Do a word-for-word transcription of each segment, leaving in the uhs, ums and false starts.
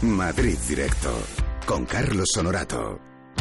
Madrid Directo, con Carlos Honorato.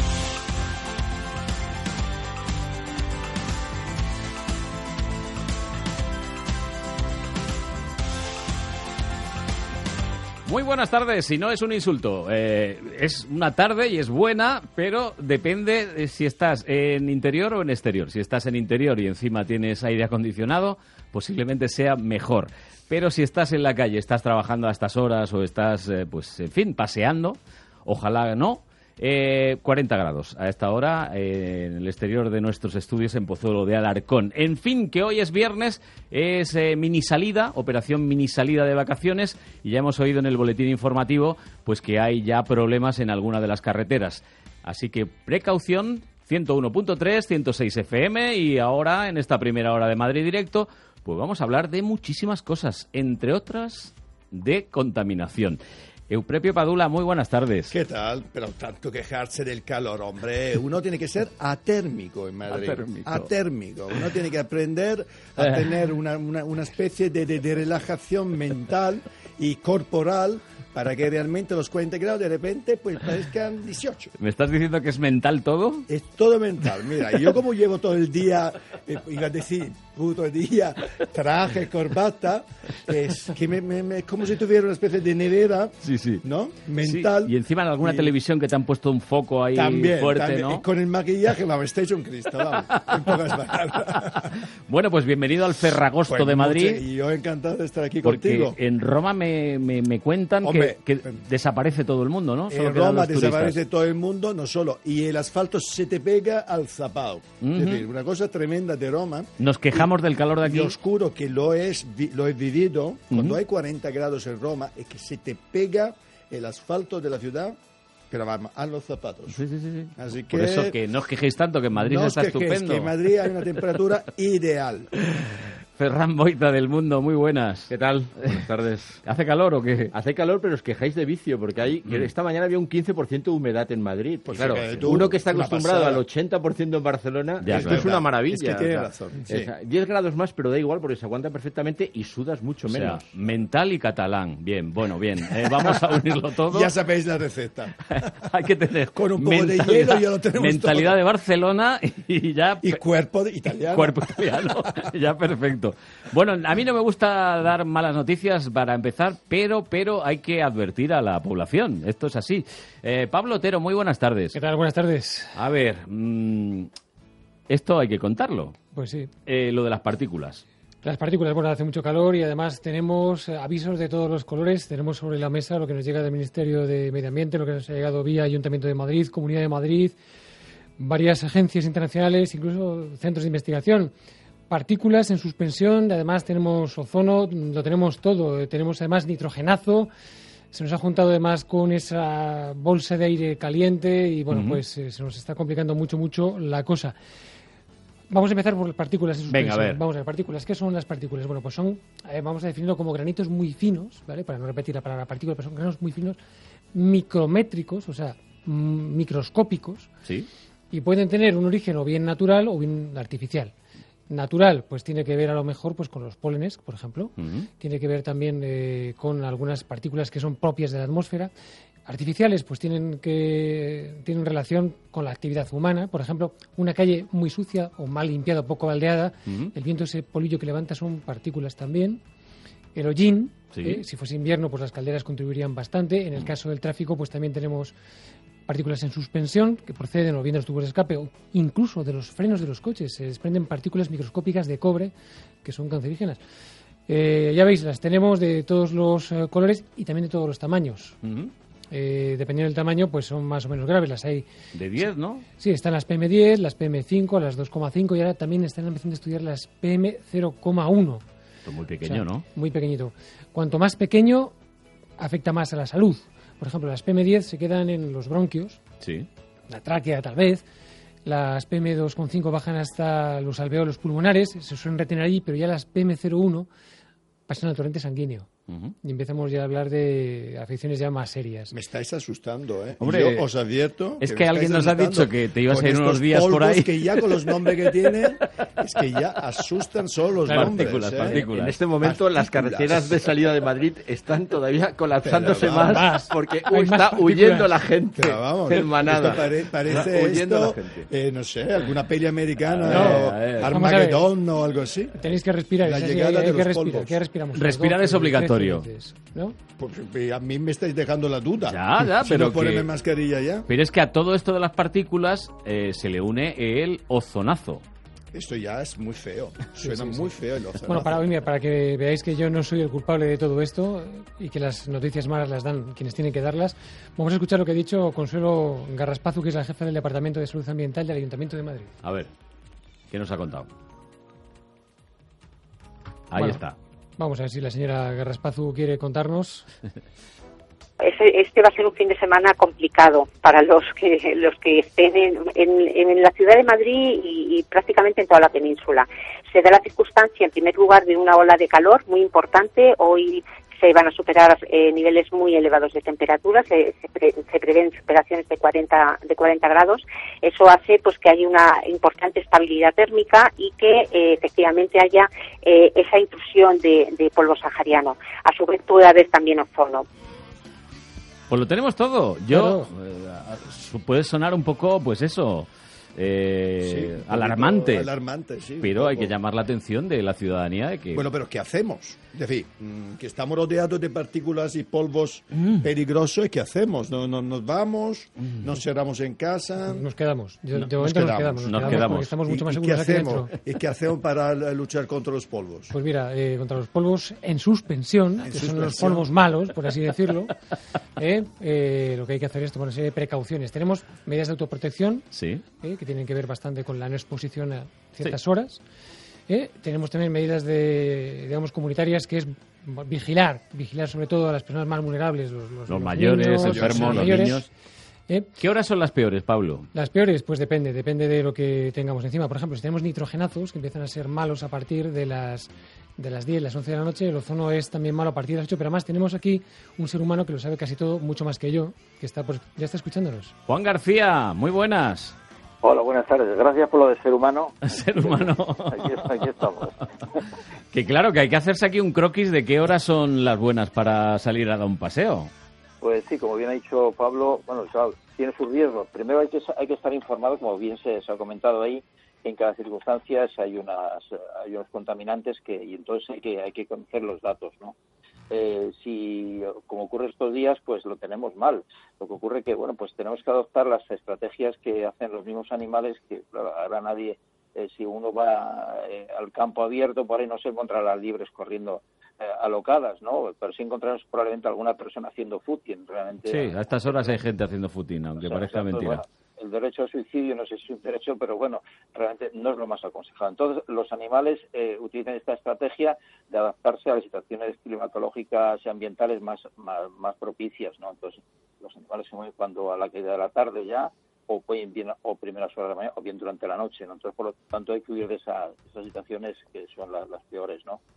Muy buenas tardes, si no es un insulto, eh, es una tarde y es buena, pero depende de si estás en interior o en exterior. Si estás en interior y encima tienes aire acondicionado, posiblemente sea mejor. Pero si estás en la calle, estás trabajando a estas horas o estás, eh, pues, en fin, paseando, ojalá no. Eh, cuarenta grados a esta hora eh, en el exterior de nuestros estudios en Pozuelo de Alarcón. En fin, que hoy es viernes, es eh, mini salida, operación mini salida de vacaciones, y ya hemos oído en el boletín informativo pues que hay ya problemas en alguna de las carreteras. Así que precaución, ciento uno punto tres, ciento seis F M, y ahora en esta primera hora de Madrid Directo pues vamos a hablar de muchísimas cosas, entre otras de contaminación. Euprepio Padula, muy buenas tardes. ¿Qué tal? Pero tanto quejarse del calor, hombre. Uno tiene que ser atérmico en Madrid. Atérmico. Atérmico. Uno tiene que aprender a tener una, una, una especie de, de, de relajación mental y corporal para que realmente los cuarenta grados de repente pues parezcan dieciocho. ¿Me estás diciendo que es mental todo? Es todo mental. Mira, yo como llevo todo el día, eh, iba a decir, puto día, traje, corbata, es que me, me, me, es como si tuviera una especie de nevera, sí, sí. ¿no? Mental. Sí. Y encima en alguna y... televisión que te han puesto un foco ahí también, fuerte, también. ¿no? Con el maquillaje, vamos, estáis un Cristo, vamos, en pocas palabras. Bueno, pues bienvenido al Ferragosto pues de Madrid. Mucho, y yo encantado de estar aquí porque contigo. En Roma me, me, me cuentan Hombre, que, que desaparece todo el mundo, ¿no? Solo en Roma desaparece todo el mundo, no solo, y el asfalto se te pega al zapato. Uh-huh. Es decir, una cosa tremenda de Roma. Nos quejamos del calor de aquí. Y oscuro que lo, es, lo he vivido, uh-huh. Cuando hay cuarenta grados en Roma, es que se te pega el asfalto de la ciudad, pero vamos, a los zapatos. Sí, sí, sí. Así que, por eso que no os quejéis tanto, que en Madrid no está os quejéis, estupendo. Que en Madrid hay una temperatura ideal. Ferran Boita del Mundo, muy buenas. ¿Qué tal? Buenas tardes. ¿Hace calor o qué? Hace calor, pero os quejáis de vicio, porque hay mm. esta mañana había un quince por ciento de humedad en Madrid. Pues claro, que tú, uno que está acostumbrado al ochenta por ciento en Barcelona, ya, esto claro, es una maravilla. Es que tiene o sea, razón. Sí. Es, diez grados más, pero da igual, porque se aguanta perfectamente y sudas mucho menos. O sea, mental y catalán. Bien, bueno, bien. Eh, vamos a unirlo todo. Ya sabéis la receta. Hay que tener con un poco de hielo ya lo tenemos mentalidad todo. De Barcelona y ya... Y cuerpo de italiano. Cuerpo italiano. Ya perfecto. Bueno, a mí no me gusta dar malas noticias para empezar, pero pero hay que advertir a la población. Esto es así. Eh, Pablo Otero, muy buenas tardes. ¿Qué tal? Buenas tardes. A ver, mmm, esto hay que contarlo. Pues sí. Eh, lo de las partículas. Las partículas, bueno, hace mucho calor y además tenemos avisos de todos los colores. Tenemos sobre la mesa lo que nos llega del Ministerio de Medio Ambiente, lo que nos ha llegado vía Ayuntamiento de Madrid, Comunidad de Madrid, varias agencias internacionales, incluso centros de investigación. Partículas en suspensión, además tenemos ozono, lo tenemos todo, tenemos además nitrogenazo, se nos ha juntado además con esa bolsa de aire caliente y bueno, uh-huh. pues eh, se nos está complicando mucho, mucho la cosa. Vamos a empezar por las partículas en suspensión. Venga, a ver. Vamos a ver, partículas. ¿Qué son las partículas? Bueno, pues son, eh, vamos a definirlo como granitos muy finos, ¿vale? Para no repetir la palabra partícula, pero son granos muy finos, micrométricos, o sea, m- microscópicos, sí. Y pueden tener un origen o bien natural o bien artificial. Natural, pues tiene que ver a lo mejor pues con los pólenes, por ejemplo. Uh-huh. Tiene que ver también eh, con algunas partículas que son propias de la atmósfera. Artificiales, pues tienen que tienen relación con la actividad humana. Por ejemplo, una calle muy sucia o mal limpiada, poco baldeada, uh-huh. El viento, ese polillo que levanta, son partículas también. El hollín, sí. eh, si fuese invierno, pues las calderas contribuirían bastante. En el caso del tráfico, pues también tenemos partículas en suspensión que proceden o bien de los tubos de escape o incluso de los frenos de los coches. Se desprenden partículas microscópicas de cobre que son cancerígenas. Eh, ya veis, las tenemos de todos los uh, colores y también de todos los tamaños. Uh-huh. Eh, dependiendo del tamaño, pues son más o menos graves. Las hay de diez, ¿no? Sí, están las P M diez, las P M cinco, las dos coma cinco y ahora también están empezando a estudiar las P M cero coma uno. Esto es muy pequeño, o sea, ¿no? ¿no? Muy pequeñito. Cuanto más pequeño, afecta más a la salud. Por ejemplo, las P M diez se quedan en los bronquios, sí. La tráquea tal vez. Las P M dos coma cinco bajan hasta los alveolos pulmonares, se suelen retener allí, pero ya las P M cero uno pasan al torrente sanguíneo. Uh-huh. Y empezamos ya a hablar de afecciones ya más serias. Me estáis asustando, ¿eh? Hombre, yo os advierto es que, que alguien nos ha dicho que te ibas a ir unos días por ahí. Que ya con los nombres que tienen, Es que ya asustan solo los Claro, nombres. partículas, ¿eh? partículas. En este momento las Partículas. carreteras de salida de Madrid están todavía colapsándose Pero más, vamos. porque Hay está más huyendo partículas. la gente Pero vamos, en manada. esto pare- parece Huyendo la esto, gente. eh, no sé, alguna peli americana A ver, o a ver. Armagedón o algo así. Tenéis que respirar. La es así, llegada hay, de hay que los respirar. polvos. ¿Qué respiramos? Respirar doce, es obligatorio. trece veces, ¿no? Pues, a mí me estáis dejando la duda. Ya, ya, si pero no ponerme que- mascarilla ya. Pero es que a todo esto de las partículas eh, se le une el ozonazo. Esto ya es muy feo. Suena sí, sí. muy feo el ozonazo. Bueno, para, mira, para que veáis que yo no soy el culpable de todo esto y que las noticias malas las dan quienes tienen que darlas, vamos a escuchar lo que ha dicho Consuelo Garraspazu, que es la jefa del Departamento de Salud Ambiental del Ayuntamiento de Madrid. A ver, ¿qué nos ha contado? Ahí Bueno, está. Vamos a ver si la señora Garraspazu quiere contarnos. Ese- Este va a ser un fin de semana complicado para los que los que estén en, en- en la ciudad de Madrid y, y prácticamente en toda la península. Se da la circunstancia, en primer lugar, de una ola de calor muy importante. Hoy se van a superar eh, niveles muy elevados de temperatura, se, se, pre- se prevén superaciones de cuarenta de cuarenta grados. Eso hace pues que haya una importante estabilidad térmica y que eh, efectivamente haya eh, esa intrusión de, de polvo sahariano. A su vez puede haber también ozono. Pues lo tenemos todo. Yo, eh, su- puede sonar un poco, pues eso, eh, Sí, un poquito alarmante. Alarmante, sí. Pero un hay que poco. llamar la atención de la ciudadanía de que... Bueno, pero ¿qué hacemos? Es decir, mm, que estamos rodeados de partículas y polvos Mm. peligrosos, ¿y qué hacemos? ¿No, no- nos vamos? ¿Nos cerramos en casa? Nos quedamos. De, de Nos momento nos quedamos. quedamos. Nos, Nos quedamos, quedamos. porque estamos mucho ¿Y- más y qué seguros aquí hacemos? dentro. ¿Y qué hacemos para eh, luchar contra los polvos? Pues mira, eh, contra los polvos en suspensión, En que son los suspensión. polvos malos, por así decirlo, eh, eh, lo que hay que hacer es tomar una serie de precauciones. Tenemos medidas de autoprotección, Sí. eh, que tienen que ver bastante con la no exposición a ciertas horas. Eh, tenemos también medidas de, digamos, comunitarias, que es vigilar, vigilar sobre todo a las personas más vulnerables, los, los, Los mayores, niños, enfermos, los mayores. niños. Eh, ¿Qué horas son las peores, Pablo? Las peores, pues depende, depende de lo que tengamos encima. Por ejemplo, si tenemos nitrogenazos, que empiezan a ser malos a partir de las de las diez, las once de la noche, el ozono es también malo a partir de las ocho, pero además tenemos aquí un ser humano que lo sabe casi todo, mucho más que yo, que está pues, ya está escuchándonos. Juan García, muy buenas. Hola, buenas tardes. Gracias por lo de ser humano. Ser humano. Aquí, aquí estamos. Que claro, que hay que hacerse aquí un croquis de qué horas son las buenas para salir a dar un paseo. Pues sí, como bien ha dicho Pablo, bueno, claro, tiene sus riesgos. Primero hay que hay que estar informado, como bien se, se ha comentado ahí, en cada circunstancia hay unas hay unos contaminantes que y entonces hay que hay que conocer los datos, ¿no? Eh, si, como ocurre estos días, pues lo tenemos mal. Lo que ocurre que, bueno, pues tenemos que adoptar las estrategias que hacen los mismos animales, que claro, ahora nadie, eh, si uno va eh, al campo abierto, por ahí no se encontrará libres corriendo eh, alocadas, ¿no? Pero sí encontraremos probablemente alguna persona haciendo footing, realmente. Sí, a estas horas hay gente haciendo footing, aunque O sea, parezca entonces, mentira. bueno, el derecho al suicidio no sé si es un derecho, pero bueno, realmente no es lo más aconsejado. Entonces, los animales eh, utilizan esta estrategia de adaptarse a las situaciones climatológicas y ambientales más, más, más propicias, ¿no? Entonces, los animales se mueven cuando a la caída de la tarde ya, o bien, bien o primeras horas de la mañana, o bien durante la noche, ¿no? Entonces, por lo tanto, hay que huir de esa, esas situaciones que son las, las peores, ¿no?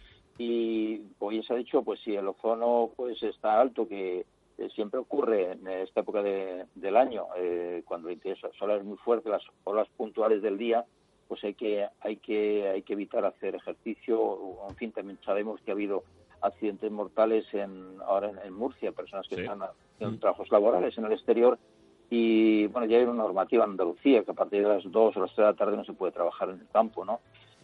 Y, como ya se ha dicho, pues si el ozono pues está alto, que eh, siempre ocurre en esta época de, del año, eh, cuando el sol es muy fuerte, las horas puntuales del día, pues hay que hay que hay que evitar hacer ejercicio. En fin, también sabemos que ha habido accidentes mortales en ahora en, en Murcia, personas que Sí. están haciendo trabajos laborales en el exterior. Y bueno, ya hay una normativa en Andalucía que a partir de las dos o las tres de la tarde no se puede trabajar en el campo, ¿no?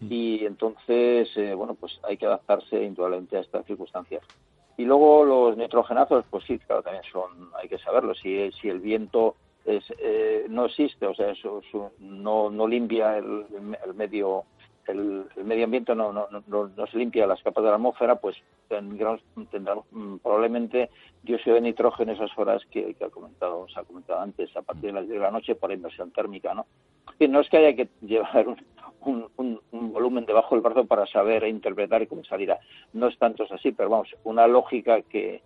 Y entonces, eh, bueno, pues hay que adaptarse indudablemente a estas circunstancias. Y luego los nitrogenazos, pues sí, claro, también son, hay que saberlo. Si, si el viento es, eh, no existe, o sea, eso, eso no, no limpia el, el medio el, el medio ambiente, no, no, no, no se limpia las capas de la atmósfera, pues tendremos, tendremos probablemente dióxido de nitrógeno en esas horas que, que ha comentado, se ha comentado antes, a partir de las diez de la noche por inversión térmica, ¿no? Y no es que haya que llevar un, un, un, un volumen debajo del brazo para saber e interpretar cómo salirá. No es tanto así, pero vamos, una lógica que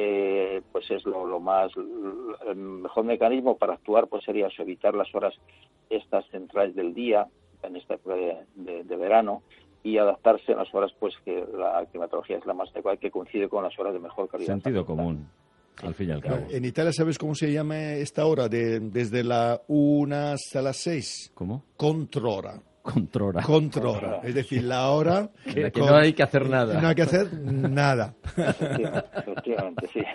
eh, pues es lo, lo más, el mejor mecanismo para actuar pues sería eso, evitar las horas estas centrales del día en esta época de, de, de verano y adaptarse a las horas pues que la climatología es la más adecuada y que coincide con las horas de mejor calidad. Sentido común, al fin y al cabo. En Italia, ¿sabes cómo se llama esta hora? De, desde la una hasta las seis. ¿Cómo? Controra. Controra. Controra. Es decir, la hora... que, que no hay que hacer nada. No hay que hacer nada. Efectivamente, sí.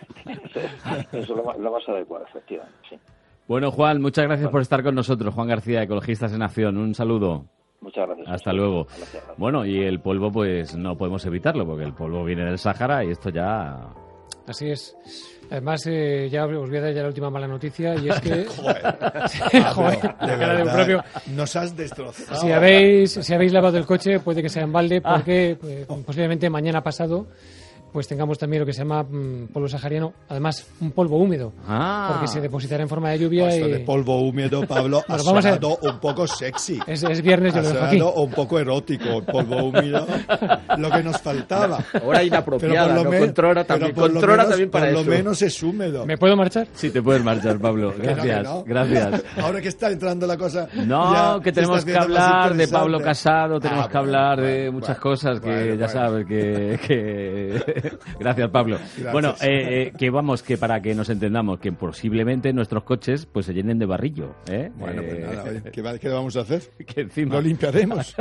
Eso es lo más, lo más adecuado, efectivamente, sí. Bueno, Juan, muchas gracias bueno. por estar con nosotros. Juan García, Ecologistas en Acción. Un saludo. Muchas gracias. Hasta luego. Gracias, gracias. Bueno, y el polvo, pues no podemos evitarlo, porque el polvo viene del Sáhara y esto ya... Así es. Además, eh, ya os voy a dar ya la última mala noticia, y es que... Joder, Joder, de cara de un propio. Nos has destrozado. Si habéis, si habéis lavado el coche, puede que sea en balde, porque eh, posiblemente mañana pasado pues tengamos también lo que se llama mmm, polvo sahariano, además un polvo húmedo, ah. porque se depositará en forma de lluvia. Esto y... de polvo húmedo, Pablo, ha bueno, sonado a... un poco sexy. Es, es viernes, yo ha lo dejo aquí. Un poco erótico, el polvo húmedo, lo que nos faltaba. Ahora inapropiada, no me... controla también, controla menos, también para por eso. Por lo menos es húmedo. ¿Me puedo marchar? Sí, te puedes marchar, Pablo. Gracias, no, no. gracias. Ahora que está entrando la cosa... No, que tenemos que hablar de Pablo Casado, tenemos ah, que hablar bueno, de bueno, muchas bueno, cosas que bueno, ya bueno. sabes que... que... Gracias, Pablo. Gracias. Bueno, eh, eh, que vamos, que para que nos entendamos, que posiblemente nuestros coches pues se llenen de barrillo. ¿eh? Bueno, eh... pues nada, oye, ¿qué, va, ¿qué le vamos a hacer? Que encima... Lo limpiaremos.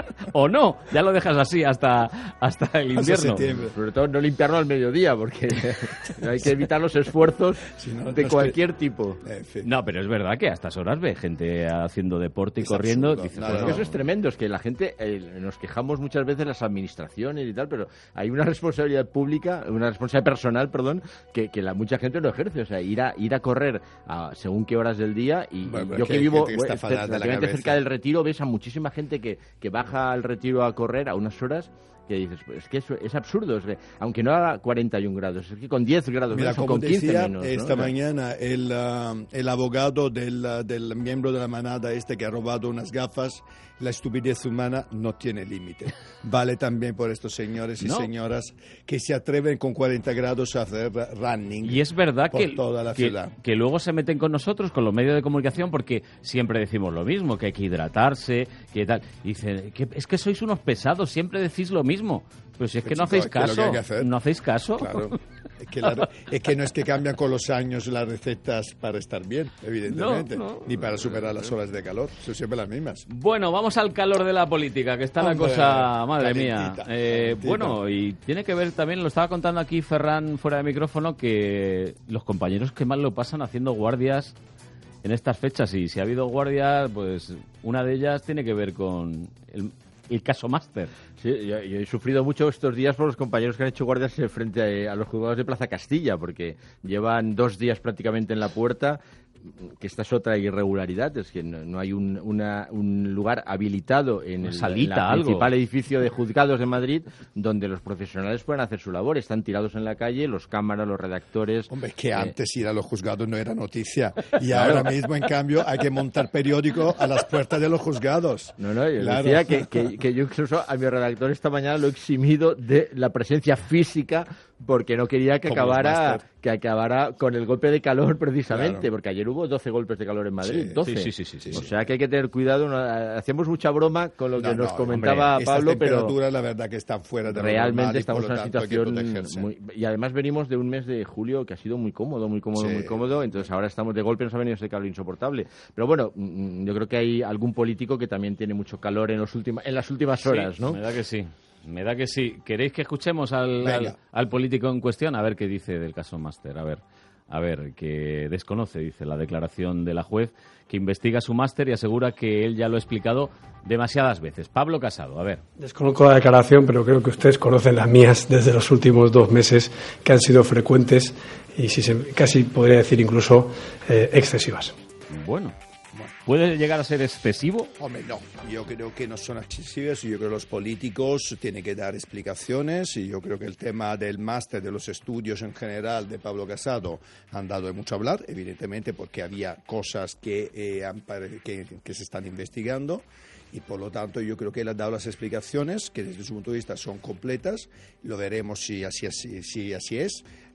O no, ya lo dejas así hasta, hasta el invierno. Hasta septiembre. Sobre todo no limpiarlo al mediodía, porque hay que evitar los esfuerzos si no, de no cualquier que... tipo. En fin. No, pero es verdad que a estas horas ve gente haciendo deporte y es corriendo. Absurdo, dices, nada, bueno, no. Eso es tremendo, es que la gente, eh, nos quejamos muchas veces las administraciones y tal, pero hay una responsabilidad pública, una responsabilidad personal, perdón, que, que la mucha gente no ejerce. O sea, ir a, ir a correr a según qué horas del día. Y bueno, yo que vivo que bueno, relativamente cerca del Retiro, ves a muchísima gente que, que baja al Retiro a correr a unas horas que dices, pues es que eso es absurdo, es que, aunque no haga cuarenta y un grados, es que con diez grados Mira, menos, o como con quince decía menos, esta ¿no? mañana el, uh, el abogado del, uh, del miembro de la manada este que ha robado unas gafas, la estupidez humana no tiene límite. Vale también por estos señores y no. señoras que se atreven con cuarenta grados a hacer running. Y es verdad por que, toda la que, ciudad. que luego se meten con nosotros, con los medios de comunicación, porque siempre decimos lo mismo, que hay que hidratarse, que tal. Y dicen, que es que sois unos pesados, siempre decís lo mismo. Pero si es que, que no chico, hacéis caso, que que no hacéis caso. Claro. Es que, la, es que no es que cambian con los años las recetas para estar bien, evidentemente, no, no, ni para superar las olas de calor, son siempre las mismas. Bueno, vamos al calor de la política, que está Hombre, la cosa, madre calentita, mía. Eh, calentita. bueno, y tiene que ver también, lo estaba contando aquí Ferran fuera de micrófono, que los compañeros que mal lo pasan haciendo guardias en estas fechas, y si ha habido guardias, pues una de ellas tiene que ver con el, el caso Máster. Sí, yo, yo he sufrido mucho estos días por los compañeros que han hecho guardias frente a, a los juzgados de Plaza Castilla, porque llevan dos días prácticamente en la puerta, que esta es otra irregularidad, es que no, no hay un, una, un lugar habilitado en el salita, en la algo. principal edificio de juzgados de Madrid donde los profesionales puedan hacer su labor. Están tirados en la calle, los cámaras, los redactores... Hombre, es que eh, antes ir a los juzgados no era noticia. Y ahora mismo, en cambio, hay que montar periódico a las puertas de los juzgados. No, no, yo Claro. decía que, que, que yo incluso a mi redactor esta mañana lo he eximido de la presencia física porque no quería que Como los acabara máster. que acabara con el golpe de calor precisamente, Claro. porque ayer hubo doce golpes de calor en Madrid, Sí, doce. sí, sí, sí, sí, O sí. sea que hay que tener cuidado, no, hacíamos mucha broma con lo que No, nos no, comentaba hombre, Pablo, estas pero temperaturas, la verdad, que están fuera de lo realmente normal y, estamos por en lo una tanto, hay que situación protegerse. muy... Y además venimos de un mes de julio que ha sido muy cómodo, muy cómodo, Sí. muy cómodo, entonces ahora estamos de golpe, nos ha venido ese calor insoportable. Pero bueno, mm, yo creo que hay algún político que también tiene mucho calor en, los última, en las últimas horas, Sí, ¿no? me da que sí. Me da que sí. ¿Queréis que escuchemos al, al, Venga. al político en cuestión? A ver qué dice del caso Máster. A ver, a ver, que desconoce, dice, la declaración de la juez, que investiga su máster y asegura que él ya lo ha explicado demasiadas veces. Pablo Casado, a ver. Desconozco la declaración, pero creo que ustedes conocen las mías desde los últimos dos meses, que han sido frecuentes y si se, casi podría decir incluso eh, excesivas. Bueno, ¿puede llegar a ser excesivo? Hombre, no, yo creo que no son accesibles y yo creo que los políticos tienen que dar explicaciones y yo creo que el tema del máster, de los estudios en general de Pablo Casado han dado de mucho hablar, evidentemente porque había cosas que, eh, han pare- que, que se están investigando y por lo tanto yo creo que él ha dado las explicaciones que desde su punto de vista son completas, lo veremos si así, así, si así es.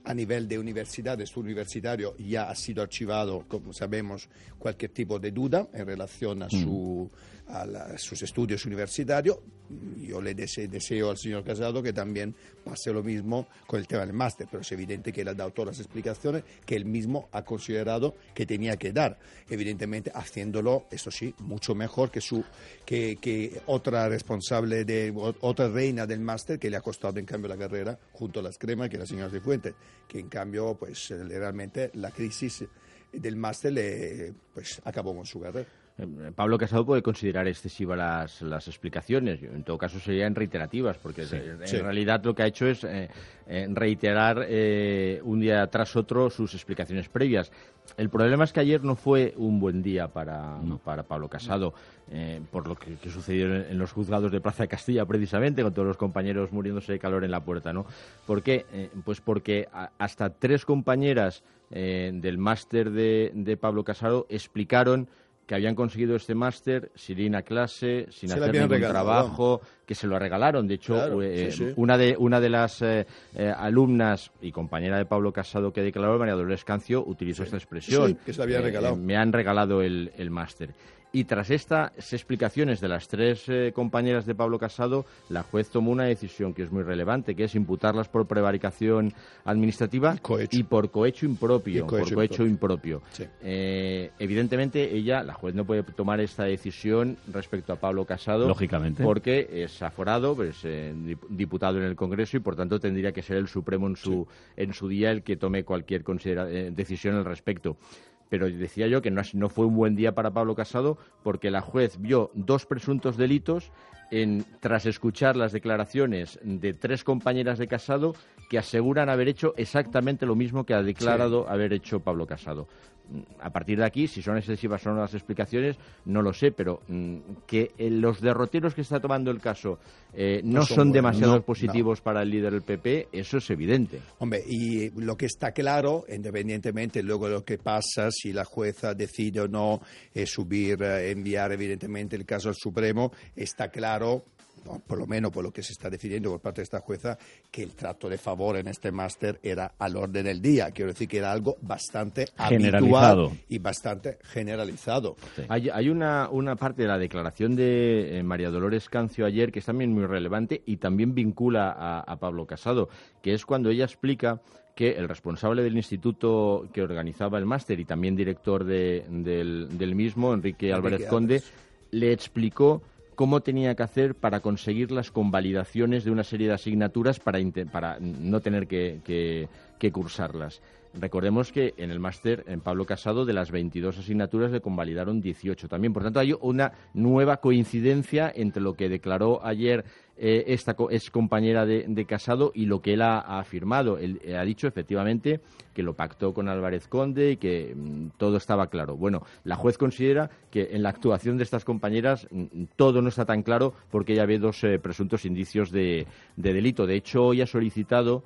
a nivel de universidad, de estudio universitario, ya ha sido archivado, como sabemos, cualquier tipo de duda en relación a, su, a, la, a sus estudios universitarios. Yo le dese, deseo al señor Casado que también pase lo mismo con el tema del máster, pero es evidente que él ha dado todas las explicaciones que él mismo ha considerado que tenía que dar, evidentemente haciéndolo, eso sí, mucho mejor que su que, que otra responsable, de otra reina del máster que le ha costado en cambio la carrera junto a las cremas, que es la señora Cifuentes, que en cambio pues realmente la crisis del máster le pues acabó con su carrera. Pablo Casado puede considerar excesivas las, las explicaciones, en todo caso serían reiterativas, porque sí, en sí. realidad lo que ha hecho es eh, eh, reiterar eh, un día tras otro sus explicaciones previas. El problema es que ayer no fue un buen día para, no. para Pablo Casado, eh, por lo que, que sucedió en, en los juzgados de Plaza de Castilla, precisamente, con todos los compañeros muriéndose de calor en la puerta, ¿no? ¿Por qué? Eh, pues porque a, hasta tres compañeras eh, del máster de, de Pablo Casado explicaron que habían conseguido este máster sin ir a clase, sin se hacer ningún regalado. trabajo, que se lo regalaron. De hecho, claro, eh, sí, sí. una de una de las eh, eh, alumnas y compañera de Pablo Casado que declaró, María Dolores Cancio, utilizó sí. esta expresión. Sí, que se lo habían regalado. Eh, me han regalado el, el máster. Y tras estas explicaciones de las tres eh, compañeras de Pablo Casado, la juez tomó una decisión que es muy relevante, que es imputarlas por prevaricación administrativa cohecho. y por cohecho impropio. Cohecho por cohecho impropio. impropio. Sí. Eh, evidentemente, ella, la juez, no puede tomar esta decisión respecto a Pablo Casado. Lógicamente. Porque es aforado, pues, eh, diputado en el Congreso y, por tanto, tendría que ser el Supremo en su, sí. en su día el que tome cualquier considera- eh, decisión al respecto. Pero decía yo que no, no fue un buen día para Pablo Casado porque la juez vio dos presuntos delitos en, tras escuchar las declaraciones de tres compañeras de Casado que aseguran haber hecho exactamente lo mismo que ha declarado sí. haber hecho Pablo Casado. A partir de aquí, si son excesivas o no las explicaciones, no lo sé, pero mmm, que eh, los derroteros que está tomando el caso eh, no, no son, son demasiado no, positivos no. para el líder del P P, eso es evidente. Hombre, y lo que está claro, independientemente luego de lo que pasa, si la jueza decide o no eh, subir, eh, enviar evidentemente el caso al Supremo, está claro, no, por lo menos por lo que se está decidiendo por parte de esta jueza, que el trato de favor en este máster era al orden del día. Quiero decir que era algo bastante habitual y bastante generalizado. Sí. Hay, hay una, una parte de la declaración de eh, María Dolores Cancio ayer que es también muy relevante y también vincula a, a Pablo Casado, que es cuando ella explica que el responsable del instituto que organizaba el máster y también director de, del, del mismo, Enrique, Enrique Álvarez Conde, le explicó cómo tenía que hacer para conseguir las convalidaciones de una serie de asignaturas para, para no tener que, que, que cursarlas. Recordemos que en el máster, en Pablo Casado, de las veintidós asignaturas le convalidaron dieciocho también. Por tanto, hay una nueva coincidencia entre lo que declaró ayer eh, esta ex compañera de, de Casado y lo que él ha, ha afirmado. Él eh, ha dicho, efectivamente, que lo pactó con Álvarez Conde y que mmm, todo estaba claro. Bueno, la juez considera que en la actuación de estas compañeras mmm, todo no está tan claro porque ella ve dos eh, presuntos indicios de, de delito. De hecho, hoy ha solicitado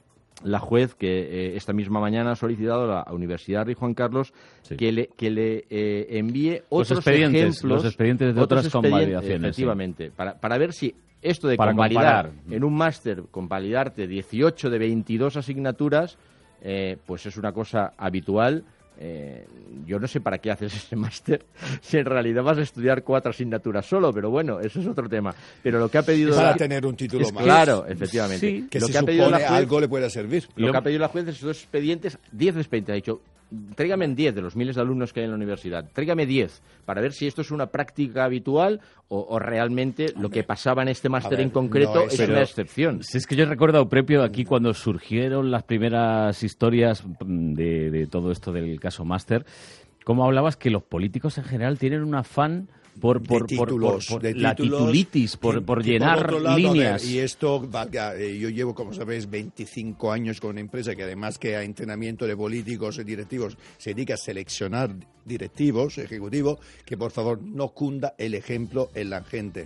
la juez que eh, esta misma mañana ha solicitado a la Universidad Rey Juan Carlos sí. que le, que le eh, envíe otros los expedientes, ejemplos, los expedientes de otras convalidaciones. Efectivamente, sí. para, para ver si esto de para convalidar comparar. en un máster, convalidarte dieciocho de veintidós asignaturas, eh, pues es una cosa habitual. Eh, yo no sé para qué haces ese máster si en realidad vas a estudiar cuatro asignaturas solo, pero bueno, eso es otro tema. Pero lo que ha pedido para la... tener un título es más. Claro, efectivamente. Sí, que lo se que ha supone pedido la juez, algo le pueda servir. Lo que ha pedido la juez es dos expedientes, diez expedientes. Ha dicho, tráigame diez de los miles de alumnos que hay en la universidad. Tráigame diez para ver si esto es una práctica habitual o, o realmente Hombre, lo que pasaba en este máster en concreto no es, es una excepción. Si es que yo recuerdo, Prepio, aquí cuando surgieron las primeras historias de, de todo esto del caso máster, cómo hablabas que los políticos en general tienen un afán por, por, de títulos, por, por, por de la títulos, titulitis, por, por llenar por lado, líneas. Ver, y esto, valga, eh, yo llevo, como sabéis, veinticinco años con una empresa que además que a entrenamiento de políticos y directivos se dedica a seleccionar directivos, ejecutivos, que por favor no cunda el ejemplo en la gente.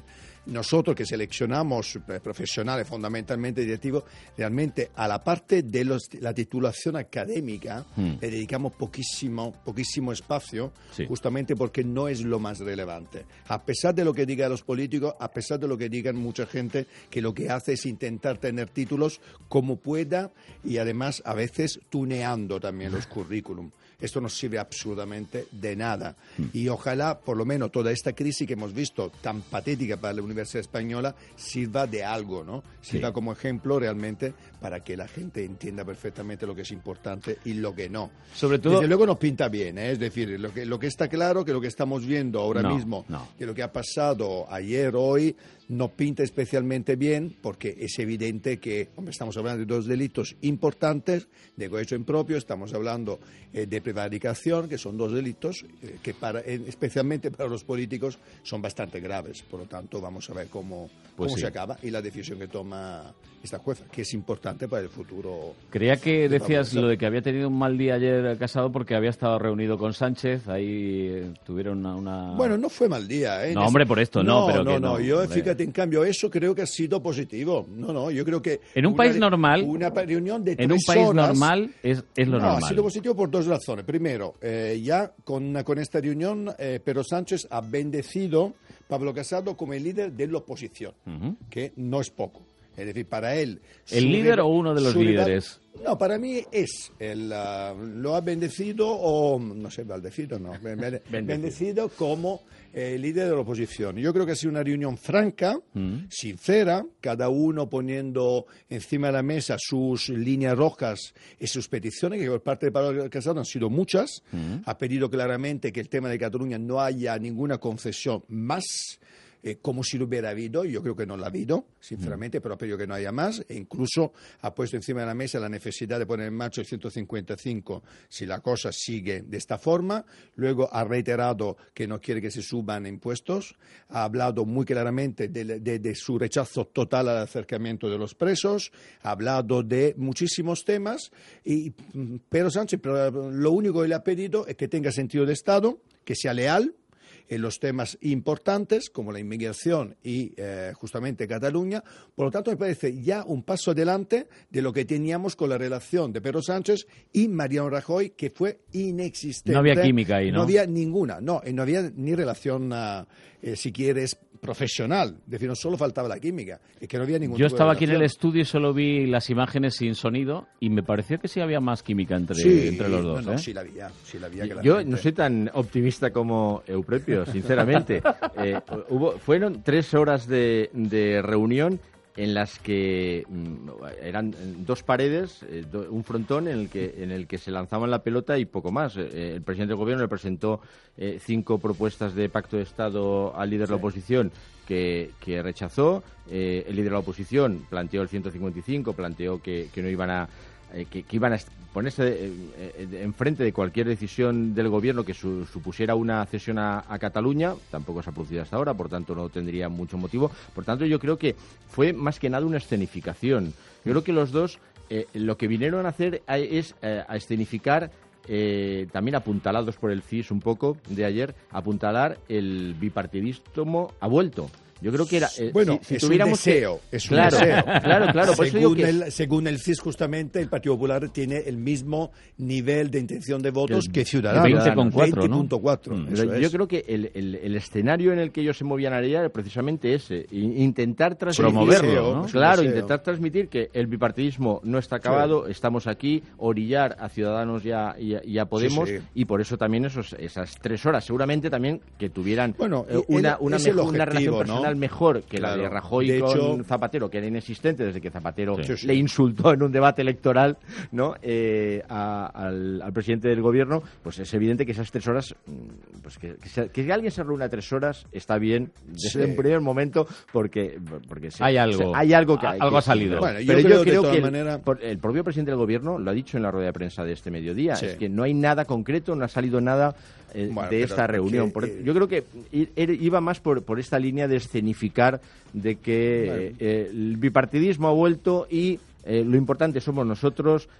nosotros que seleccionamos eh, profesionales, fundamentalmente directivos, realmente a la parte de los, la titulación académica mm. le dedicamos poquísimo, poquísimo espacio, sí. justamente porque no es lo más relevante. A pesar de lo que digan los políticos, a pesar de lo que digan mucha gente, que lo que hace es intentar tener títulos como pueda y además a veces tuneando también los currículum. Esto no sirve absolutamente de nada. Y ojalá, por lo menos, toda esta crisis que hemos visto, tan patética para la Universidad Española, sirva de algo, ¿no? Sirva sí. como ejemplo realmente para que la gente entienda perfectamente lo que es importante y lo que no. Sobre todo... Desde luego nos pinta bien, ¿eh? Es decir, lo que, lo que está claro, que lo que estamos viendo ahora no, mismo, no. que lo que ha pasado ayer, hoy, no pinta especialmente bien porque es evidente que, hombre, estamos hablando de dos delitos importantes, de cohecho impropio, estamos hablando eh, de prevaricación, que son dos delitos eh, que para, eh, especialmente para los políticos son bastante graves. Por lo tanto, vamos a ver cómo, pues cómo sí. se acaba y la decisión que toma esta jueza, que es importante para el futuro. Creía que decías lo de que había tenido un mal día ayer Casado porque había estado reunido con Sánchez, ahí eh, tuvieron una, una... Bueno, no fue mal día, ¿eh? No, hombre, por esto no, no pero no, que no, no. yo hombre. fíjate, en cambio, eso creo que ha sido positivo. No, no, yo creo que... En un una, país normal... Una reunión de En un tres país horas, normal es, es lo no, normal. ha sido positivo por dos razones. Primero, eh, ya con, con esta reunión, eh, Pedro Sánchez ha bendecido a Pablo Casado como el líder de la oposición, uh-huh. que no es poco. Es decir, para él... ¿El líder o uno de los líderes? No, para mí es. El, uh, lo ha bendecido o... No sé, bendecido no. bendecido. bendecido como eh, líder de la oposición. Yo creo que ha sido una reunión franca, mm. sincera, cada uno poniendo encima de la mesa sus líneas rojas y sus peticiones, que por parte de Pablo Casado han sido muchas. Mm. Ha pedido claramente que el tema de Cataluña no haya ninguna concesión más. Eh, como si lo hubiera habido, yo creo que no lo ha habido, sinceramente, mm. pero ha pedido que no haya más, e incluso ha puesto encima de la mesa la necesidad de poner en marcha el ciento cincuenta y cinco si la cosa sigue de esta forma. Luego ha reiterado que no quiere que se suban impuestos, ha hablado muy claramente de, de, de su rechazo total al acercamiento de los presos, ha hablado de muchísimos temas, y Pedro Sánchez, pero lo único que le ha pedido es que tenga sentido de Estado, que sea leal en los temas importantes como la inmigración y eh, justamente Cataluña. Por lo tanto, me parece ya un paso adelante de lo que teníamos con la relación de Pedro Sánchez y Mariano Rajoy, que fue inexistente. No había química ahí, ¿no? No había ninguna, no, y no había ni relación, uh, eh, si quieres, profesional. Es decir, no solo faltaba la química, es que no había ningún Yo tipo estaba de aquí en el estudio y solo vi las imágenes sin sonido y me pareció que sí había más química entre, sí, entre los dos. No, no, ¿eh? sí la había, sí la había. Yo no soy tan optimista como Euprepio, sinceramente. eh, hubo, fueron tres horas de, de reunión en las que mm, eran dos paredes, eh, do, un frontón en el que en el que se lanzaban la pelota y poco más. Eh, el presidente del gobierno le presentó eh, cinco propuestas de pacto de Estado al líder sí. de la oposición que, que rechazó. Eh, el líder de la oposición planteó el ciento cincuenta y cinco, planteó que, que no iban a Eh, que, que iban a ponerse eh, eh, enfrente de cualquier decisión del gobierno que su, supusiera una cesión a, a Cataluña. Tampoco se ha producido hasta ahora, por tanto no tendría mucho motivo. Por tanto, yo creo que fue más que nada una escenificación. Yo creo que los dos eh, lo que vinieron a hacer es eh, a escenificar, eh, también apuntalados por el C I S un poco de ayer, apuntalar el bipartidismo ha vuelto. Yo creo que era... Eh, bueno, si, si es tuviéramos un deseo, que... es un claro, deseo. Claro, claro. Por según, eso digo que... el, según el C I S, justamente, el Partido Popular tiene el mismo nivel de intención de votos el, que Ciudadanos. veinte coma cuatro, veinte punto cuatro, ¿no? Eso Yo es. creo que el, el, el escenario en el que ellos se movían ayer era precisamente ese. Intentar transmitir... Promoverlo, ¿no? Claro, intentar transmitir que el bipartidismo no está acabado, sí. estamos aquí, orillar a Ciudadanos y a, y a, y a Podemos, sí, sí. y por eso también esos, esas tres horas, seguramente también que tuvieran bueno, eh, una, una, mejor, objetivo, una relación personal ¿no? mejor que claro. la de Rajoy de con hecho, Zapatero, que era inexistente desde que Zapatero sí, sí. le insultó en un debate electoral, ¿no? eh, a, al, al presidente del gobierno. Pues es evidente que esas tres horas, pues que, que, se, que alguien se reúna tres horas está bien desde sí. un primer momento, porque, porque se, hay algo, se, hay algo que hay, algo que, ha salido. Bueno, yo Pero creo, yo creo de que el, manera... el propio presidente del gobierno lo ha dicho en la rueda de prensa de este mediodía, sí. es que no hay nada concreto, no ha salido nada Eh, bueno, de esta reunión. Por, yo creo que iba más por, por esta línea de escenificar de que bueno. eh, el bipartidismo ha vuelto y eh, lo importante somos nosotros.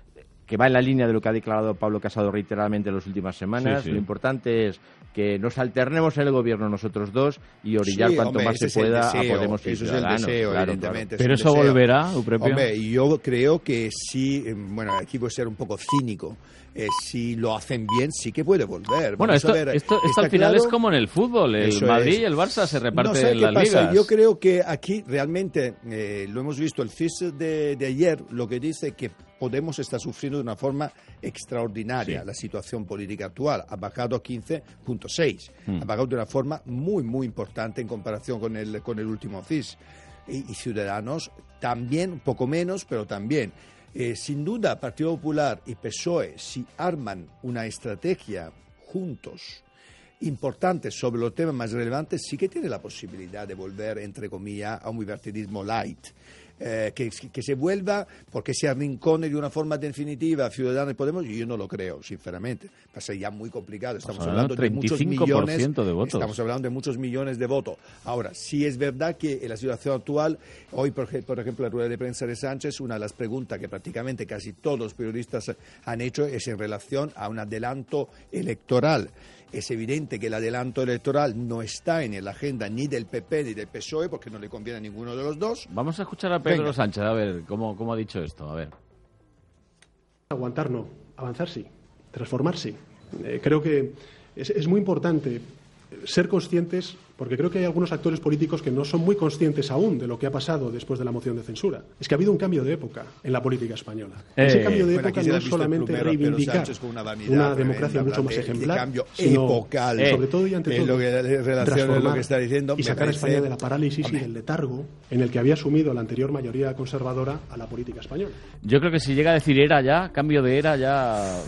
que va en la línea de lo que ha declarado Pablo Casado reiteradamente en las últimas semanas. Sí, sí. Lo importante es que nos alternemos en el gobierno nosotros dos y orillar sí, cuanto hombre, más se pueda a Podemos y Eso Ciudadanos. Es el deseo, claro, evidentemente. Claro. Pero eso deseo. volverá, Eupropio. Hombre, yo creo que sí, bueno, aquí voy a ser un poco cínico. Eh, si lo hacen bien, sí que puede volver. Bueno, Vamos esto, a ver, esto, esto al final claro, es como en el fútbol. El Madrid es. y el Barça se reparten no sé las qué pasa. ligas. Yo creo que aquí realmente, eh, lo hemos visto, el C I S de, de ayer lo que dice que Podemos está sufriendo de una forma extraordinaria sí. la situación política actual. Ha bajado a quince punto seis. Hmm. Ha bajado de una forma muy, muy importante en comparación con el, con el último C I S. Y, y Ciudadanos también, un poco menos, pero también. Eh, sin duda, Partido Popular y P S O E, si arman una estrategia juntos importante sobre los temas más relevantes, sí que tiene la posibilidad de volver, entre comillas, a un bipartidismo light. Eh, que, que se vuelva, porque se arrincone de una forma definitiva Ciudadanos y Podemos, y yo no lo creo, sinceramente. Va a ser ya muy complicado. Estamos hablando de muchos millones de votos. Estamos hablando de muchos millones de votos. Ahora, sí es verdad que en la situación actual, hoy, por, por ejemplo, la rueda de prensa de Sánchez, una de las preguntas que prácticamente casi todos los periodistas han hecho es en relación a un adelanto electoral. Es evidente que el adelanto electoral no está en la agenda ni del P P ni del P S O E porque no le conviene a ninguno de los dos. Vamos a escuchar a Pedro Venga. Sánchez, a ver cómo, cómo ha dicho esto. A ver. Aguantar no, avanzar sí, transformar sí. Eh, creo que es, es muy importante ser conscientes, porque creo que hay algunos actores políticos que no son muy conscientes aún de lo que ha pasado después de la moción de censura. Es que ha habido un cambio de época en la política española. Eh, Ese cambio de bueno, época no es solamente reivindicar una, una democracia mucho más ejemplar, cambio sino, epocal, eh, sobre todo y ante todo, lo que, relación lo que está diciendo, y sacar a parece... España de la parálisis Hombre. y del letargo en el que había sumido la anterior mayoría conservadora a la política española. Yo creo que si llega a decir era ya, cambio de era ya...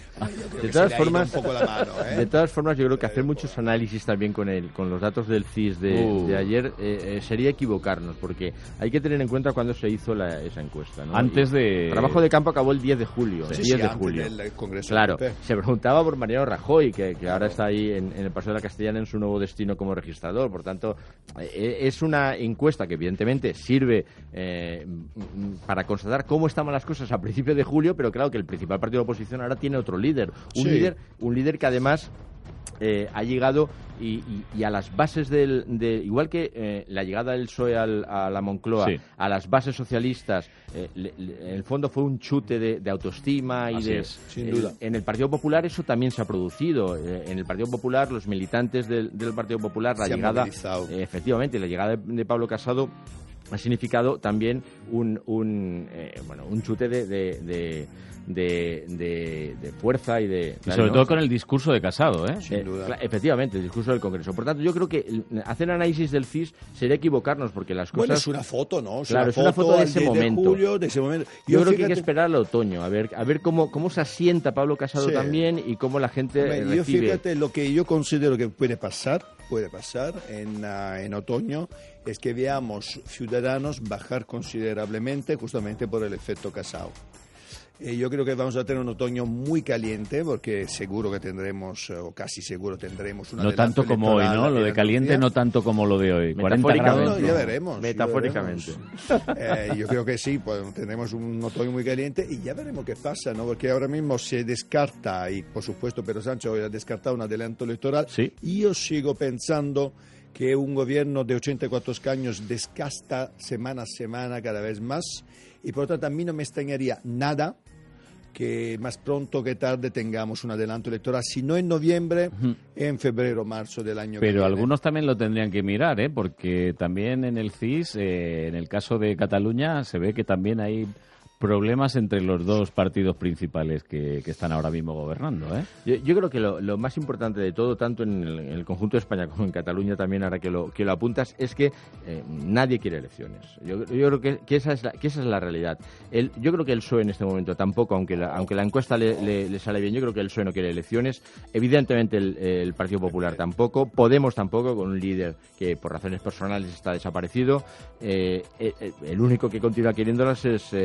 De todas formas, mano, ¿eh? de todas formas, yo creo que hacer muchos análisis también con el, con los datos del C I S de, uh. de ayer eh, eh, sería equivocarnos, porque hay que tener en cuenta cuándo se hizo la, esa encuesta, ¿no? Antes de... El trabajo de campo acabó el diez de julio. Sí, diez sí, de julio. Del Congreso claro, del se preguntaba por Mariano Rajoy, que, que claro. ahora está ahí en, en el Paseo de la Castellana en su nuevo destino como registrador. Por tanto, eh, es una encuesta que evidentemente sirve eh, para constatar cómo estaban las cosas a principios de julio, pero claro que el principal partido de oposición ahora tiene otro líder. Un sí. líder un líder que además eh, ha llegado y, y, y a las bases del... De, igual que eh, la llegada del P S O E al, a la Moncloa, sí. a las bases socialistas, eh, le, le, en el fondo fue un chute de, de autoestima y Así de... Es, sin eh, duda. En el Partido Popular eso también se ha producido. Eh, en el Partido Popular, los militantes del, del Partido Popular, la se llegada... Eh, efectivamente, la llegada de, de Pablo Casado ha significado también un, un, eh, bueno, un chute de... de, de De, de, de fuerza y de... Y sobre ¿no? todo con el discurso de Casado, ¿eh? Sin duda. Eh, efectivamente, el discurso del Congreso. Por tanto, yo creo que hacer análisis del C I S sería equivocarnos, porque las cosas... Bueno, es una foto, ¿no? Es claro, una es una foto de ese de momento. Julio, de ese momento. Yo, yo creo fíjate... que hay que esperar al otoño, a ver a ver cómo, cómo se asienta Pablo Casado sí. también y cómo la gente Hombre, recibe... Yo fíjate, lo que yo considero que puede pasar, puede pasar en, uh, en otoño, es que veamos Ciudadanos bajar considerablemente justamente por el efecto Casado. Eh, yo creo que vamos a tener un otoño muy caliente porque seguro que tendremos, o casi seguro tendremos una... No tanto como hoy, ¿no? Lo de caliente no tanto como lo de hoy. cuarenta grados. No, ya veremos. Metafóricamente. Ya veremos. Eh, yo creo que sí, pues tendremos un otoño muy caliente y ya veremos qué pasa, ¿no? Porque ahora mismo se descarta, y por supuesto Pedro Sánchez hoy ha descartado un adelanto electoral. Sí. Y yo sigo pensando que un gobierno de ochenta y cuatro escaños desgasta semana a semana cada vez más y por lo tanto a mí no me extrañaría nada que más pronto que tarde tengamos un adelanto electoral, si no en noviembre, uh-huh. en febrero, marzo del año Pero que viene. Pero algunos también lo tendrían que mirar, ¿eh? Porque también en el C I S, eh, en el caso de Cataluña, se ve que también hay problemas entre los dos partidos principales que, que están ahora mismo gobernando, ¿eh? Yo, yo creo que lo, lo más importante de todo, tanto en el, en el conjunto de España como en Cataluña también, ahora que lo, que lo apuntas, es que eh, nadie quiere elecciones. Yo, yo creo que, que, esa es la, que esa es la realidad. El, yo creo que el P S O E en este momento tampoco, aunque la, aunque la encuesta le, le, le sale bien, yo creo que el P S O E no quiere elecciones. Evidentemente el, el Partido Popular tampoco. Podemos tampoco, con un líder que por razones personales está desaparecido. Eh, el, el único que continúa queriéndolas es eh, Ciudadanos.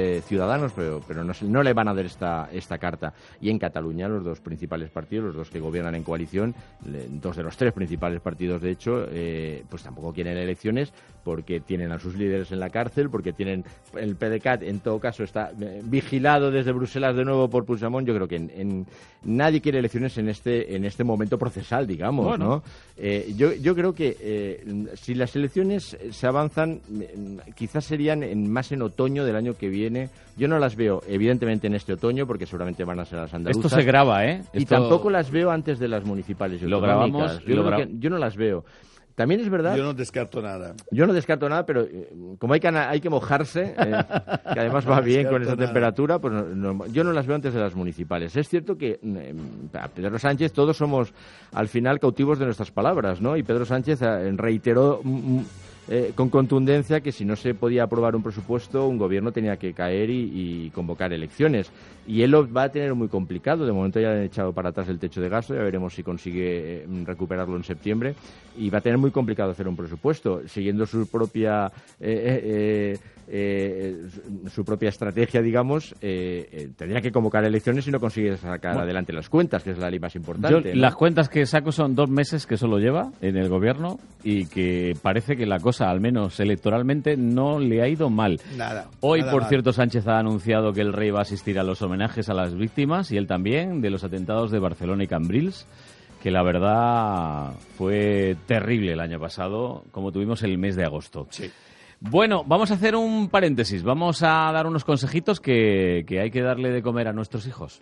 Ciudadanos, pero, pero no, no le van a dar esta, esta carta. Y en Cataluña los dos principales partidos, los dos que gobiernan en coalición, dos de los tres principales partidos, de hecho, eh, pues tampoco quieren elecciones porque tienen a sus líderes en la cárcel, porque tienen el PDeCAT, en todo caso, está eh, vigilado desde Bruselas de nuevo por Puigdemont. Yo creo que en, en, nadie quiere elecciones en este en este momento procesal, digamos, bueno. ¿no? Eh, yo, yo creo que eh, si las elecciones se avanzan, eh, quizás serían en, más en otoño del año que viene. Yo no las veo, evidentemente, en este otoño, porque seguramente van a ser las andaluzas. Esto se graba, ¿eh? Y Esto... tampoco las veo antes de las municipales y lo grabamos. Yo, lo creo gra... que, yo no las veo. También es verdad... Yo no descarto nada. Yo no descarto nada, pero eh, como hay que, hay que mojarse, eh, que además va bien con esa nada. temperatura, pues no, no, yo no las veo antes de las municipales. Es cierto que eh, a Pedro Sánchez todos somos al final cautivos de nuestras palabras, ¿no? Y Pedro Sánchez eh, reiteró mm, eh, con contundencia que si no se podía aprobar un presupuesto, un gobierno tenía que caer y, y convocar elecciones. Y él lo va a tener muy complicado. De momento ya le han echado para atrás el techo de gasto, ya veremos si consigue eh, recuperarlo en septiembre. Y va a tener muy complicado hacer un presupuesto, siguiendo su propia eh, eh, eh, su propia estrategia, digamos. Eh, eh, tendría que convocar elecciones y no consigue sacar bueno, adelante las cuentas, que es la ley más importante. Yo, ¿no? Las cuentas que saco son dos meses que solo lleva en el gobierno y que parece que la cosa, al menos electoralmente, no le ha ido mal. Nada. Hoy, nada por mal. cierto, Sánchez ha anunciado que el rey va a asistir a los homenajes a las víctimas y él también de los atentados de Barcelona y Cambrils, que la verdad fue terrible el año pasado, como tuvimos el mes de agosto. Sí. Bueno, vamos a hacer un paréntesis, vamos a dar unos consejitos que, que hay que darle de comer a nuestros hijos.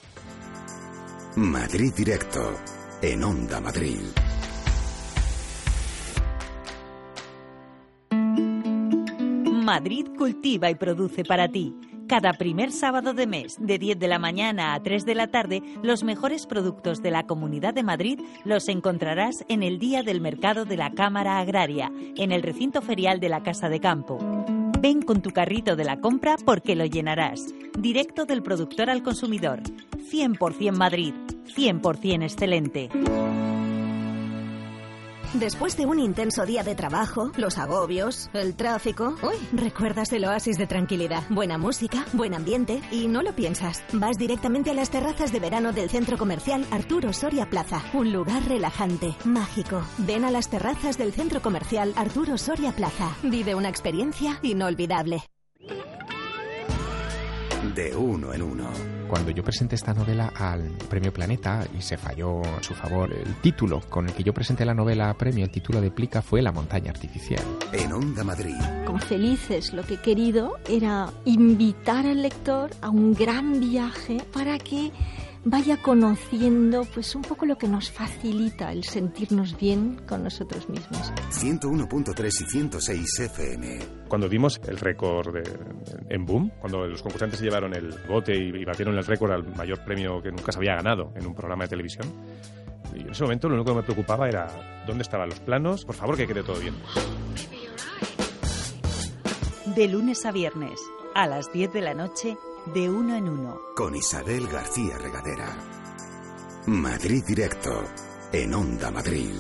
Madrid Directo, en Onda Madrid. Madrid cultiva y produce para ti. Cada primer sábado de mes, de diez de la mañana a tres de la tarde, los mejores productos de la Comunidad de Madrid los encontrarás en el Día del Mercado de la Cámara Agraria, en el recinto ferial de la Casa de Campo. Ven con tu carrito de la compra porque lo llenarás. Directo del productor al consumidor. cien por ciento Madrid, cien por ciento excelente. Después de un intenso día de trabajo, los agobios, el tráfico... Uy, recuerdas el oasis de tranquilidad. Buena música, buen ambiente y no lo piensas. Vas directamente a las terrazas de verano del Centro Comercial Arturo Soria Plaza. Un lugar relajante, mágico. Ven a las terrazas del Centro Comercial Arturo Soria Plaza. Vive una experiencia inolvidable. De uno en uno. Cuando yo presenté esta novela al Premio Planeta y se falló a su favor el título con el que yo presenté la novela a premio, el título de Plica fue La montaña artificial. En Onda Madrid. Con Felices lo que he querido era invitar al lector a un gran viaje para que vaya conociendo pues un poco lo que nos facilita el sentirnos bien con nosotros mismos. ciento uno punto tres y ciento seis F M. Cuando vimos el récord de, en Boom, cuando los concursantes se llevaron el bote y, y batieron el récord al mayor premio que nunca se había ganado en un programa de televisión, y en ese momento lo único que me preocupaba era dónde estaban los planos, por favor que quede todo bien. De lunes a viernes, a las diez de la noche, de uno en uno. Con Isabel García Regadera. Madrid Directo, en Onda Madrid.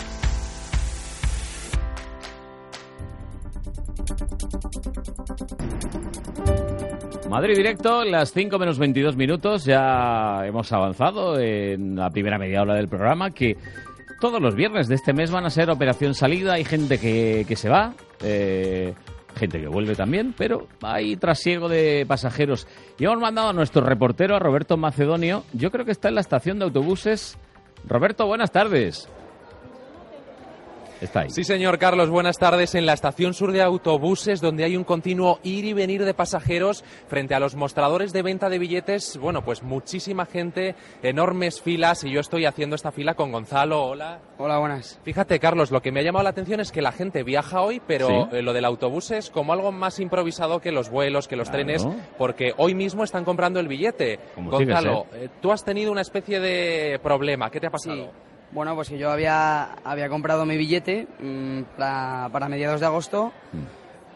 Madrid Directo, las cinco menos veintidós minutos. Ya hemos avanzado en la primera media hora del programa, que todos los viernes de este mes van a ser Operación Salida. Hay gente que, que se va, eh, gente que vuelve también, pero hay trasiego de pasajeros. Y hemos mandado a nuestro reportero, a Roberto Macedonio. Yo creo que está en la estación de autobuses. Roberto, buenas tardes. Está ahí. Sí, señor Carlos, buenas tardes. En la estación sur de autobuses, donde hay un continuo ir y venir de pasajeros frente a los mostradores de venta de billetes. Bueno, pues muchísima gente, enormes filas, y yo estoy haciendo esta fila con Gonzalo. Hola. Hola, buenas. Fíjate, Carlos, lo que me ha llamado la atención es que la gente viaja hoy, pero ¿sí? eh, lo del autobús es como algo más improvisado que los vuelos, que los claro. trenes, porque hoy mismo están comprando el billete. Gonzalo, eh, tú has tenido una especie de problema. ¿Qué te ha pasado? Sí. Bueno, pues que yo había, había comprado mi billete mmm, para, para mediados de agosto mm.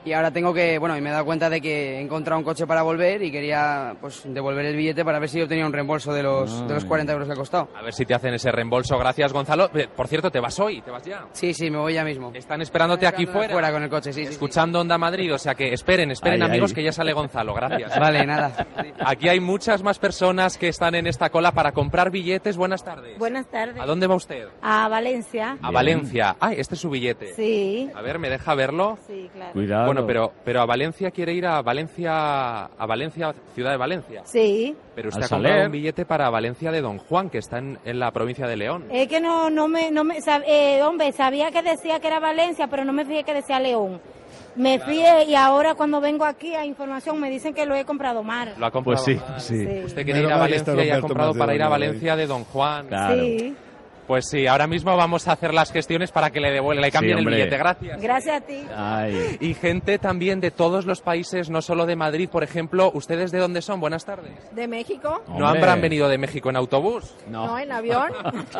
y ahora tengo que, bueno, y me he dado cuenta de que he encontrado un coche para volver y quería pues devolver el billete para ver si yo tenía un reembolso de los, de los cuarenta euros que ha costado. A ver si te hacen ese reembolso. Gracias, Gonzalo. Por cierto, ¿te vas hoy? ¿Te vas ya? Sí, sí, me voy ya mismo. Están esperándote aquí fuera. Fuera con el coche, sí. Escuchando sí, sí. Onda Madrid, o sea que esperen, esperen Ay, amigos ay. que ya sale Gonzalo. Gracias. Vale, nada. Aquí hay muchas más personas que están en esta cola para comprar billetes. Buenas tardes. Buenas tardes. ¿A dónde va usted? A Valencia. A Valencia. Ah, este es su billete. Sí. A ver, ¿me deja verlo? Sí, claro. Cuidado. Bueno, pero, pero a Valencia quiere ir a Valencia, a Valencia, ciudad de Valencia. Sí. Pero usted Al ha comprado Saler. un billete para Valencia de Don Juan, que está en, en la provincia de León. Es que no, no me, no me, sab- eh, hombre, sabía que decía que era Valencia, pero no me fijé que decía León. Me fijé y ahora cuando vengo aquí a información me dicen que lo he comprado mal. Lo ha comprado. Pues sí, mal. sí. Sí. Usted quiere ir Menos a mal que está Valencia y ha Roberto comprado Mateo para ir a hoy. Valencia de Don Juan. Claro. Sí. Pues sí, ahora mismo vamos a hacer las gestiones para que le devuelvan, le cambien Sí, el hombre. billete. Gracias. Gracias a ti. Ay. Y gente también de todos los países, no solo de Madrid, por ejemplo. ¿Ustedes de dónde son? Buenas tardes. ¿De México? ¿No Hombre. habrán venido de México en autobús? No, en avión.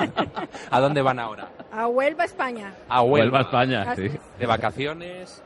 ¿A dónde van ahora? A Huelva, España. A Vuelva Huelva. a España, sí. ¿De vacaciones?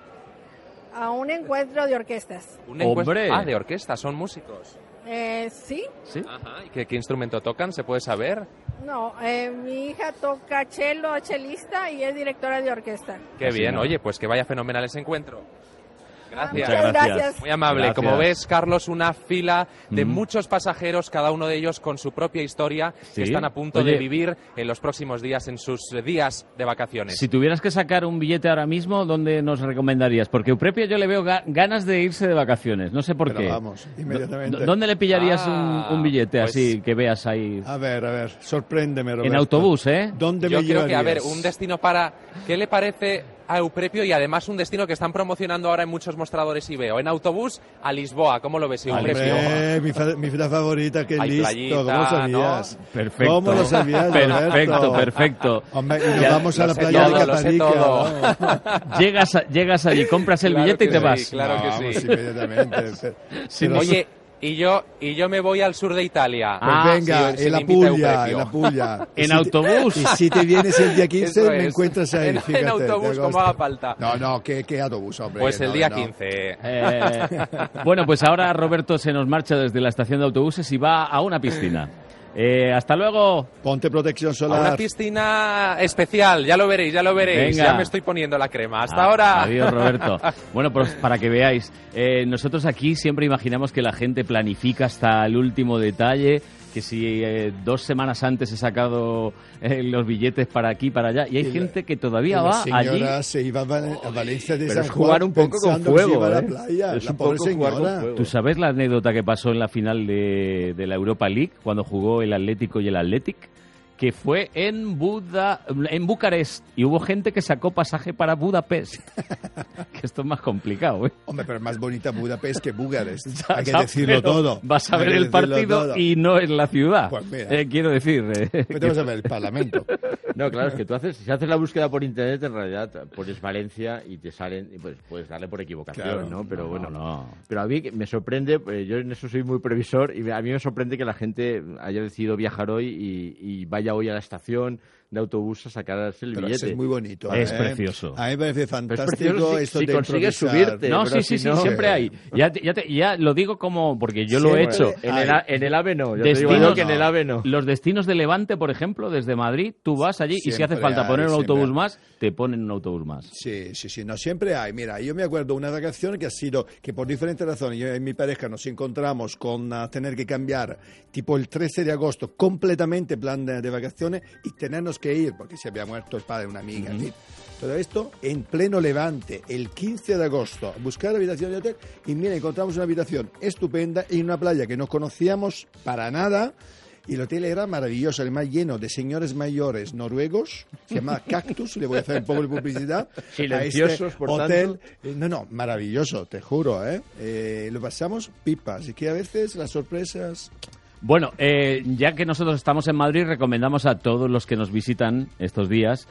A un encuentro de orquestas. Un encuentro- ¡Hombre! Ah, de orquesta, son músicos. Eh, ¿Sí? ¿Sí? Ajá. ¿Y qué, qué instrumento tocan? ¿Se puede saber? No, eh, mi hija toca cello, chelista y es directora de orquesta. Qué Así bien. no. Oye, pues que vaya fenomenal ese encuentro. Gracias. Muchas gracias. Muy amable. Gracias. Como ves, Carlos, una fila de Mm. muchos pasajeros, cada uno de ellos con su propia historia, Sí. que están a punto Oye. de vivir en los próximos días, en sus días de vacaciones. Si tuvieras que sacar un billete ahora mismo, ¿dónde nos recomendarías? Porque Eupropio yo le veo ga- ganas de irse de vacaciones, no sé por Pero qué. vamos, inmediatamente. D- ¿Dónde le pillarías Ah, un, un billete pues- así que veas ahí? A ver, a ver, sorpréndeme, Roberto. En autobús, ¿eh? ¿Dónde Yo me creo que, a ver, llevarías? un destino para... ¿Qué le parece a Euprepio? Y además un destino que están promocionando ahora en muchos mostradores y veo. En autobús a Lisboa. ¿Cómo lo ves, Euprepio? Hombre, mi, fa- mi ciudad favorita, que Hay listo. playita, ¿Cómo lo sabías? ¿no? Perfecto. ¿Cómo lo sabías, Perfecto, Roberto? perfecto. Hombre, y nos Ya, vamos a lo la sé playa todo, de lo sé Caparica. todo. ¿no? Llegas, a- llegas allí, compras el Claro billete y que te sí, vas. claro que Vamos, sí. inmediatamente. Pero- Sí, pero- Oye, y yo, y yo me voy al sur de Italia. Pues Ah, venga, si- si en me la invita Puglia, Euprepio. en la Puglia. En Y si te- autobús. y si te vienes el día quince, Eso me es. encuentras ahí, En- en fíjate. autobús, de como agosto. haga falta. No, no, ¿qué, qué autobús, hombre? Pues que el no, día no. quince. Eh, bueno, pues ahora Roberto se nos marcha desde la estación de autobuses y va a una piscina. Eh, hasta luego. Ponte protección A solar. una piscina especial, ya lo veréis, ya lo veréis. Venga. Ya me estoy poniendo la crema. Hasta Ah, ahora. Adiós, Roberto. Bueno, pues para que veáis, eh, nosotros aquí siempre imaginamos que la gente planifica hasta el último detalle, que si eh, dos semanas antes he sacado eh, los billetes para aquí, para allá, y hay Y la- gente que todavía Y la va señora allí. se iba a, Val- a Valencia de Pero San es Juan jugar un poco con pensando que se fuego, iba a la ¿eh? playa. Es La un pobre poco jugar con señora. fuego. ¿Tú sabes la anécdota que pasó en la final de, de la Europa League, cuando jugó el Atlético y el Athletic? Que fue en Buda, en Bucarest, y hubo gente que sacó pasaje para Budapest. Que esto es más complicado, ¿eh? Hombre, pero es más bonita Budapest que Bucarest. Ya, Hay que ya, decirlo pero todo. Vas a Hay ver que el decirlo partido todo. y no es la ciudad. Pues mira. Eh, quiero decir. eh, Pues te vas a ver el Parlamento. No, claro, es que tú haces, si haces la búsqueda por internet, en realidad pones Valencia y te salen, y pues puedes darle por equivocación, Claro. ¿no? Pero No, bueno, no. Pero a mí me sorprende, eh, yo en eso soy muy previsor, y a mí me sorprende que la gente haya decidido viajar hoy y, y vaya hoy a la estación de autobús a sacarse el Pero billete. eso es muy bonito. Es ¿eh? precioso. A mí me parece Pero es fantástico precioso si- esto si de consigues improvisar. subirte. No, pero sí, sí, si sí, no- siempre hay. Ya, te- ya, te- ya lo digo como, porque yo lo he Siempre hecho. En el, hay. a- en el AVE no, yo te digo Destinos- yo que en el AVE no. Los destinos de Levante, por ejemplo, desde Madrid, tú vas allí y si hace Siempre falta hay, poner un siempre autobús hay. más, te ponen un autobús más. Sí, sí, sí, no, siempre hay. Mira, yo me acuerdo una vacación que ha sido, que por diferentes razones, yo y mi pareja nos encontramos con uh, tener que cambiar, tipo el trece de agosto, completamente plan de, de vacaciones y tenernos que ir, porque se había muerto el padre de una amiga, en fin. Todo esto en pleno Levante, el quince de agosto, a buscar habitación de hotel y mira, encontramos una habitación estupenda en una playa que no conocíamos para nada. Y el hotel era maravilloso, además lleno de señores mayores noruegos, se llama Cactus, le voy a hacer un poco de publicidad. Silenciosos, a este por hotel. tanto. Eh, No, no, maravilloso, te juro, ¿eh? Eh, lo pasamos pipa, así que a veces las sorpresas... Bueno, eh, ya que nosotros estamos en Madrid, recomendamos a todos los que nos visitan estos días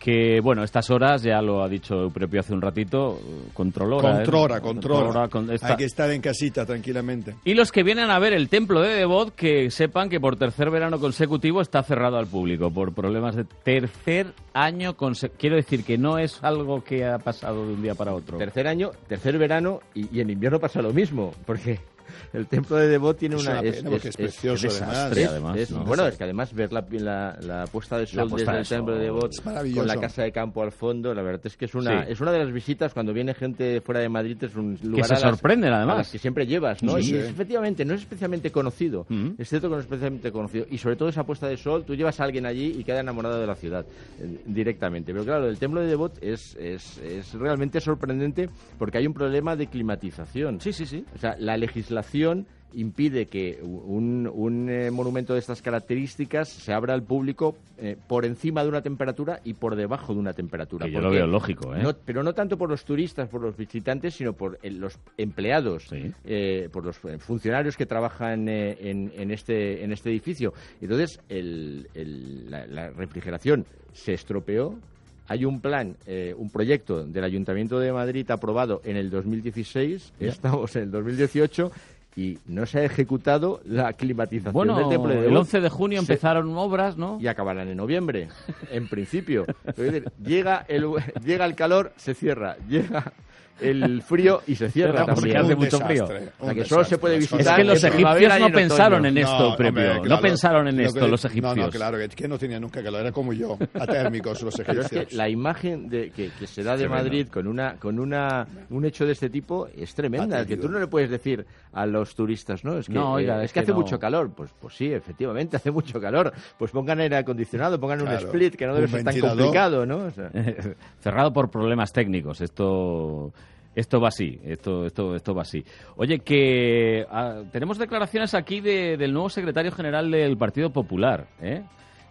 que, bueno, estas horas, ya lo ha dicho Eupropio hace un ratito, controlora. Controla, ¿eh? controla. controla con esta... Hay que estar en casita tranquilamente. Y los que vienen a ver el templo de Devot, que sepan que por tercer verano consecutivo está cerrado al público, por problemas de tercer año consecutivo. Quiero decir que no es algo que ha pasado de un día para otro. Tercer año, tercer verano, y, y en invierno pasa lo mismo, porque... El templo de Devot tiene es una... una pena, es, porque es, es precioso, es además. Es, además es, ¿no? Bueno, es que además ver la, la, la puesta de sol puesta desde de el sol. templo de Devot con la casa de campo al fondo, la verdad es que es una, sí. es una de las visitas cuando viene gente fuera de Madrid, es un lugar que se a las, sorprenden además. A las que siempre llevas, ¿no? Sí, y sí. es, efectivamente no es especialmente conocido, mm-hmm. es cierto que no es especialmente conocido, y sobre todo esa puesta de sol, tú llevas a alguien allí y queda enamorado de la ciudad eh, directamente. Pero claro, el templo de Devot es, es, es realmente sorprendente porque hay un problema de climatización. Sí, sí, sí. O sea, la legislación impide que un, un eh, monumento de estas características se abra al público eh, por encima de una temperatura y por debajo de una temperatura. Que yo lo veo lógico, ¿eh? No, pero no tanto por los turistas, por los visitantes, sino por eh, los empleados, sí. eh, por los funcionarios que trabajan eh, en, en, este, en este edificio. Entonces, el, el, la, la refrigeración se estropeó. Hay un plan, eh, un proyecto del Ayuntamiento de Madrid aprobado en el dos mil dieciséis, yeah. Estamos en el dos mil dieciocho... y no se ha ejecutado la climatización bueno, del templo de Devot. El once de junio se... empezaron obras, ¿no? Y acabarán en noviembre, en principio. Es decir, llega el, llega el calor, se cierra. Llega el frío y se cierra no, también. Hace mucho frío. O sea, que solo se puede visitar. Es que los egipcios no pensaron en esto, no, Prepio. Hombre, claro, no pensaron en esto que, los egipcios. No, no, claro, que, que no tenía nunca calor. Era como yo, atérmicos los egipcios. Pero es que la imagen de, que, que se da de Madrid con una con una un hecho de este tipo es tremenda. Es que tú no le puedes decir a los turistas, ¿no? Es que, no, oiga, eh, es es que, que hace no. mucho calor. Pues pues sí, efectivamente, hace mucho calor. Pues pongan aire acondicionado, pongan claro, un split, que no debe ser tan complicado, ¿no? O sea. Cerrado por problemas técnicos. Esto... Esto va así, esto, esto, esto va así. Oye, que ah, tenemos declaraciones aquí de, del nuevo secretario general del Partido Popular, ¿eh?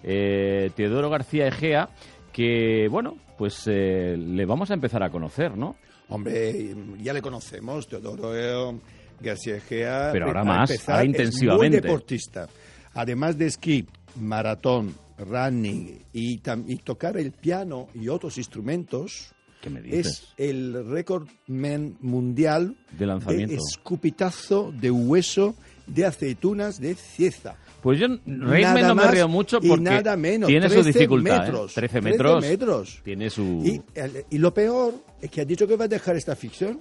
Eh, Teodoro García Egea, que, bueno, pues eh, le vamos a empezar a conocer, ¿no? Hombre, ya le conocemos, Teodoro eh, García Egea. Pero ahora más, empezar, ahora intensivamente. Es muy deportista. Además de esquí, maratón, running y, tam, y tocar el piano y otros instrumentos... ¿Qué me dices? Es el récord men mundial de lanzamiento, de escupitazo de hueso de aceitunas de Cieza. Pues yo reírme no me río mucho porque nada menos, tiene su dificultad. Metros, ¿eh? trece metros. trece metros. Tiene su... Y, y lo peor es que ha dicho que va a dejar esta ficción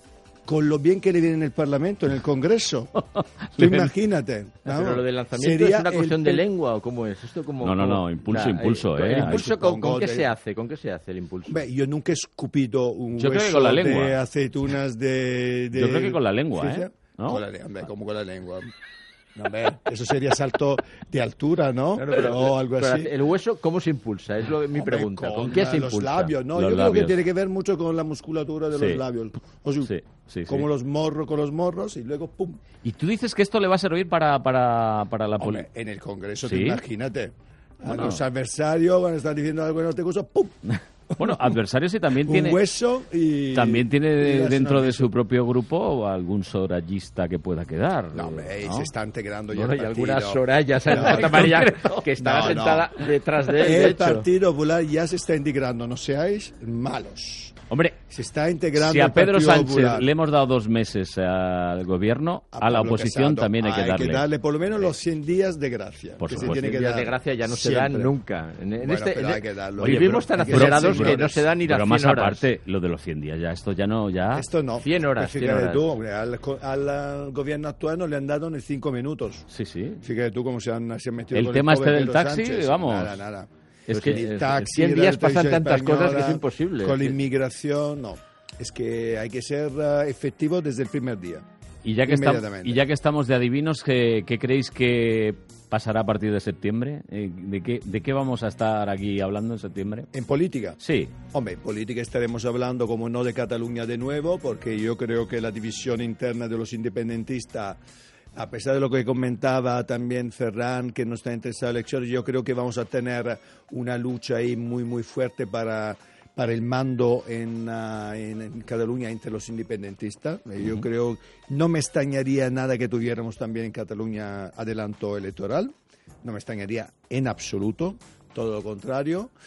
con lo bien que le viene en el Parlamento, en el Congreso. Tú imagínate. ¿No? Pero lo del lanzamiento es una cuestión el... de lengua o cómo es esto como no no no impulso nah, impulso eh, eh el impulso con, con qué de... se hace con qué se hace el impulso. Bé, yo nunca he escupido un yo hueso creo que con la lengua. de aceitunas de, de... yo creo que con la lengua eh ¿no? Con la lengua, como con la lengua. No, ver, eso sería salto de altura, ¿no? Claro, pero, o algo pero así. ¿El hueso cómo se impulsa? Es lo, mi pregunta. ¿Con, ¿Con qué se impulsa? Los labios, ¿no? Los Yo labios. creo que tiene que ver mucho con la musculatura de sí. los labios. O sea, sí, sí, como sí. los morros con los morros y luego ¡pum! ¿Y tú dices que esto le va a servir para, para, para la política? En el Congreso, ¿Sí? te imagínate. A bueno. los adversarios, cuando están diciendo algo que no te gusta, ¡pum! Bueno, adversarios y también un tiene... hueso y... También tiene y dentro de su propio grupo algún sorayista que pueda quedar. No, hombre, ¿no? Se está integrando ya bueno, el hay partido. algunas sorayas en Santa María que está no, sentada no. detrás de él. El de hecho. Partido Popular ya se está integrando, no seáis malos. Hombre, se está integrando. Si a Pedro el Sánchez Popular. le hemos dado dos meses al gobierno, a, a la oposición Casado. también hay que darle. Hay que darle por lo menos los cien días de gracia. Por que supuesto. Se tiene cien que días dar de gracia ya no siempre. se dan nunca. En, en bueno, este, pero en, hay que darlo. Oye, vivimos tan acelerados que no se dan ni las Pero más cien horas. aparte, lo de los cien días, ya esto ya no... ya Esto no. cien horas. Fíjate cien horas. tú, hombre, al, al, al gobierno actual no le han dado ni cinco minutos. Sí, sí. Fíjate tú cómo se han, se han metido el con tema el este del Pedro taxi, Sánchez. vamos... Nada, nada. Es pues que el taxi, cien días la pasan tantas española, cosas que es imposible. Con la inmigración, no. Es que hay que ser uh, efectivos desde el primer día. Y ya que, está, y ya que estamos de adivinos, ¿qué, ¿qué creéis que pasará a partir de septiembre? ¿De qué, ¿De qué vamos a estar aquí hablando en septiembre? ¿En política? Sí. Hombre, en política estaremos hablando, como no, de Cataluña de nuevo, porque yo creo que la división interna de los independentistas, a pesar de lo que comentaba también Ferran, que no está interesado en elecciones, yo creo que vamos a tener una lucha ahí muy, muy fuerte para... para el mando en, uh, en, en Cataluña entre los independentistas. Uh-huh. Yo creo, no me extrañaría nada que tuviéramos también en Cataluña adelanto electoral, no me extrañaría en absoluto, todo lo contrario.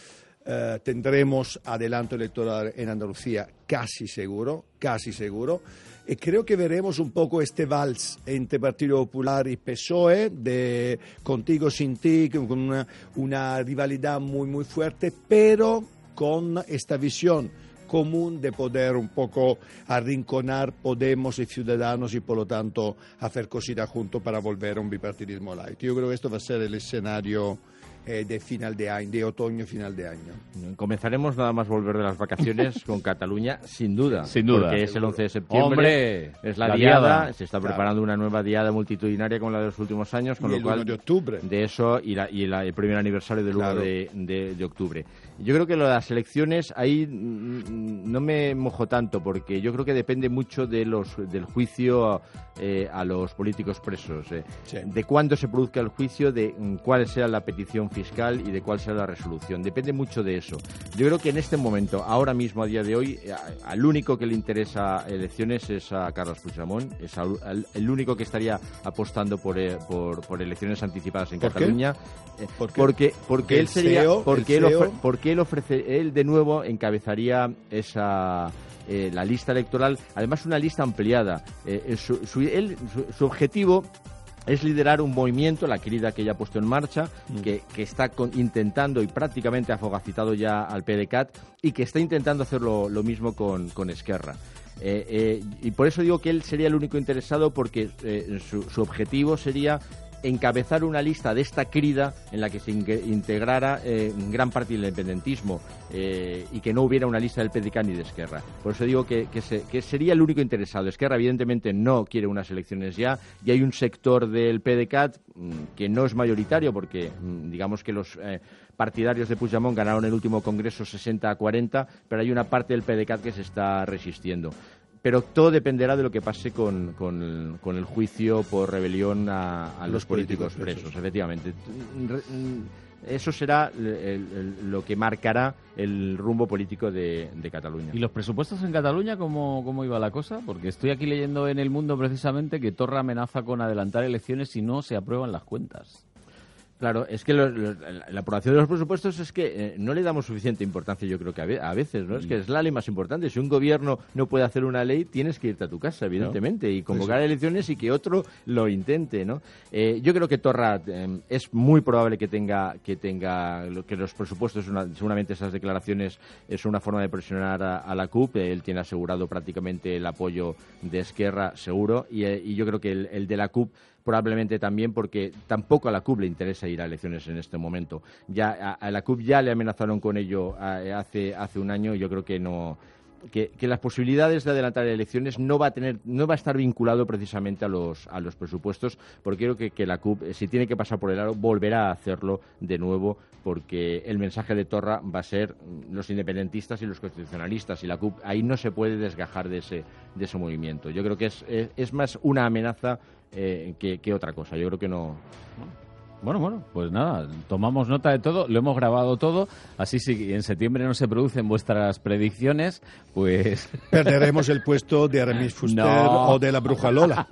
eh, tendremos adelanto electoral en Andalucía, casi seguro, casi seguro. Y creo que veremos un poco este vals entre Partido Popular y P S O E, de contigo sin ti, con una, una rivalidad muy, muy fuerte, pero con esta visión común de poder un poco arrinconar Podemos y Ciudadanos y por lo tanto hacer cositas juntos para volver a un bipartidismo light. Yo creo que esto va a ser el escenario eh, de final de año, de otoño, final de año. Comenzaremos nada más volver de las vacaciones con Cataluña, sin duda. Sin duda. Porque es el once de septiembre. ¡Hombre! Es la, la diada, diada. Se está Claro. preparando una nueva diada multitudinaria como la de los últimos años, con Y lo el cual uno de octubre. de eso y, la, y la- el primer aniversario del Claro. uno de, de- de octubre. Yo creo que lo de las elecciones ahí mm, no me mojo tanto, porque yo creo que depende mucho de los del juicio eh, a los políticos presos, eh, Sí. de cuándo se produzca el juicio, de mm, cuál sea la petición fiscal y de cuál sea la resolución. Depende mucho de eso. Yo creo que en este momento, ahora mismo, a día de hoy, eh, a- al único que le interesa elecciones es a Carlos Puigdemont, es al, al- el único que estaría apostando por, eh, por, por elecciones anticipadas en ¿Por qué? Cataluña. eh, ¿Por qué? Porque, porque El él sería, C E O, porque el él, C E O. ofre- porque él ofrece, él de nuevo encabezaría esa eh, la lista electoral, además una lista ampliada. Eh, su, su- él- su- su objetivo es liderar un movimiento, la querida que ya ha puesto en marcha, Mm. que, que está con- intentando y prácticamente ha fogacitado ya al P D C A T y que está intentando hacer lo, lo mismo con, con Esquerra. Eh, eh, y por eso digo que él sería el único interesado, porque eh, su, su objetivo sería encabezar una lista de esta crida en la que se in- integrara eh, gran parte del independentismo eh, y que no hubiera una lista del P D C A T ni de Esquerra. Por eso digo que, que, se- que sería el único interesado. Esquerra evidentemente no quiere unas elecciones ya, y hay un sector del P D C A T mm, que no es mayoritario, porque mm, digamos que los eh, partidarios de Puigdemont ganaron el último congreso sesenta a cuarenta, pero hay una parte del P D C A T que se está resistiendo. Pero todo dependerá de lo que pase con, con, el, con el juicio por rebelión a, a los, Los políticos, políticos presos, presos. efectivamente. Re- Eso será el- el- lo que marcará el rumbo político de, de Cataluña. ¿Y los presupuestos en Cataluña cómo, cómo iba la cosa? Porque estoy aquí leyendo en El Mundo precisamente que Torra amenaza con adelantar elecciones si no se aprueban las cuentas. Claro, es que lo- lo- la la aprobación de los presupuestos es que eh, no le damos suficiente importancia, yo creo que a, ve- a veces, ¿no? Es que es la ley más importante. Si un gobierno no puede hacer una ley, tienes que irte a tu casa, evidentemente, y convocar elecciones y que otro lo intente, ¿no? Eh, yo creo que Torra eh, es muy probable que tenga que tenga lo- que los presupuestos, una- seguramente esas declaraciones es una forma de presionar a, a la C U P. Él tiene asegurado prácticamente el apoyo de Esquerra, seguro, y, eh, y yo creo que el, el de la C U P probablemente también, porque tampoco a la C U P le interesa ir a elecciones en este momento. Ya a, a la C U P ya le amenazaron con ello a- hace hace un año, y yo creo que no que, que las posibilidades de adelantar elecciones no va a tener no va a estar vinculado precisamente a los a los presupuestos, porque creo que, que la C U P, eh, si tiene que pasar por el aro, volverá a hacerlo de nuevo, porque el mensaje de Torra va a ser mm, los independentistas y los constitucionalistas, y la C U P ahí no se puede desgajar de ese de ese movimiento. Yo creo que es es, es más una amenaza eh, que, que otra cosa. Yo creo que no. Bueno, bueno, pues nada, tomamos nota de todo, lo hemos grabado todo, así si en septiembre no se producen vuestras predicciones, pues... Perderemos el puesto de Aramis Fuster No. o de la Bruja Lola.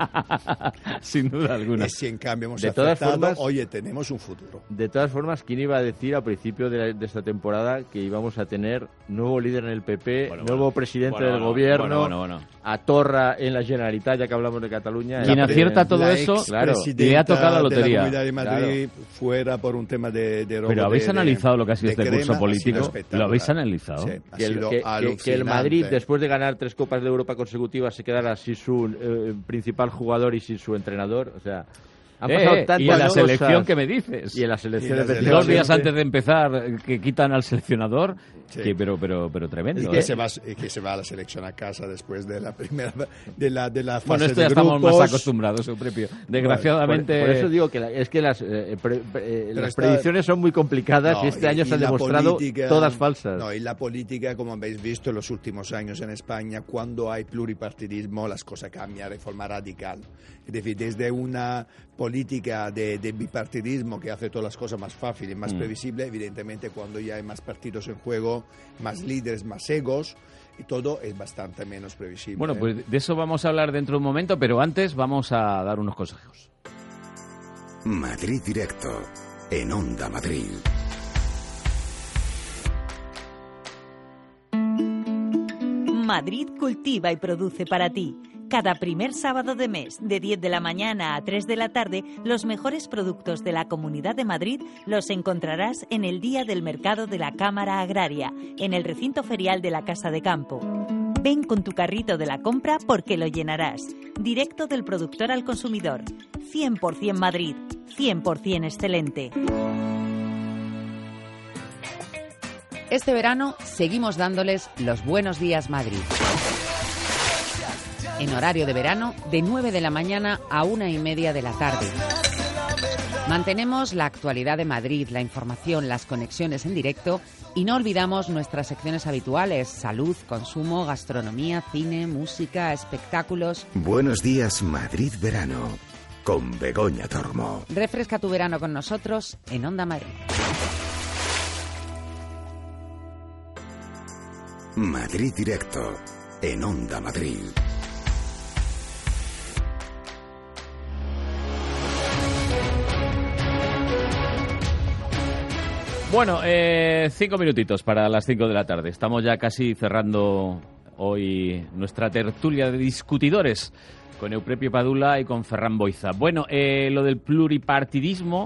Sin duda alguna. Y si en cambio hemos De todas acertado, formas- oye, tenemos un futuro. De todas formas, ¿quién iba a decir al principio de, la- de esta temporada que íbamos a tener nuevo líder en el P P, Bueno, nuevo bueno. presidente Bueno, del bueno, gobierno, bueno, bueno, bueno. a Torra en la Generalitat, ya que hablamos de Cataluña? Quien La- acierta todo La eso, claro. le ha tocado la De lotería. la Comunidad de Madrid fuera por un tema de, de robo Pero habéis de- de- analizado lo que ha sido de este crema, curso ha sido político. espectacular. ¿Lo habéis analizado? Sí, ha que el, sido que- que- que el alucinante. Madrid, después de ganar tres Copas de Europa consecutivas, se quedara sin su eh, principal jugador y sin su entrenador. O sea, han Eh, pasado eh, tantas y en la cosas. selección, ¿qué me dices? Y en la selección, Y la efectivamente. Dos días antes de empezar, eh, que quitan al seleccionador, Sí. que, pero, pero, pero tremendo. Y que, ¿eh? se va, y que se va a la selección a casa después de la primera de la, de la fase Bueno, esto de ya estamos grupos. más acostumbrados, Eupropio. Desgraciadamente... Por, por eso digo que la- es que las, eh, pre- pre- eh, las está- predicciones son muy complicadas No, y este año se han la demostrado política- todas falsas. No, y la política, como habéis visto en los últimos años en España, cuando hay pluripartidismo, las cosas cambian de forma radical. Es decir, desde una política de, de bipartidismo que hace todas las cosas más fáciles y más Mm. previsibles, evidentemente cuando ya hay más partidos en juego, más líderes, más egos, y todo es bastante menos previsible. Bueno, pues de eso vamos a hablar dentro de un momento, pero antes vamos a dar unos consejos. Madrid Directo, en Onda Madrid. Madrid cultiva y produce para ti. Cada primer sábado de mes, de diez de la mañana a tres de la tarde, los mejores productos de la Comunidad de Madrid los encontrarás en el Día del Mercado de la Cámara Agraria, en el recinto ferial de la Casa de Campo. Ven con tu carrito de la compra porque lo llenarás. Directo del productor al consumidor. cien por ciento Madrid, cien por ciento excelente. Este verano seguimos dándoles los buenos días Madrid. En horario de verano, de nueve de la mañana a una y media de la tarde. Mantenemos la actualidad de Madrid, la información, las conexiones en directo y no olvidamos nuestras secciones habituales: salud, consumo, gastronomía, cine, música, espectáculos. Buenos días Madrid Verano, con Begoña Tormo. Refresca tu verano con nosotros en Onda Madrid. Madrid Directo, en Onda Madrid. Bueno, eh, cinco minutitos para las cinco de la tarde. Estamos ya casi cerrando hoy nuestra tertulia de discutidores con Euprepio Padula y con Ferran Boiza. Bueno, eh, lo del pluripartidismo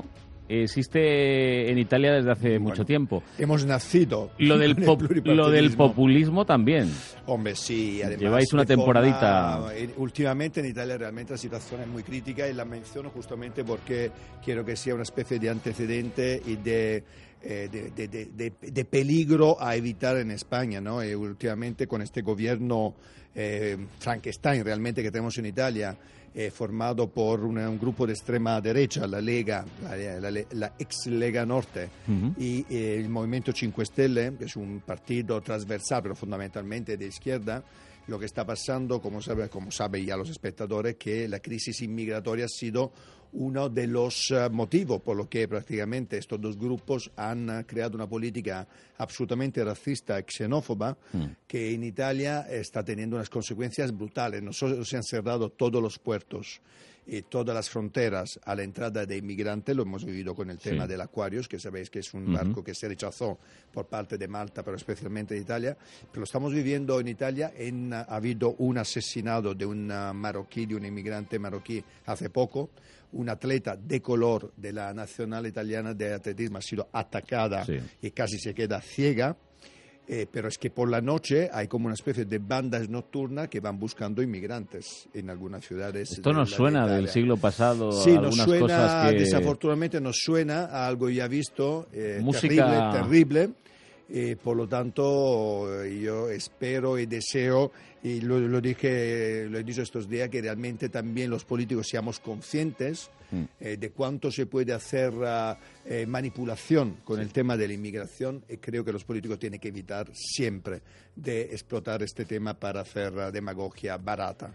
existe en Italia desde hace bueno, mucho tiempo. Hemos nacido. Lo del, pop, lo del populismo también. Hombre, sí. Además, lleváis una temporadita. Forma, últimamente en Italia realmente la situación es muy crítica y la menciono justamente porque quiero que sea una especie de antecedente y de... Eh, de, de, de, de, de peligro a evitar en España, ¿no? Y últimamente con este gobierno eh, Frankenstein realmente que tenemos en Italia, eh, formado por una, un grupo de extrema derecha, la Lega, la, la, la ex Lega Norte, uh-huh. y eh, el Movimiento cinque Stelle, que es un partido transversal, pero fundamentalmente de izquierda. Lo que está pasando, como sabe, como saben ya los espectadores, que la crisis inmigratoria ha sido uno de los uh, motivos por los que prácticamente estos dos grupos han uh, creado una política absolutamente racista y xenófoba mm. que en Italia está teniendo unas consecuencias brutales. Nosotros se han cerrado todos los puertos y todas las fronteras a la entrada de inmigrantes. Lo hemos vivido con el tema sí. del Aquarius, que sabéis que es un uh-huh. barco que se rechazó por parte de Malta, pero especialmente de Italia. Pero lo estamos viviendo en Italia. En, ha habido un asesinado de un marroquí, de un inmigrante marroquí hace poco. Un atleta de color de la Nacional Italiana de Atletismo ha sido atacada sí. y casi se queda ciega. Eh, pero es que por la noche hay como una especie de bandas nocturnas que van buscando inmigrantes en algunas ciudades. Esto nos de suena de del siglo pasado. Sí, algunas nos suena, cosas que... desafortunadamente nos suena a algo ya visto, eh, Música... terrible, terrible. Eh, por lo tanto, yo espero y deseo, y lo, lo dije, lo he dicho estos días, que realmente también los políticos seamos conscientes mm. eh, de cuánto se puede hacer uh, eh, manipulación con sí. el tema de la inmigración, y creo que los políticos tienen que evitar siempre de explotar este tema para hacer uh, demagogia barata.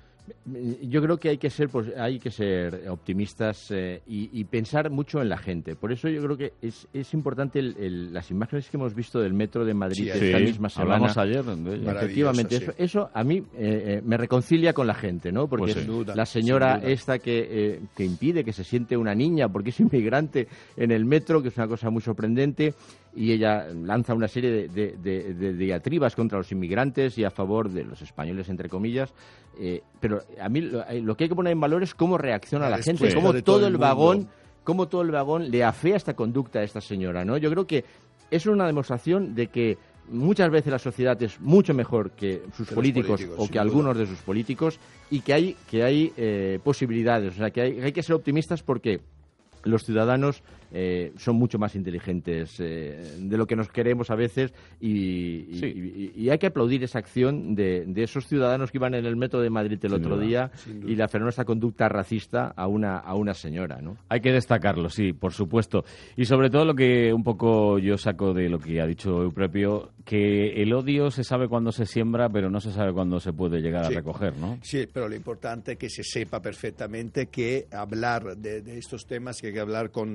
Yo creo que hay que ser, pues, hay que ser optimistas eh, y, y pensar mucho en la gente. Por eso yo creo que es, es importante el, el, las imágenes que hemos visto del metro de Madrid sí, esta sí, misma semana. Hablamos ayer. Efectivamente, sí. eso, eso a mí eh, eh, me reconcilia con la gente, ¿no? Porque pues sí. la señora esta que, eh, que impide que se siente una niña porque es inmigrante en el metro, que es una cosa muy sorprendente, y ella lanza una serie de, de, de, de diatribas contra los inmigrantes y a favor de los españoles, entre comillas. Eh, pero a mí lo, lo que hay que poner en valor es cómo reacciona la, la gente, cómo todo, todo el vagón, cómo todo el vagón le afea esta conducta a esta señora, ¿no? Yo creo que es una demostración de que muchas veces la sociedad es mucho mejor que sus que políticos, políticos o que algunos duda. de sus políticos, y que hay que hay eh, posibilidades, o sea, que hay, hay que ser optimistas porque los ciudadanos eh, son mucho más inteligentes eh, de lo que nos queremos a veces y, y, sí. y, y hay que aplaudir esa acción de, de esos ciudadanos que iban en el metro de Madrid el sin otro duda, día y le afearon esa conducta racista a una a una señora, ¿no? Hay que destacarlo, sí, por supuesto. Y sobre todo lo que un poco yo saco de lo que ha dicho Euprepio, que el odio se sabe cuándo se siembra, pero no se sabe cuándo se puede llegar sí. a recoger, ¿no? Sí, pero lo importante es que se sepa perfectamente que hablar de, de estos temas, que hay que hablar con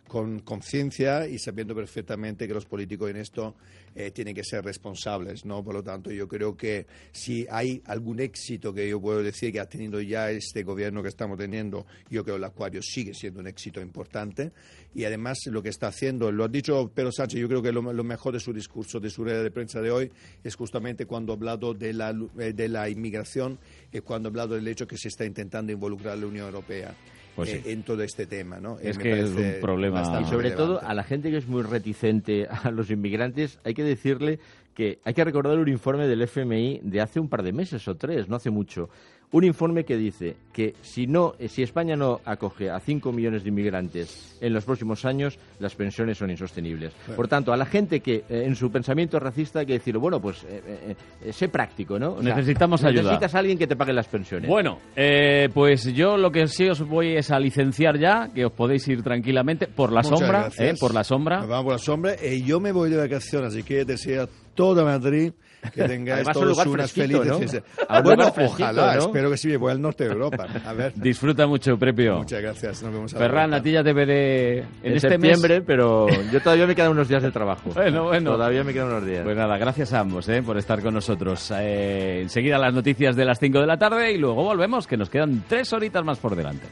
con conciencia y sabiendo perfectamente que los políticos en esto eh, tienen que ser responsables, ¿no? Por lo tanto, yo creo que si hay algún éxito que yo puedo decir que ha tenido ya este gobierno que estamos teniendo, yo creo que el Acuario sigue siendo un éxito importante y además lo que está haciendo, lo ha dicho Pedro Sánchez, yo creo que lo, lo mejor de su discurso, de su rueda de prensa de hoy es justamente cuando ha hablado de la, de la inmigración y cuando ha hablado del hecho que se está intentando involucrar a la Unión Europea. Pues sí. eh, en todo este tema, ¿no? Es eh, que es un problema. Y sobre relevante. todo a la gente que es muy reticente a los inmigrantes, hay que decirle que hay que recordar un informe del F M I de hace un par de meses o tres, no hace mucho. Un informe que dice que si no, si España no acoge a cinco millones de inmigrantes en los próximos años, las pensiones son insostenibles. Claro. Por tanto, a la gente que eh, en su pensamiento racista hay que decirle, bueno, pues eh, eh, sé práctico, ¿no? O Necesitamos sea, ayuda. Necesitas a alguien que te pague las pensiones. Bueno, eh, pues yo lo que sí os voy es a licenciar ya, que os podéis ir tranquilamente por la Muchas sombra, gracias. eh, por la sombra. Nos vamos por la sombra y yo me voy de vacaciones, así que deseo toda Madrid que tengáis Además, todos lugar unas fresquito, felices. ¿no? Bueno, fresquito, ojalá, ¿no? espero que sí, me voy al norte de Europa. A ver. Disfruta mucho, Prepio. Muchas gracias, nos vemos a Ferran, a ti ya te veré en, en este septiembre, mes. Pero yo todavía me quedan unos días de trabajo. Bueno, bueno. Todavía me quedan unos días. Pues nada, gracias a ambos eh, por estar con nosotros. Eh, enseguida las noticias de las cinco de la tarde y luego volvemos, que nos quedan tres horitas más por delante.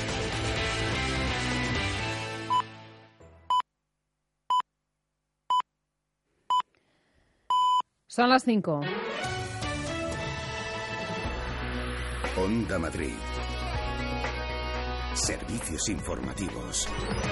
Son las cinco. Onda Madrid. Servicios informativos.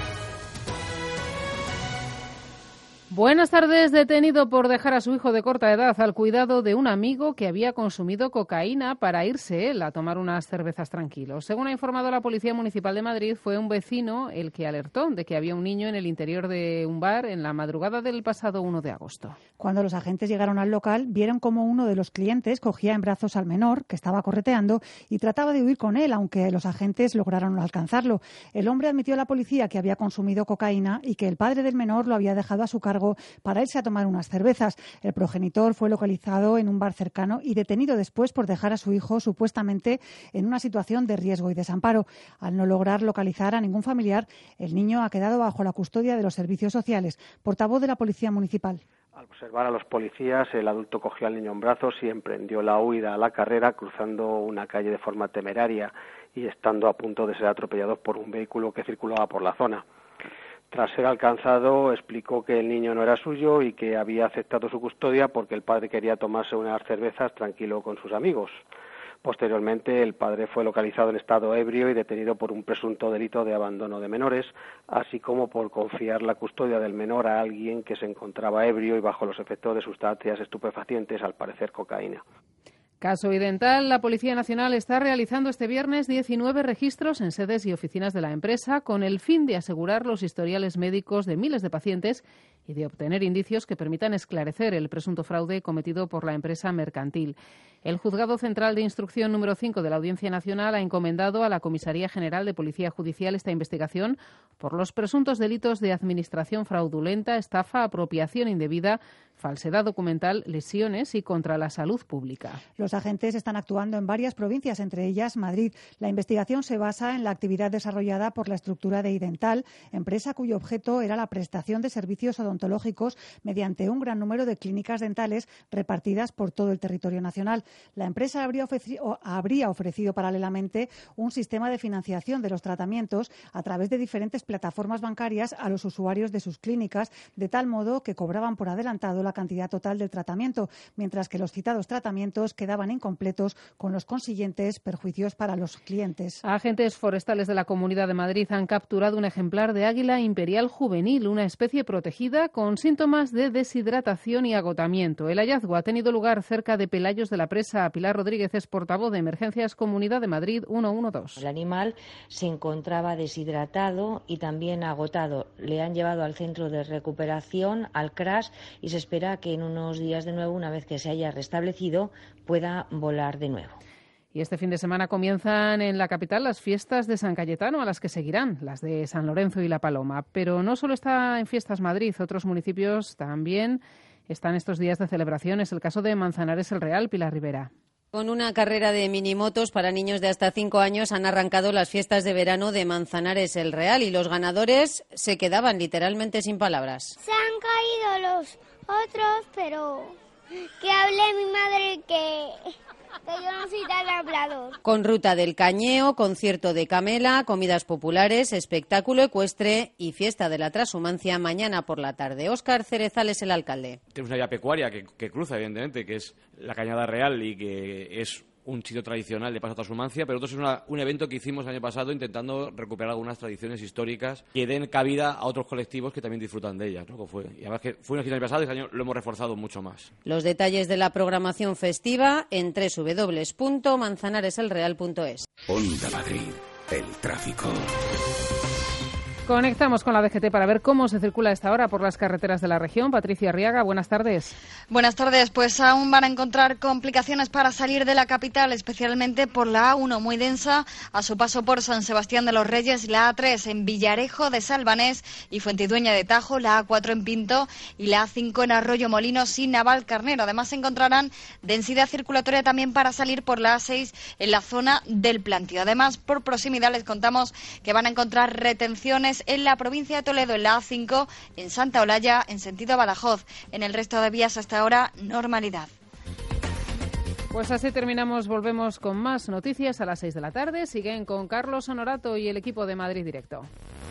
Buenas tardes. Detenido por dejar a su hijo de corta edad al cuidado de un amigo que había consumido cocaína para irse él a tomar unas cervezas tranquilos. Según ha informado la Policía Municipal de Madrid, fue un vecino el que alertó de que había un niño en el interior de un bar en la madrugada del pasado uno de agosto. Cuando los agentes llegaron al local, vieron cómo uno de los clientes cogía en brazos al menor, que estaba correteando, y trataba de huir con él, aunque los agentes lograron alcanzarlo. El hombre admitió a la policía que había consumido cocaína y que el padre del menor lo había dejado a su cargo para irse a tomar unas cervezas. El progenitor fue localizado en un bar cercano y detenido después por dejar a su hijo supuestamente en una situación de riesgo y desamparo. Al no lograr localizar a ningún familiar, el niño ha quedado bajo la custodia de los servicios sociales. Portavoz de la Policía Municipal. Al observar a los policías, el adulto cogió al niño en brazos y emprendió la huida a la carrera, cruzando una calle de forma temeraria y estando a punto de ser atropellado por un vehículo que circulaba por la zona. Tras ser alcanzado, explicó que el niño no era suyo y que había aceptado su custodia porque el padre quería tomarse unas cervezas tranquilo con sus amigos. Posteriormente, el padre fue localizado en estado ebrio y detenido por un presunto delito de abandono de menores, así como por confiar la custodia del menor a alguien que se encontraba ebrio y bajo los efectos de sustancias estupefacientes, al parecer cocaína. Caso Idental, la Policía Nacional está realizando este viernes diecinueve registros en sedes y oficinas de la empresa con el fin de asegurar los historiales médicos de miles de pacientes y de obtener indicios que permitan esclarecer el presunto fraude cometido por la empresa mercantil. El Juzgado Central de Instrucción número cinco de la Audiencia Nacional ha encomendado a la Comisaría General de Policía Judicial esta investigación por los presuntos delitos de administración fraudulenta, estafa, apropiación indebida, falsedad documental, lesiones y contra la salud pública. Los agentes están actuando en varias provincias, entre ellas Madrid. La investigación se basa en la actividad desarrollada por la estructura de Idental, empresa cuyo objeto era la prestación de servicios odontológicos mediante un gran número de clínicas dentales repartidas por todo el territorio nacional. La empresa habría ofrecido, habría ofrecido paralelamente un sistema de financiación de los tratamientos a través de diferentes plataformas bancarias a los usuarios de sus clínicas, de tal modo que cobraban por adelantado la cantidad total del tratamiento, mientras que los citados tratamientos quedaban incompletos, con los consiguientes perjuicios para los clientes. Agentes forestales de la Comunidad de Madrid han capturado un ejemplar de águila imperial juvenil, una especie protegida con síntomas de deshidratación y agotamiento. El hallazgo ha tenido lugar cerca de Pelayos de la Presa. Pilar Rodríguez es portavoz de Emergencias Comunidad de Madrid ciento doce. El animal se encontraba deshidratado y también agotado. Le han llevado al centro de recuperación, al C R A S, y se espera que en unos días de nuevo, una vez que se haya restablecido, pueda volar de nuevo. Y este fin de semana comienzan en la capital las fiestas de San Cayetano, a las que seguirán las de San Lorenzo y La Paloma. Pero no solo está en fiestas Madrid, otros municipios también están estos días de celebración. Es el caso de Manzanares el Real, Pilar Rivera. Con una carrera de minimotos para niños de hasta cinco años han arrancado las fiestas de verano de Manzanares el Real y los ganadores se quedaban literalmente sin palabras. Se han caído los otros, pero que hable mi madre que, que yo no soy tan hablador. Con ruta del cañeo, concierto de Camela, comidas populares, espectáculo ecuestre y fiesta de la transhumancia mañana por la tarde. Óscar Cerezal es el alcalde. Tenemos una vía pecuaria que, que cruza, evidentemente, que es la Cañada Real y que es un sitio tradicional de paso a transhumancia, pero otro es una, un evento que hicimos el año pasado intentando recuperar algunas tradiciones históricas que den cabida a otros colectivos que también disfrutan de ellas, ¿no? Que fue, y además que fue un el año pasado y este año lo hemos reforzado mucho más. Los detalles de la programación festiva en doble u doble u doble u punto manzanares el real punto es. Onda Madrid, el tráfico. Conectamos con la D G T para ver cómo se circula a esta hora por las carreteras de la región. Patricia Arriaga, buenas tardes. Buenas tardes. Pues aún van a encontrar complicaciones para salir de la capital, especialmente por la A uno, muy densa, a su paso por San Sebastián de los Reyes, la A tres en Villarejo de Salvanés y Fuentidueña de Tajo, la A cuatro en Pinto y la A cinco en Arroyo Molinos y Navalcarnero. Además, se encontrarán densidad circulatoria también para salir por la A seis en la zona del Plantío. Además, por proximidad les contamos que van a encontrar retenciones en la provincia de Toledo, en la A cinco, en Santa Olalla, en sentido Badajoz. En el resto de vías hasta ahora, normalidad. Pues así terminamos, volvemos con más noticias a las seis de la tarde. Siguen con Carlos Honorato y el equipo de Madrid Directo.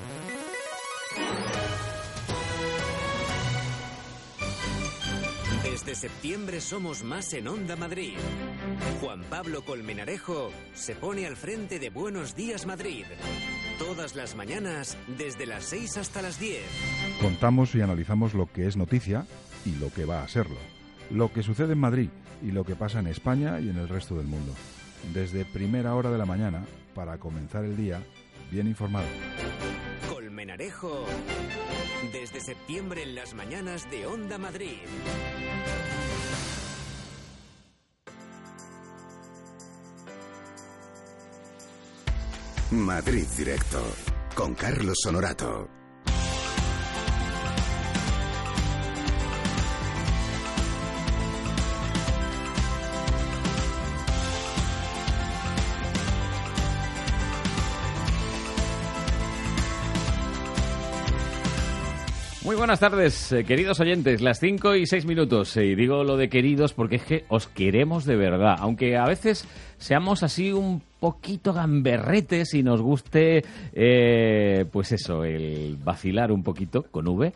Desde septiembre somos más en Onda Madrid. Juan Pablo Colmenarejo se pone al frente de Buenos Días Madrid. Todas las mañanas, desde las seis hasta las diez. Contamos y analizamos lo que es noticia y lo que va a serlo. Lo que sucede en Madrid y lo que pasa en España y en el resto del mundo. Desde primera hora de la mañana, para comenzar el día bien informado. Colmenarejo, desde septiembre en las mañanas de Onda Madrid. Madrid Directo, con Carlos Honorato. Muy buenas tardes, eh, queridos oyentes, las cinco y seis minutos. Y digo lo de queridos porque es que os queremos de verdad, aunque a veces seamos así un poquito gamberretes y nos guste, eh, pues eso, el vacilar un poquito, con V,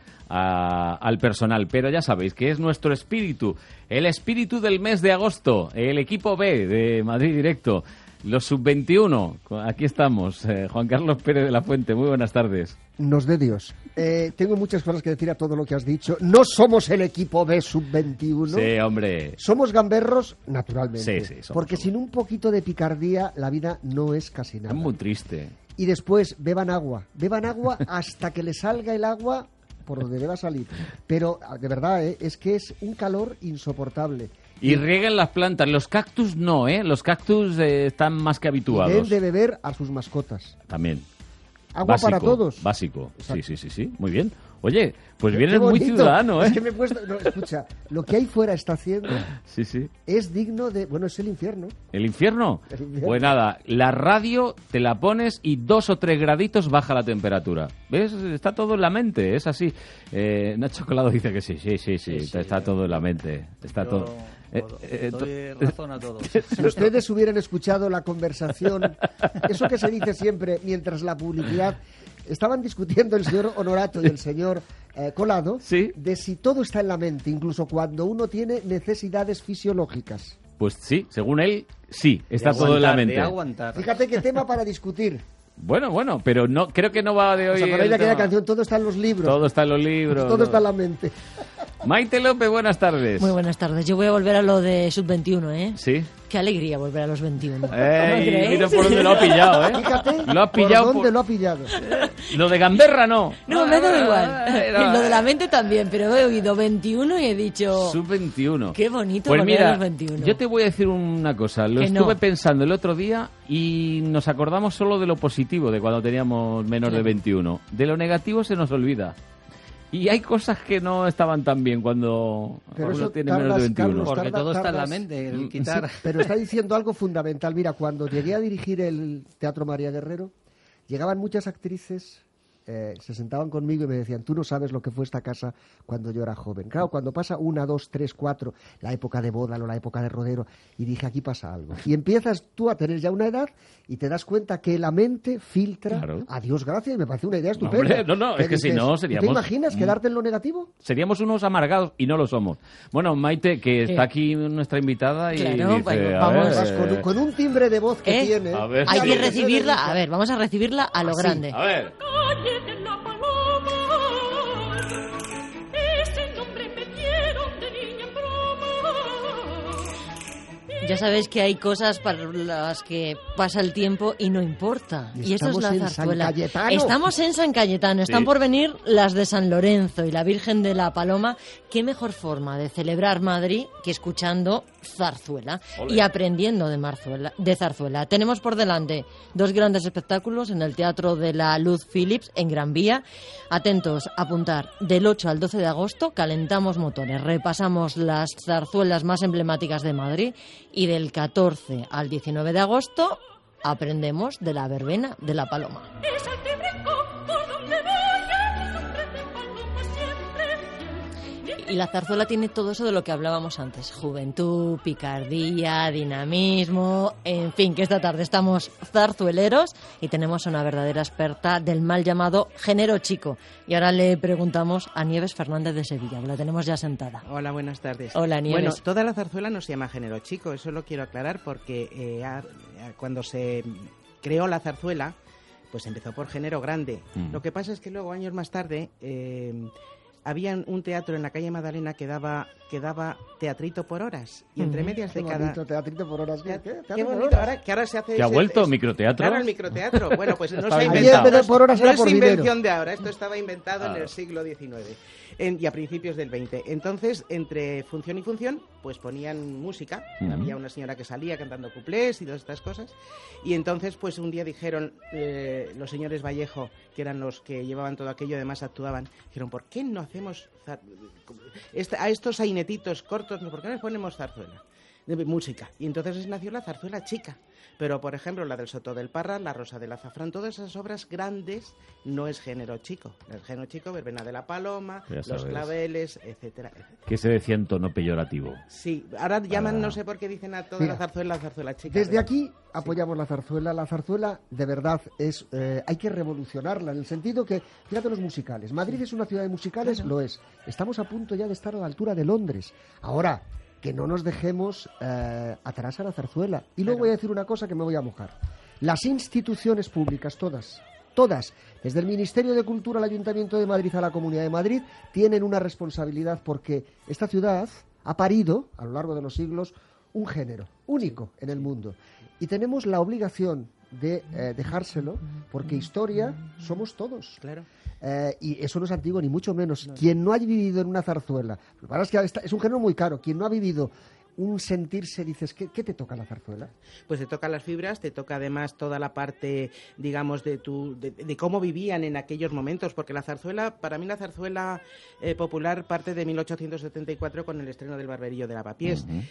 a, al personal. Pero ya sabéis que es nuestro espíritu, el espíritu del mes de agosto, el equipo B de Madrid Directo, los sub veintiuno. Aquí estamos, eh, Juan Carlos Pérez de la Fuente, muy buenas tardes. Nos de Dios. Eh, tengo muchas cosas que decir a todo lo que has dicho. No somos el equipo B sub veintiuno. Sí, hombre. Somos gamberros, naturalmente. Sí, sí, somos, porque somos. sin un poquito de picardía, la vida no es casi nada. Es muy triste. Y después, beban agua. Beban agua hasta que le salga el agua por donde deba salir. Pero, de verdad, eh, es que es un calor insoportable. Y rieguen las plantas. Los cactus no, ¿eh? Los cactus eh, están más que habituados. Y den de beber a sus mascotas. También. Agua básico, para todos. Básico. Exacto. Sí, sí, sí, sí. Muy bien. Oye, pues Qué vienes muy bonito. ciudadano, ¿eh? Es que me he puesto... No, escucha, lo que ahí fuera está haciendo Sí, sí. es digno de... Bueno, es el infierno. ¿El infierno? El infierno. Pues nada, la radio te la pones y dos o tres graditos baja la temperatura. ¿Ves? Está todo en la mente, es así. Eh, Nacho Colado dice que sí, sí, sí, sí, Sí, sí, está eh, todo en la mente. Está yo todo... Eh, puedo- eh, doy to- razón a todos. Si ustedes hubieran escuchado la conversación, eso que se dice siempre mientras la publicidad... Estaban discutiendo el señor Honorato y el señor eh, Colado de si todo está en la mente, incluso cuando uno tiene necesidades fisiológicas. Pues sí, según él, sí, está De todo en la aguantar, mente. de aguantar. Fíjate qué tema para discutir. Bueno, bueno, pero no creo que no va de hoy. ¿Os acordáis el de aquella tema. canción? Todo está en los libros. Todo está en los libros. Todo no. está en la mente. Maite López, buenas tardes. Muy buenas tardes. Yo voy a volver a lo de sub veintiuno, ¿eh? Sí. Qué alegría volver a los veintiuno. Ey, ¿No creéis? mira por dónde lo ha pillado, ¿eh? Fíjate Lo ha pillado por dónde por- lo ha pillado. Lo de Gamberra no. No, me da igual. no. Lo de la mente también, pero he oído veintiuno y he dicho... sub veintiuno. Qué bonito Pues volver mira, a los veintiuno. yo te voy a decir una cosa. Lo Que estuve no. pensando el otro día y nos acordamos solo de lo positivo de cuando teníamos menos de Claro. veintiuno. De lo negativo se nos olvida. Y hay cosas que no estaban tan bien cuando pero uno tiene tardas, menos de veintiuno. Carlos, Porque tarda, todo está en la tardas, mente, el quitar. Sí, pero está diciendo algo fundamental. Mira, cuando llegué a dirigir el Teatro María Guerrero, llegaban muchas actrices, eh, se sentaban conmigo y me decían, tú no sabes lo que fue esta casa cuando yo era joven. Claro, cuando pasa una, dos, tres, cuatro, la época de Bódalo, la época de Rodero, y dije, aquí pasa algo. Y empiezas tú a tener ya una edad y te das cuenta que la mente filtra, Claro. a Dios gracias, me parece una idea No, estupenda. hombre, no, no, ¿Qué es que si dices? no ¿Te seríamos... imaginas quedarte en lo negativo? Seríamos unos amargados y no lo somos. Bueno, Maite, que está aquí nuestra invitada y Claro, dice, pues, a vamos. ver, Vas con, un- con un timbre de voz que ¿Eh? tiene. A ver. Hay Ya que lo que se recibirla, dedica. a ver, vamos a recibirla a lo Así. grande. A ver. Ya sabéis que hay cosas para las que pasa el tiempo y no importa. Y Y, eso es estamos la en San zarzuela. Cayetano. Estamos en San Cayetano. Están Sí. por venir las de San Lorenzo y la Virgen de la Paloma. ¿Qué mejor forma de celebrar Madrid que escuchando zarzuela Ole. y aprendiendo de, marzuela, de zarzuela? Tenemos por delante dos grandes espectáculos en el Teatro de la Luz Philips en Gran Vía. Atentos, apuntar, del ocho al doce de agosto calentamos motores, repasamos las zarzuelas más emblemáticas de Madrid y del catorce al diecinueve de agosto aprendemos de la verbena de la Paloma. Y la zarzuela tiene todo eso de lo que hablábamos antes. Juventud, picardía, dinamismo... En fin, que esta tarde estamos zarzueleros y tenemos a una verdadera experta del mal llamado género chico. Y ahora le preguntamos a Nieves Fernández de Sevilla, que la tenemos ya sentada. Hola, buenas tardes. Hola, Nieves. Bueno, toda la zarzuela no se llama género chico, eso lo quiero aclarar porque eh, a- a- cuando se creó la zarzuela, pues empezó por género grande. Mm. Lo que pasa es que luego, años más tarde... Eh, había un teatro en la calle Magdalena que daba, que daba teatrito por horas. Y entre Ujú. medias Qué de cada... bonito, teatrito por horas. ¿Qué, qué? Teatro Qué por bonito, horas. ahora, que ahora se hace... ¿Que ha ese- vuelto es- microteatro? Claro, el microteatro. Bueno, pues no se Estaba ha inventado. inventado. Ayer, en vez de por horas, no era es por invención dinero. de ahora, esto estaba inventado Claro. en el siglo diecinueve en- y a principios del veinte. Entonces, entre función y función, pues ponían música. Ujú. Había una señora que salía cantando cuplés y todas estas cosas. Y entonces, pues un día dijeron eh, los señores Vallejo, que eran los que llevaban todo aquello, además actuaban, dijeron, ¿por qué no hacemos zar- este- a estos sainetitos cortos, ¿por qué no les ponemos zarzuela? De música. Y entonces nació la zarzuela chica. Pero, por ejemplo, la del Soto del Parra, la Rosa del Azafrán, todas esas obras grandes no es género chico. El género chico, Verbena de la Paloma, Ya Los sabes. Claveles, etcétera, etcétera. Que se decía en tono peyorativo. Sí, ahora llaman, Para- no sé por qué dicen a toda Mira, la zarzuela, la zarzuela chica. Desde ¿verdad? aquí apoyamos la zarzuela. La zarzuela, de verdad, es eh, hay que revolucionarla en el sentido que, fíjate los musicales. Madrid es una ciudad de musicales, Claro. lo es. Estamos a punto ya de estar a la altura de Londres. Ahora, que no nos dejemos eh, atrás a la zarzuela. Y luego Claro. voy a decir una cosa que me voy a mojar. Las instituciones públicas, todas, todas, desde el Ministerio de Cultura al Ayuntamiento de Madrid a la Comunidad de Madrid, tienen una responsabilidad porque esta ciudad ha parido, a lo largo de los siglos, un género único en el mundo. Y tenemos la obligación de eh, dejárselo, porque historia somos todos. Claro. Eh, y eso no es antiguo, ni mucho menos. Quien no ha vivido en una zarzuela, lo que pasa es que esta- es un género muy caro, quien no ha vivido un sentirse, dices, ¿qué, qué te toca la zarzuela? Pues te toca las fibras, te toca además toda la parte, digamos, de tu, de, de cómo vivían en aquellos momentos, porque la zarzuela, para mí la zarzuela eh, popular parte de mil ochocientos setenta y cuatro con el estreno del Barberillo de Lavapiés. Ujú.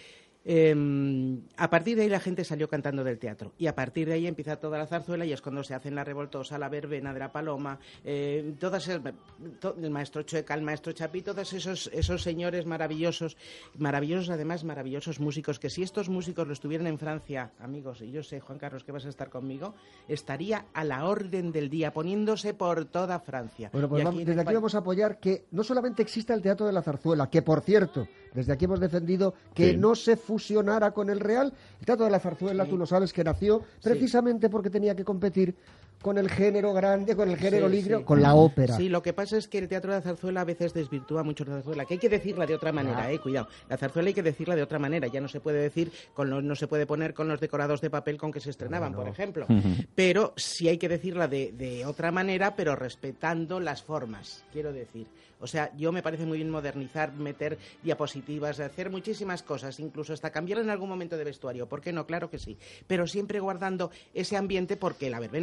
Eh, a partir de ahí la gente salió cantando del teatro y a partir de ahí empieza toda la zarzuela y es cuando se hacen la revoltosa, la verbena de la Paloma, eh, todas esas, to- el maestro Chueca, el maestro Chapí, todos esos, esos señores maravillosos, maravillosos además, maravillosos músicos, que si estos músicos lo estuvieran en Francia, amigos, y yo sé, Juan Carlos, que vas a estar conmigo, estaría a la orden del día, poniéndose por toda Francia. Bueno, pues Y vamos- en desde aquí España- vamos a apoyar que no solamente exista el Teatro de la Zarzuela, que por cierto, desde aquí hemos defendido que Sí. no se fusionara con el Real. El Teatro de la Zarzuela, Sí. tú lo sabes, que nació precisamente porque tenía que competir con el género grande, con el género Sí, ligero, sí. con la ópera. Sí, lo que pasa es que el teatro de la zarzuela a veces desvirtúa mucho la zarzuela, que hay que decirla de otra manera, Ah. eh, cuidado. La zarzuela hay que decirla de otra manera, ya no se puede decir, con los, no se puede poner con los decorados de papel con que se estrenaban, por ejemplo. Pero sí hay que decirla de, de otra manera, pero respetando las formas, quiero decir. O sea, yo me parece muy bien modernizar, meter diapositivas, hacer muchísimas cosas, incluso hasta cambiar en algún momento de vestuario. ¿Por qué no? Claro que sí. Pero siempre guardando ese ambiente porque la verbena de la Paloma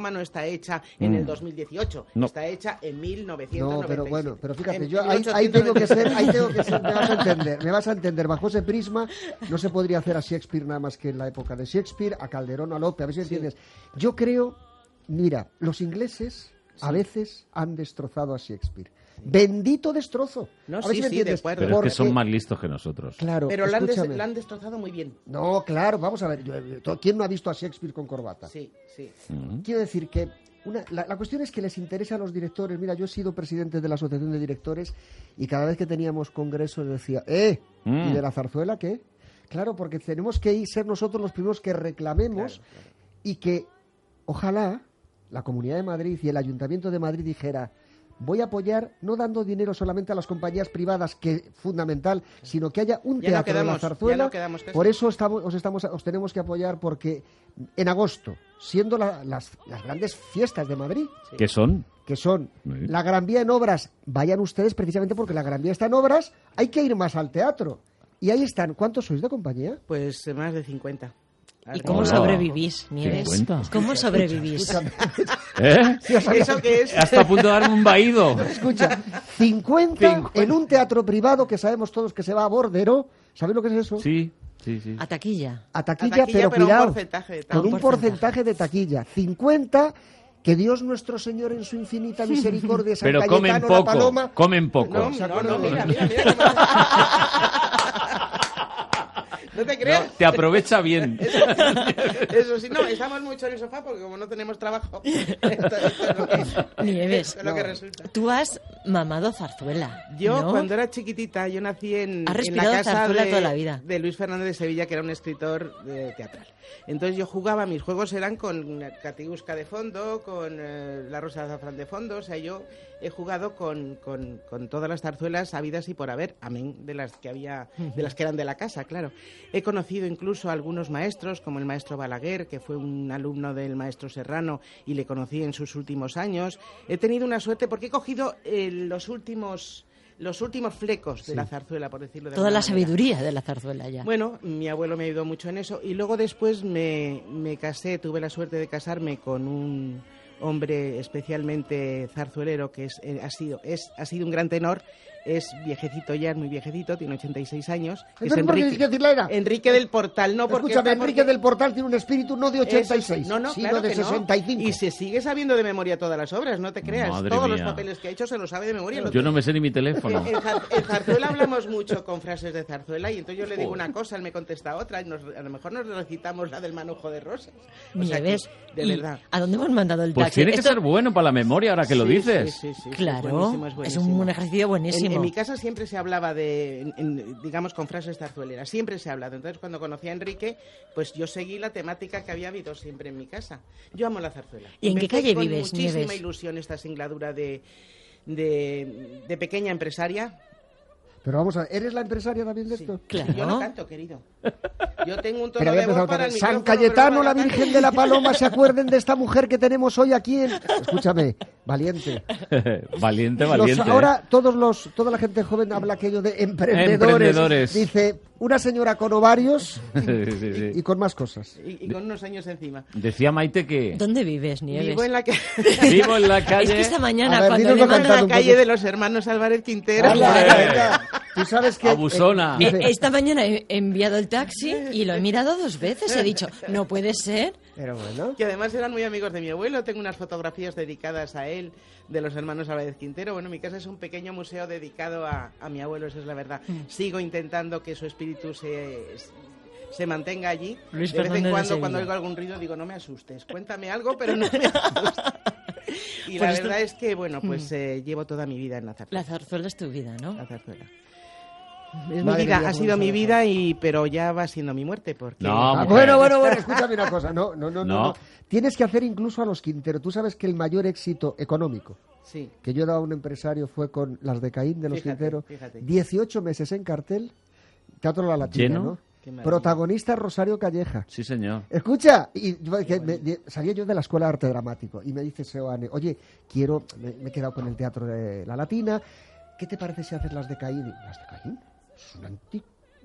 broma no está hecha en Mm. el dos mil dieciocho, No. está hecha en mil novecientos noventa y siete. No, pero bueno, pero fíjate, En yo ahí, ahí tengo que ser, ahí tengo que ser, me vas a entender, me vas a entender, bajo ese prisma no se podría hacer a Shakespeare nada más que en la época de Shakespeare, a Calderón, a Lope, a ver si entiendes. Yo creo, mira, los ingleses a veces han destrozado a Shakespeare. Bendito destrozo. No, a ver sí, si me sí, de entiendes. acuerdo. Pero es Porque- que son más listos que nosotros. Claro, Pero la han, des- escúchame. la han destrozado muy bien. No, claro, vamos a ver. yo- yo- ¿Quién no ha visto a Shakespeare con corbata? Sí, sí. Quiero decir que una- la, la cuestión es que les interesa a los directores. Mira, yo he sido presidente de la Asociación de Directores y cada vez que teníamos congresos decía, ¡eh! Mm. ¿Y de la zarzuela qué? Claro, porque tenemos que ir, ser nosotros los primeros que reclamemos y que ojalá la Comunidad de Madrid y el Ayuntamiento de Madrid dijera, voy a apoyar no dando dinero solamente a las compañías privadas, que es fundamental, sino que haya un Ya no teatro de la quedamos, ya zarzuela. no quedamos casi. Por eso estamos, os, estamos, os tenemos que apoyar, porque en agosto, siendo la- las, las grandes fiestas de Madrid, ¿Qué son? que son Muy bien. la Gran Vía en obras, vayan ustedes precisamente porque la Gran Vía está en obras, hay que ir más al teatro. Y ahí están. ¿Cuántos sois de compañía? Pues eh, más de cincuenta. ¿Y cómo Hola. sobrevivís, Nieves? cincuenta. ¿Cómo Escucha, sobrevivís? escúchame. ¿Eh? Sí, o sea, ¿Eso qué es? Hasta a punto de darme un vaído. Escucha, cincuenta en un teatro privado que sabemos todos que se va a Bordero. ¿Sabéis lo que es eso? Sí, sí, sí. A taquilla. A taquilla, A taquilla, pero, pero un cuidado, porcentaje de con taquilla. un Un porcentaje de taquilla. cincuenta, que Dios nuestro Señor en su infinita misericordia, San Pero Cayetano, comen la poco, Paloma... comen poco. No, ¿Se no, acuerdan no, de- mira, mira, mira. cómo- ¿No te creas? No, te aprovecha bien. Eso, eso sí, no, estamos mucho en el sofá porque como no tenemos trabajo, esto, esto es lo que, Nieves, esto es lo que resulta. tú has mamado zarzuela. Yo, ¿no? cuando era chiquitita, yo nací en, Has en la respirado casa zarzuela de, toda la vida. de Luis Fernández de Sevilla, que era un escritor eh, teatral. Entonces yo jugaba, mis juegos eran con Catiusca de fondo, con eh, La Rosa de Azafrán de fondo, o sea, yo he jugado con, con, con todas las zarzuelas habidas y por haber, amén de las que había, de las que eran de la casa, claro. He conocido incluso a algunos maestros, como el maestro Balaguer, que fue un alumno del maestro Serrano y le conocí en sus últimos años. He tenido una suerte porque he cogido eh, los últimos... los últimos flecos de Sí. la zarzuela, por decirlo de Toda alguna la manera. sabiduría de la zarzuela ya. Bueno, mi abuelo me ayudó mucho en eso y luego después me, me casé, tuve la suerte de casarme con un hombre especialmente zarzuelero que es, eh, ha, sido, es, ha sido un gran tenor, es viejecito ya, es muy viejecito, tiene ochenta y seis años. que es Entonces, ¿por qué tienes que decir la edad? Enrique del Portal, no porque... Escúchame, está Enrique porque- del Portal tiene un espíritu no de ochenta y seis, Eso, no, no, sino claro de que no. sesenta y cinco. Y se sigue sabiendo de memoria todas las obras, no te creas. Madre Todos mía. los papeles que ha hecho se los sabe de memoria. Lo Yo no me sé ni mi teléfono. en, en Zar- en Zarzuela hablamos mucho con frases de Zarzuela y entonces yo le digo una cosa, él me contesta otra y nos- a lo mejor nos recitamos la del manojo de rosas. O sea que, Nieves, de ¿y verdad. ¿a dónde hemos mandado el Pues taxi? tiene que Esto- ser bueno para la memoria ahora que lo Sí, dices. sí, sí, sí, sí, Claro, es buenísimo, es es buenísimo. un ejercicio buenísimo. En, en mi casa siempre se hablaba de, en- en, digamos, con frases zarzueleras, siempre se ha hablado. Entonces, cuando conocí a Enrique, pues yo seguí la temática que había habido siempre en mi casa. Yo amo la zarzuela. ¿Y en qué Empecé calle con vives, muchísima Nieves? ilusión esta singladura de, de, de pequeña empresaria. Pero vamos a ver, ¿eres la empresaria también de esto? Yo no canto, querido. Yo tengo un tono Pero de había voz empezado para el también. San micrófono, Cayetano, pero la para Virgen de la Paloma, se acuerden de esta mujer que tenemos hoy aquí en... Escúchame, valiente. Valiente, Los- valiente. ahora todos los, toda la gente joven habla aquello de emprendedores. Emprendedores. Dice, una señora con ovarios Sí, sí, sí. y con más cosas. Y, y con unos años encima. Decía Maite que ¿Dónde vives, Nieves? Vivo en la, ca- vivo en la calle. Es que esta mañana A ver, cuando dínoslo le vivo en mandan- la un calle poco. de los hermanos Álvarez Quintero. Hala, Hombre. venga. Tú sabes que... Abusona. eh, Eh, dice- Esta mañana he enviado el taxi y lo he mirado dos veces. He dicho, no puede ser. Pero bueno. Que además eran muy amigos de mi abuelo. Tengo unas fotografías dedicadas a él, de los hermanos Álvarez Quintero. Bueno, mi casa es un pequeño museo dedicado a, a mi abuelo, esa es la verdad. Mm. Sigo intentando que su espíritu se, se mantenga allí. Luis de vez Fernández en de cuando, Sevilla. cuando oigo algún ruido, digo, no me asustes, cuéntame algo, pero no me asustes. Y Pues la esto- verdad es que, bueno, Mm. pues eh, llevo toda mi vida en la zarzuela. La zarzuela es tu vida, ¿no? La zarzuela. Es mi Madre vida, mía, ha cómo sido se mi deja. vida, y pero ya va siendo mi muerte, porque... No, Ah, mujer. bueno, bueno, bueno, escúchame una cosa. No, no, no, no, No. no. Tienes que hacer incluso a los Quintero. Tú sabes que el mayor éxito económico Sí. que yo he dado a un empresario fue con las de Caín de los Fíjate, Quintero. fíjate. dieciocho meses en cartel, Teatro La Latina, ¿Lleno? ¿no? Qué maravilla. Protagonista Rosario Calleja. Sí, señor. Escucha, y yo, que me- de- salía yo de la Escuela de Arte Dramático y me dice Seoane, oye, quiero, me, me he quedado con el Teatro de La Latina, ¿qué te parece si haces las de Caín? Y, ¿las de Caín? Es un anti...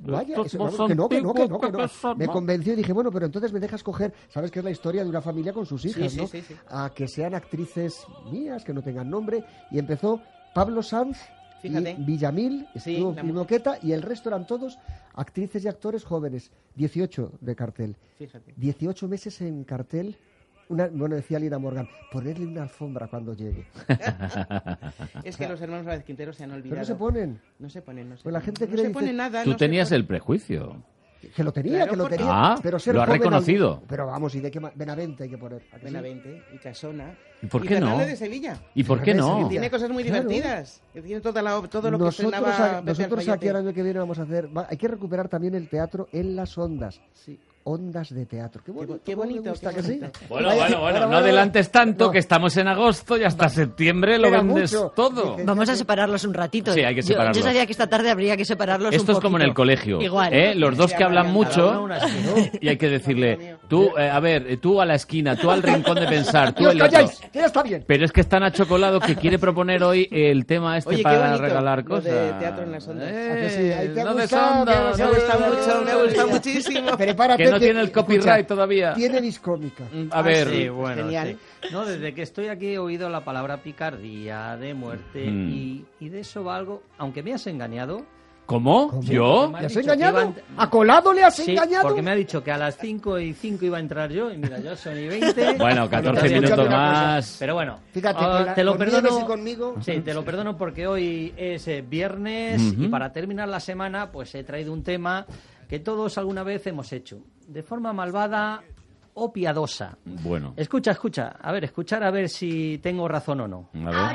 Vaya, eso, vamos, que no, que no, que no, que no. Me convenció y dije, bueno, pero entonces me dejas coger, ¿sabes que es la historia de una familia con sus hijas, sí, ¿no? Sí, sí, sí. A que sean actrices mías, que no tengan nombre, y empezó Pablo Sanz, Fíjate. y Villamil, sí, estuvo la... Moqueta, y el resto eran todos actrices y actores jóvenes, dieciocho de cartel. Fíjate. dieciocho meses en cartel. Una, bueno, decía Lina Morgan, ponerle una alfombra cuando llegue. Es que los hermanos Vázquez Quintero se han olvidado. Pero no se ponen. No se ponen, no se pues la ponen. gente no que se dice... pone nada. Tú no tenías se el prejuicio. Que lo tenía, claro, que lo porque... tenía. Ah, pero ser lo ha joven reconocido. Al... Pero vamos, ¿y de qué más? Benavente hay que poner. ¿A que Benavente sí? y Casona. ¿Y por y qué Fernández no? de Sevilla. ¿Y por qué no? Que tiene cosas muy claro. divertidas. Que tiene toda la, todo lo que nosotros sonaba... a, nosotros aquí el año que viene vamos a hacer... Va, hay que recuperar también el teatro en las ondas. Sí. Ondas de teatro. Qué bonito. Qué bonito. Me gusta, qué que sí. bonito. Bueno, bueno, bueno, bueno, no adelantes tanto, no. que estamos en agosto y hasta septiembre lo Espera vendes mucho. todo. Vamos a separarlos un ratito. Sí, hay que separarlos. Yo, yo sabía que esta tarde habría que separarlos Esto un es como en el colegio. Igual. ¿eh? Los dos que hablan mucho y hay que decirle, tú, eh, a ver, tú a la esquina, tú al rincón de pensar, tú y os el otro. calláis, que ya está bien. Pero es que está Nacho Colado que quiere proponer hoy el tema este Oye, para bonito, regalar lo cosas. de teatro en las ondas. Eh, sí, ahí te ha no de gustado, sonda, que Me no gusta se- mucho, me gusta muchísimo. Prepárate Que no que- tiene el copyright escucha, todavía. Tiene discómica. A ver, Sí, bueno, genial. sí. No, desde que estoy aquí he oído la palabra picardía, de muerte, Mm. y, y de eso va algo, aunque me has engañado. ¿Cómo? ¿Cómo? ¿Yo? Me ¿Le has dicho que engañado? iban- ¿A Colado le has Sí, engañado? porque me ha dicho que a las cinco y cinco iba a entrar yo, y mira, ya son y veinte. Bueno, catorce Escúchame minutos una cosa. más. Pero bueno, Fíjate, ah, con la- te lo con Nieves perdono. y conmigo. Sí, te lo perdono porque hoy es eh, viernes Ujú. y para terminar la semana, pues he traído un tema que todos alguna vez hemos hecho, de forma malvada o piadosa. Bueno, Escucha, escucha, a ver, escuchar a ver si tengo razón o no. a ver.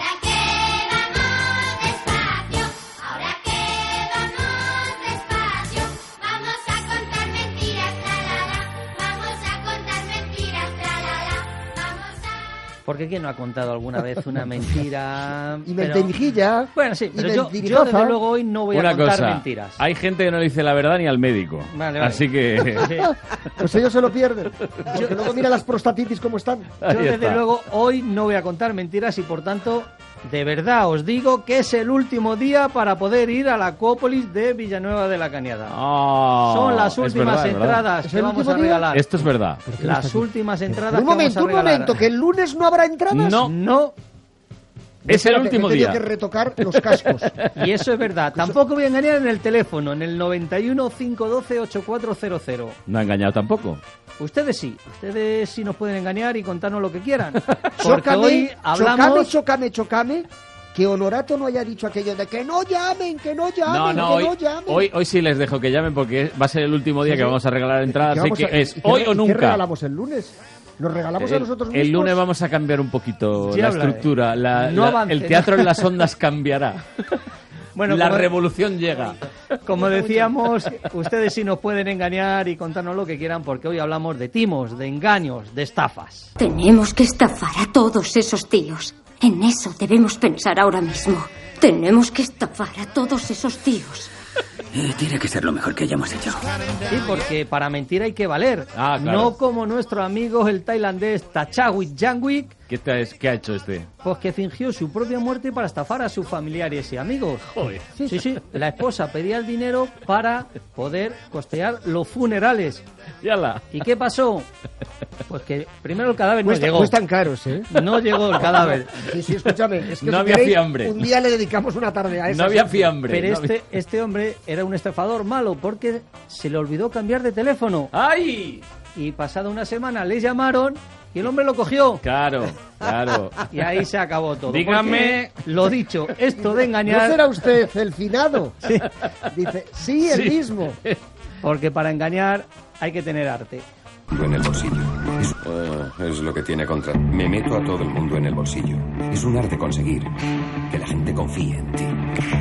Porque ¿quién no ha contado alguna vez una mentira? Y Pero- mentirijilla. Bueno, sí, y pero yo, yo mentirizaza. desde luego hoy no voy a Una contar cosa, mentiras. hay gente que no le dice la verdad ni al médico. Vale, vale. Así que... Sí. Pues ellos se lo pierden. Porque luego mira las prostatitis cómo están. Yo Ahí desde está. luego hoy no voy a contar mentiras y por tanto, de verdad os digo que es el último día para poder ir a la Acuópolis de Villanueva de la Cañada. Ah, Son las es últimas verdad, es verdad. entradas ¿Es que el vamos último a día? regalar. Esto es verdad. Las últimas entradas Un que momento, un vamos a regalar. momento, que el lunes no habrá entradas. No. No, Es el Espérate, último he tenido día. que retocar los cascos. y eso es verdad. Tampoco voy a engañar en el teléfono, en el noventa y uno, cinco doce, ochenta y cuatro cero cero. No ha engañado tampoco. Ustedes sí, ustedes sí nos pueden engañar y contarnos lo que quieran. Porque Chócame, hoy chocame, hablamos... chocame, chocame. Que Honorato no haya dicho aquello de que no llamen, que no llamen, No, no, que hoy, no llamen. hoy, hoy sí les dejo que llamen porque va a ser el último día Sí, que sí. vamos a regalar entradas. ¿Qué Así vamos que a- es y qué- hoy y o qué nunca. regalamos el lunes? ¿Nos regalamos a El, nosotros el mismos? lunes vamos a cambiar un poquito Sí, la habla, estructura. La- no la- avance, el teatro no. en las ondas cambiará. Bueno, la como- revolución llega. Como decíamos, ustedes sí nos pueden engañar y contarnos lo que quieran porque hoy hablamos de timos, de engaños, de estafas. Tenemos que estafar a todos esos tíos. En eso debemos pensar ahora mismo. Tenemos que estafar a todos esos tíos. Eh, tiene que ser lo mejor que hayamos hecho. Sí, porque para mentir hay que valer. Ah, claro. No como nuestro amigo el tailandés Tachawit Jangwik, ¿Qué, te- qué ha hecho este? pues que fingió su propia muerte para estafar a sus familiares y amigos. Joder. Sí, sí, la esposa pedía el dinero para poder costear los funerales. Yala. ¿Y qué pasó? Pues que primero el cadáver no Cuesta- llegó. Cuestan caros, ¿eh? No llegó el cadáver. Sí, sí, escúchame. Es que No si había queréis, fiambre. Un día le dedicamos una tarde a eso. No había fiambre. Pero no este, había- este hombre era un estafador malo porque se le olvidó cambiar de teléfono. ¡Ay! Y pasada una semana le llamaron y el hombre lo cogió. Claro, claro. Y ahí se acabó todo. Dígame. Porque, lo dicho, esto de ¿No engañar... será usted el finado? Sí. Dice, sí, el Sí. mismo. Porque para engañar hay que tener arte. En el bolsillo. Es, Ah, es lo que tiene contra. Me meto a todo el mundo en el bolsillo. Es un arte conseguir que la gente confíe en ti.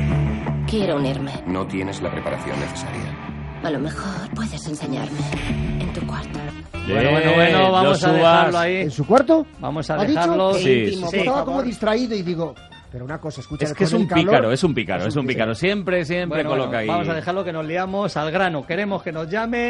Quiero unirme. No tienes la preparación necesaria. A lo mejor puedes enseñarme en tu cuarto. Bueno, bueno, bueno, Eh, vamos no a subas. dejarlo ahí. ¿En su cuarto? Vamos a ¿Ha dicho? dejarlo... Qué Sí, íntimo, sí, estaba por como favor. distraído y digo, pero una cosa, escucha. Es que es con el un calor- pícaro, es un pícaro, es un pícaro. Siempre, siempre Bueno, coloca bueno, ahí. vamos a dejarlo que nos liamos al grano. Queremos que nos llamen,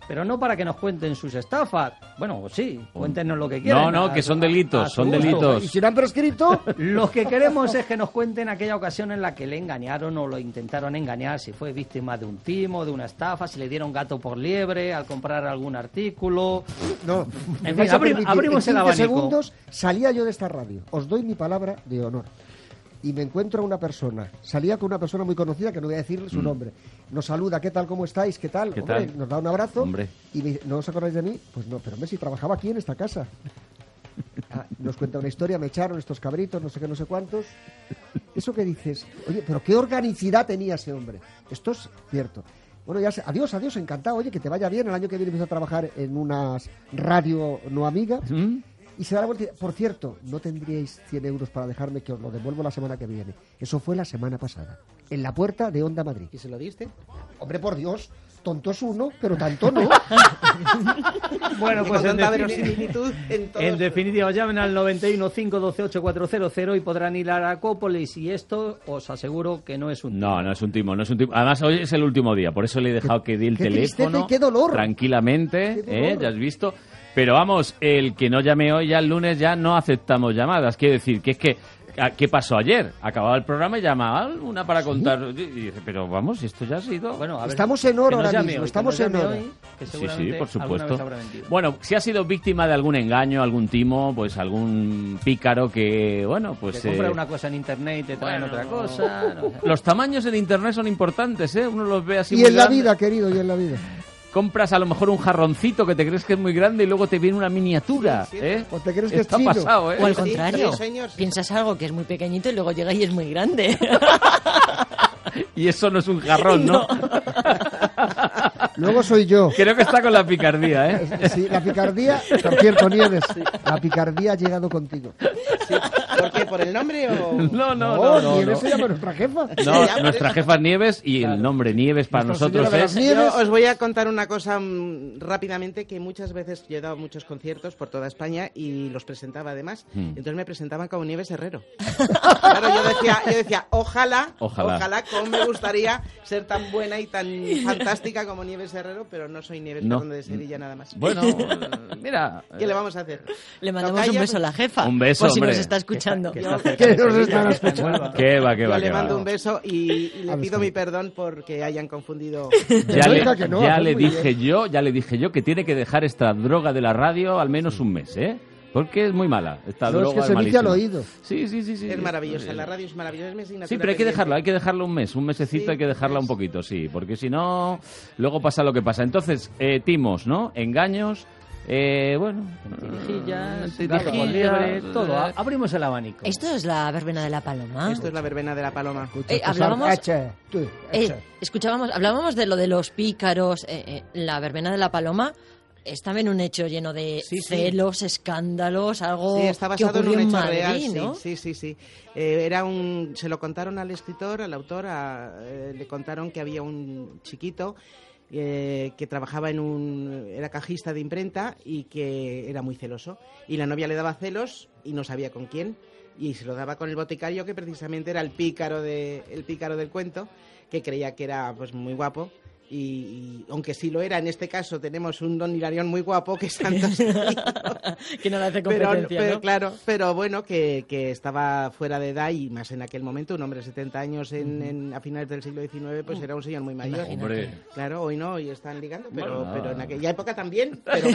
pero no para que nos cuenten sus estafas. Bueno, sí, cuéntenos lo que quieran. No, no, que son delitos, son delitos. ¿Y si no han prescrito? Lo que queremos es que nos cuenten aquella ocasión en la que le engañaron o lo intentaron engañar, si fue víctima de un timo, de una estafa, si le dieron gato por liebre al comprar algún artículo. No, en fin, abri abrimos el abanico. En quince segundos salía yo de esta radio. Os doy mi palabra de honor. Y me encuentro a una persona, salía con una persona muy conocida, que no voy a decir su mm. nombre, nos saluda, ¿qué tal, cómo estáis? ¿Qué tal? ¿Qué Hombre, tal? Nos da un abrazo, Hombre. Y me dice, ¿no os acordáis de mí? Pues no, pero Messi trabajaba aquí en esta casa. Ah, nos cuenta una historia, me echaron estos cabritos, no sé qué, no sé cuántos. Eso que dices, oye, pero qué organicidad tenía ese hombre. Esto es cierto. Bueno, ya sé, adiós, adiós, encantado, oye, que te vaya bien, el año que viene empiezo a trabajar en unas radio no amiga. ¿Mm? Y se da la vuelta y dice, por cierto, no tendríais cien euros para dejarme, que os lo devuelvo la semana que viene. Eso fue la semana pasada, en la puerta de Onda Madrid. ¿Y se lo diste? Hombre, por Dios, tonto es uno, pero tanto no. Bueno, pues en, verosimilitud en, en definitiva, llamen al noventa y uno, cinco uno dos, ocho cuatro cero cero y podrán ir a la Acópolis, y esto os aseguro que no es un timo. No, no es un timo, no es un timo. Además, hoy es el último día, por eso le he dejado que dé el qué teléfono. Qué dolor. Tranquilamente, Qué dolor. ¿eh? Ya has visto. Pero vamos, el que no llame hoy, ya el lunes ya no aceptamos llamadas. Quiero decir, que es que, ¿qué pasó ayer? Acababa el programa y llamaba una para contar. ¿Sí? Y dice, pero vamos, esto ya ha sido... Bueno, a ver, estamos en oro ahora mismo, hoy, estamos en oro. Hoy, sí, sí, por supuesto. Bueno, si ha sido víctima de algún engaño, algún timo, pues algún pícaro que, bueno, pues... Te compra eh, una cosa en internet y te traen bueno, otra cosa. No sé. Los tamaños en internet son importantes, ¿eh? Uno los ve así Y muy en la grandes. vida, querido, y en la vida. Compras a lo mejor un jarroncito que te crees que es muy grande y luego te viene una miniatura, sí, sí. ¿eh? O te crees que Está es chino. pasado, ¿eh? O al contrario, sí, señor. piensas algo que es muy pequeñito y luego llega y es muy grande. Y eso no es un jarrón, ¿no? Luego soy yo. Creo que está con la picardía, ¿eh? Sí, la picardía, por cierto, Nieves, sí. La picardía ha llegado contigo. Sí. ¿Por qué? ¿Por el nombre o...? No, no, no. no, no Nieves no. se llama nuestra jefa. No, nuestra jefa es Nieves y claro. El nombre Nieves para Nuestra nosotros es... Nieves. Yo os voy a contar una cosa mmm, rápidamente, que muchas veces yo he dado muchos conciertos por toda España y los presentaba además. Mm. Entonces me presentaban como Nieves Herrero. Claro, yo decía, yo decía ojalá, ojalá, ojalá, como me gustaría ser tan buena y tan fantástica como Nieves Herrero, pero no soy Nieves no. Herrero de Sevilla nada más. Bueno, mira... ¿Qué le vamos a hacer? Le mandamos un beso a la jefa. Un beso, por si hombre. nos está escuchando. Que, que, que nos están escuchando. ¿Qué va, qué va, Yo le qué mando va. un beso y, y le pido mi perdón porque hayan confundido. Ya le, que no, ya le dije bien. yo, ya le dije yo que tiene que dejar esta droga de la radio al menos un mes, ¿eh? Porque es muy mala esta no, droga. Es que se vicia al oído. Sí, sí, sí, sí. Es maravillosa, la radio es maravillosa, es mi asignatura. Sí, pero hay que dejarlo, hay que dejarlo un mes, un mesecito sí, hay que dejarla un poquito, sí, porque si no, luego pasa lo que pasa. Entonces, eh, timos, ¿no? Engaños, eh, bueno, tirijillas, tirijillas, todo. Abrimos el abanico. ¿Esto es la verbena de la paloma? Esto es la verbena de la paloma. Eh, hablábamos, eh, escuchábamos, hablábamos de lo de los pícaros, eh, eh, la verbena de la paloma. Es también un hecho lleno de sí, celos, sí. escándalos, algo sí, está basado que ocurrió en un hecho en Madrid, real, ¿no? Sí, sí, sí. Eh, era un, se lo contaron al escritor, al autor, a, eh, le contaron que había un chiquito eh, que trabajaba en un, era cajista de imprenta y que era muy celoso. Y la novia le daba celos y no sabía con quién. Y se lo daba con el boticario, que precisamente era el pícaro, de, el pícaro del cuento, que creía que era pues muy guapo. Y, y aunque sí lo era, en este caso tenemos un don Hilarión muy guapo que es Santos que no le hace competencia, pero, pero, ¿no? Claro, pero bueno, que, que estaba fuera de edad y más en aquel momento, un hombre de setenta años en, en, a finales del siglo diecinueve, pues era un señor muy mayor. Hombre. Claro, hoy no, hoy están ligando, pero, bueno, pero en aquella época también. Pero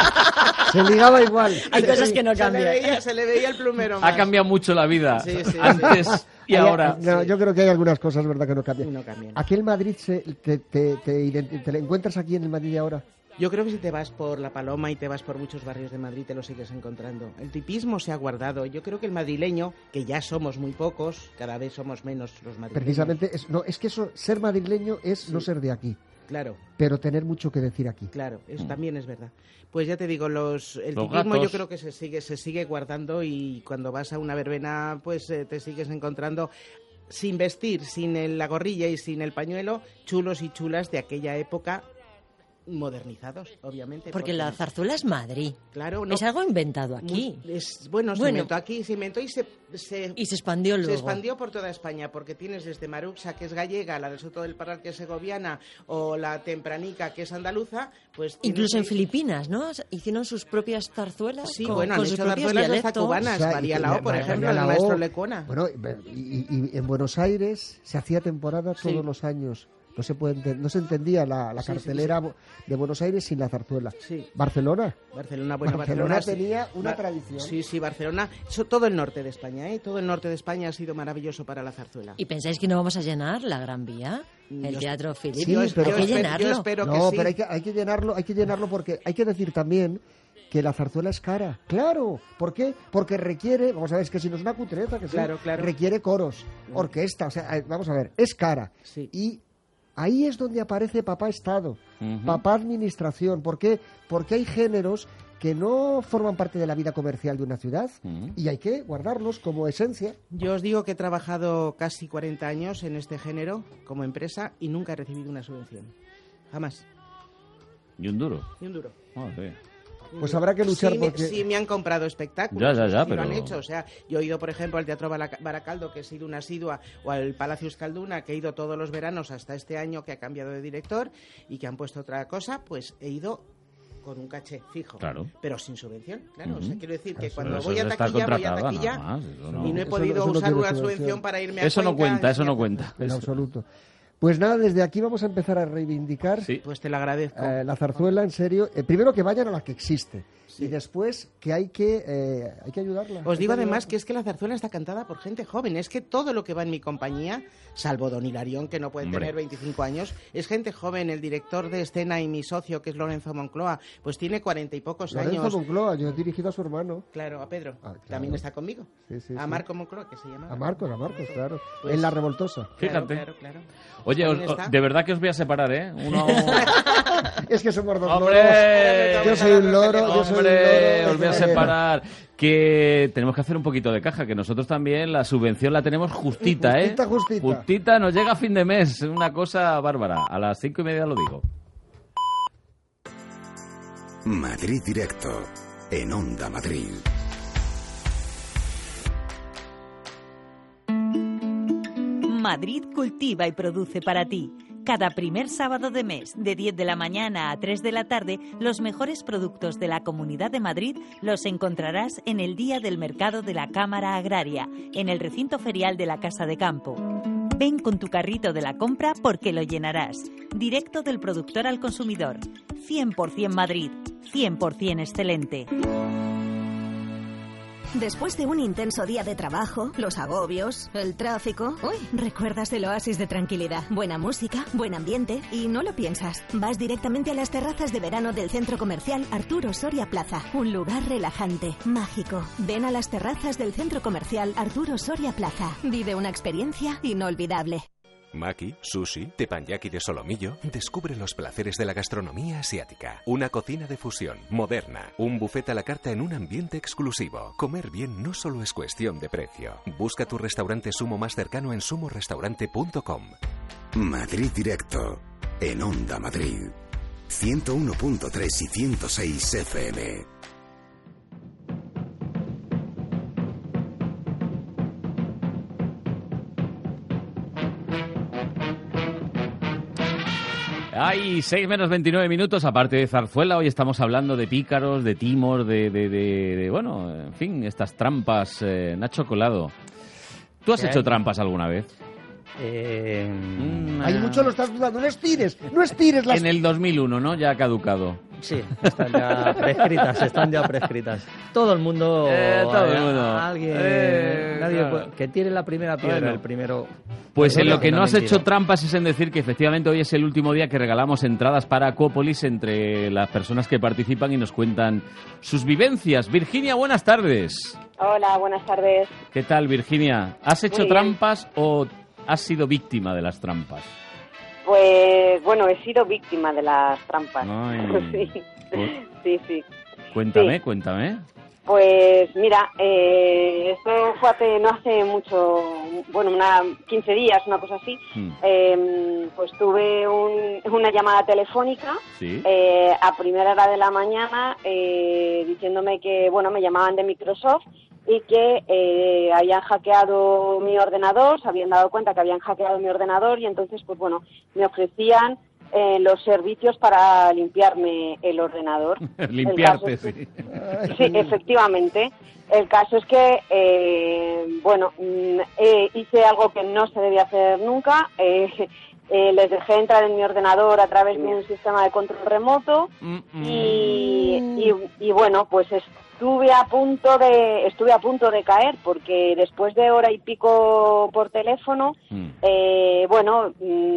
se ligaba igual. Hay se, cosas que no cambian. Se le veía, se le veía el plumero más. Ha cambiado mucho la vida. Sí, sí, Antes sí. y ahora. No, yo creo que hay algunas cosas, ¿verdad?, que no cambian. No cambian. ¿Aquí en Madrid se, te, te, te, te, te encuentras aquí en el Madrid de ahora? Yo creo que si te vas por La Paloma y te vas por muchos barrios de Madrid te lo sigues encontrando. El tipismo se ha guardado. Yo creo que el madrileño, que ya somos muy pocos, cada vez somos menos los madrileños. Precisamente, es, no, es que eso, ser madrileño es sí. no ser de aquí. Claro. Pero tener mucho que decir aquí. Claro, eso mm. también es verdad. Pues ya te digo, los, el los tipismo gatos. yo creo que se sigue, se sigue guardando y cuando vas a una verbena pues eh, te sigues encontrando, sin vestir, sin el, la gorrilla y sin el pañuelo, chulos y chulas de aquella época modernizados, obviamente. Porque la zarzuela es Madrid. Claro, no. Es algo inventado aquí. Es, bueno, se Bueno. inventó aquí, se inventó y se, se... Y se expandió luego. Se expandió por toda España, porque tienes desde Maruxa, que es gallega, la del Soto del Parral, que es segoviana, o la Tempranica, que es andaluza, pues... Incluso en tienes- Filipinas, ¿no? Hicieron sus propias zarzuelas. Sí, con, bueno, han con sus hecho propios zarzuelas hasta dialectos. cubanas. O sea, María y- Lao, por María ejemplo, el Lao, maestro Lecona. Bueno, y, y- y en Buenos Aires se hacía temporada todos Sí. los años. No se puede ente- no se entendía la, la Sí, sí, cartelera de Buenos Aires sin la zarzuela. Sí. Barcelona. Barcelona, bueno, Barcelona Barcelona, tenía sí. una Bar- tradición. Sí, sí, Barcelona. Eso, todo el norte de España, ¿eh? Todo el norte de España ha sido maravilloso para la zarzuela. ¿Y pensáis que no vamos a llenar la Gran Vía? El Yo Teatro esp- Philips. Sí, pero hay que yo llenarlo. espero que no, sí. pero hay que, hay que llenarlo, hay que llenarlo porque hay que decir también que la zarzuela es cara. Claro. ¿Por qué? Porque requiere, vamos a ver, es que si no es una cutreta, que sí, Claro, claro. requiere coros, orquesta, o sea, eh, vamos a ver, es cara. Sí. Y ahí es donde aparece papá Estado, Ujú. papá Administración. ¿Por qué? Porque hay géneros que no forman parte de la vida comercial de una ciudad Ujú. y hay que guardarlos como esencia. Yo os digo que he trabajado casi cuarenta años en este género como empresa y nunca he recibido una subvención. Jamás. Y un duro. Ni un duro. Joder. Pues habrá que luchar sí, me- porque... sí me han comprado espectáculos. Ya, ya, ya, sí lo han pero- hecho. O sea, yo he ido, por ejemplo, al Teatro Balaca- Baracaldo, que he sido una asidua, o al Palacio Euskalduna, que he ido todos los veranos hasta este año, que ha cambiado de director y que han puesto otra cosa, pues he ido con un caché fijo. Claro. Pero sin subvención, claro. O sea, Ujú. quiero decir que Eso- cuando eso voy a está taquilla, voy a contratada, taquilla nada más, eso no- y no he Eso podido no- eso no usar tiene una subvención. subvención para irme a Eso no Cuenca, cuenta, eso no y- cuenta. En absoluto. Pues nada, desde aquí vamos a empezar a reivindicar Sí. Pues te lo agradezco. eh, la zarzuela, en serio. Eh, primero que vayan a la que existe y después que hay que, eh, hay que ayudarla. Os Hay digo que además ayudarla. que es que la zarzuela está cantada por gente joven. Es que todo lo que va en mi compañía, salvo Don Hilarión, que no puede Hombre. tener veinticinco años, es gente joven. El director de escena y mi socio, que es Lorenzo Moncloa, pues tiene cuarenta y pocos Lorenzo años. Moncloa, yo he dirigido a su hermano. Claro, a Pedro. Ah, claro. También está conmigo. Sí, sí, a sí. Marco Moncloa, que se llama. A Marcos, a Marcos, claro. Pues- en La Revoltosa. Claro, Fíjate. claro, claro. Oye, También os- está. de verdad que os voy a separar, ¿eh? Uno... Es que somos dos ¡Hombre! loros. Yo soy un loro, yo soy un Hombre, loro. os voy a separar. Que tenemos que hacer un poquito de caja, que nosotros también la subvención la tenemos justita, ¿eh? Justita, justita. Justita, nos llega a fin de mes. Una cosa bárbara. A las cinco y media lo digo. Madrid Directo, en Onda Madrid. Madrid cultiva y produce para ti. Cada primer sábado de mes, de diez de la mañana a tres de la tarde, los mejores productos de la Comunidad de Madrid los encontrarás en el Día del Mercado de la Cámara Agraria, en el recinto ferial de la Casa de Campo. Ven con tu carrito de la compra porque lo llenarás. Directo del productor al consumidor. cien por ciento Madrid, cien por ciento excelente. Después de un intenso día de trabajo, los agobios, el tráfico, uy, recuerdas el oasis de tranquilidad, buena música, buen ambiente y no lo piensas. Vas directamente a las terrazas de verano del centro comercial Arturo Soria Plaza, un lugar relajante, mágico. Ven a las terrazas del centro comercial Arturo Soria Plaza. Vive una experiencia inolvidable. Maki, sushi, teppanyaki de solomillo. Descubre los placeres de la gastronomía asiática. Una cocina de fusión, moderna. Un buffet a la carta en un ambiente exclusivo. Comer bien no solo es cuestión de precio. Busca tu restaurante Sumo más cercano en sumo restaurante punto com. Madrid Directo, en Onda Madrid. ciento uno punto tres y ciento seis F M. Hay seis menos veintinueve minutos, aparte de zarzuela, hoy estamos hablando de pícaros, de timos, de, de, de, de bueno, en fin, estas trampas. eh, Nacho Colado, ¿tú has ¿Qué hecho hay? trampas alguna vez? Eh, Hay mucho lo estás dudando. No estires, no estires las... En el dos mil uno, ¿no? Ya ha caducado. Sí, están ya prescritas, están ya prescritas. Todo el mundo... Eh, todo el eh, mundo. Alguien... Eh, nadie claro. puede- que tire la primera piedra, Bueno. el primero... Pues en Perdona lo que no has mentido. hecho trampas es en decir que efectivamente hoy es el último día que regalamos entradas para Acuópolis entre las personas que participan y nos cuentan sus vivencias. Virginia, buenas tardes. Hola, buenas tardes. ¿Qué tal, Virginia? ¿Has hecho Muy bien. trampas o has sido víctima de las trampas? Pues bueno, he sido víctima de las trampas. Ay. Sí, Pues, sí, sí. cuéntame, Sí. cuéntame. Pues mira, eh, esto fue hace, no hace mucho, bueno, una quince días, una cosa así. Mm. Eh, pues tuve un, una llamada telefónica ¿Sí? eh, a primera hora de la mañana eh, diciéndome que, bueno, me llamaban de Microsoft y que eh, habían hackeado mi ordenador, se habían dado cuenta que habían hackeado mi ordenador y entonces, pues bueno, me ofrecían Eh, los servicios para limpiarme el ordenador. Limpiarte, el sí. Que, sí, efectivamente. El caso es que, eh, bueno, eh, hice algo que no se debía hacer nunca. Eh, eh, les dejé entrar en mi ordenador a través de un sistema de control remoto mm-hmm. y, y, y, bueno, pues estuve a punto de estuve a punto de caer porque después de hora y pico por teléfono, mm. eh, bueno,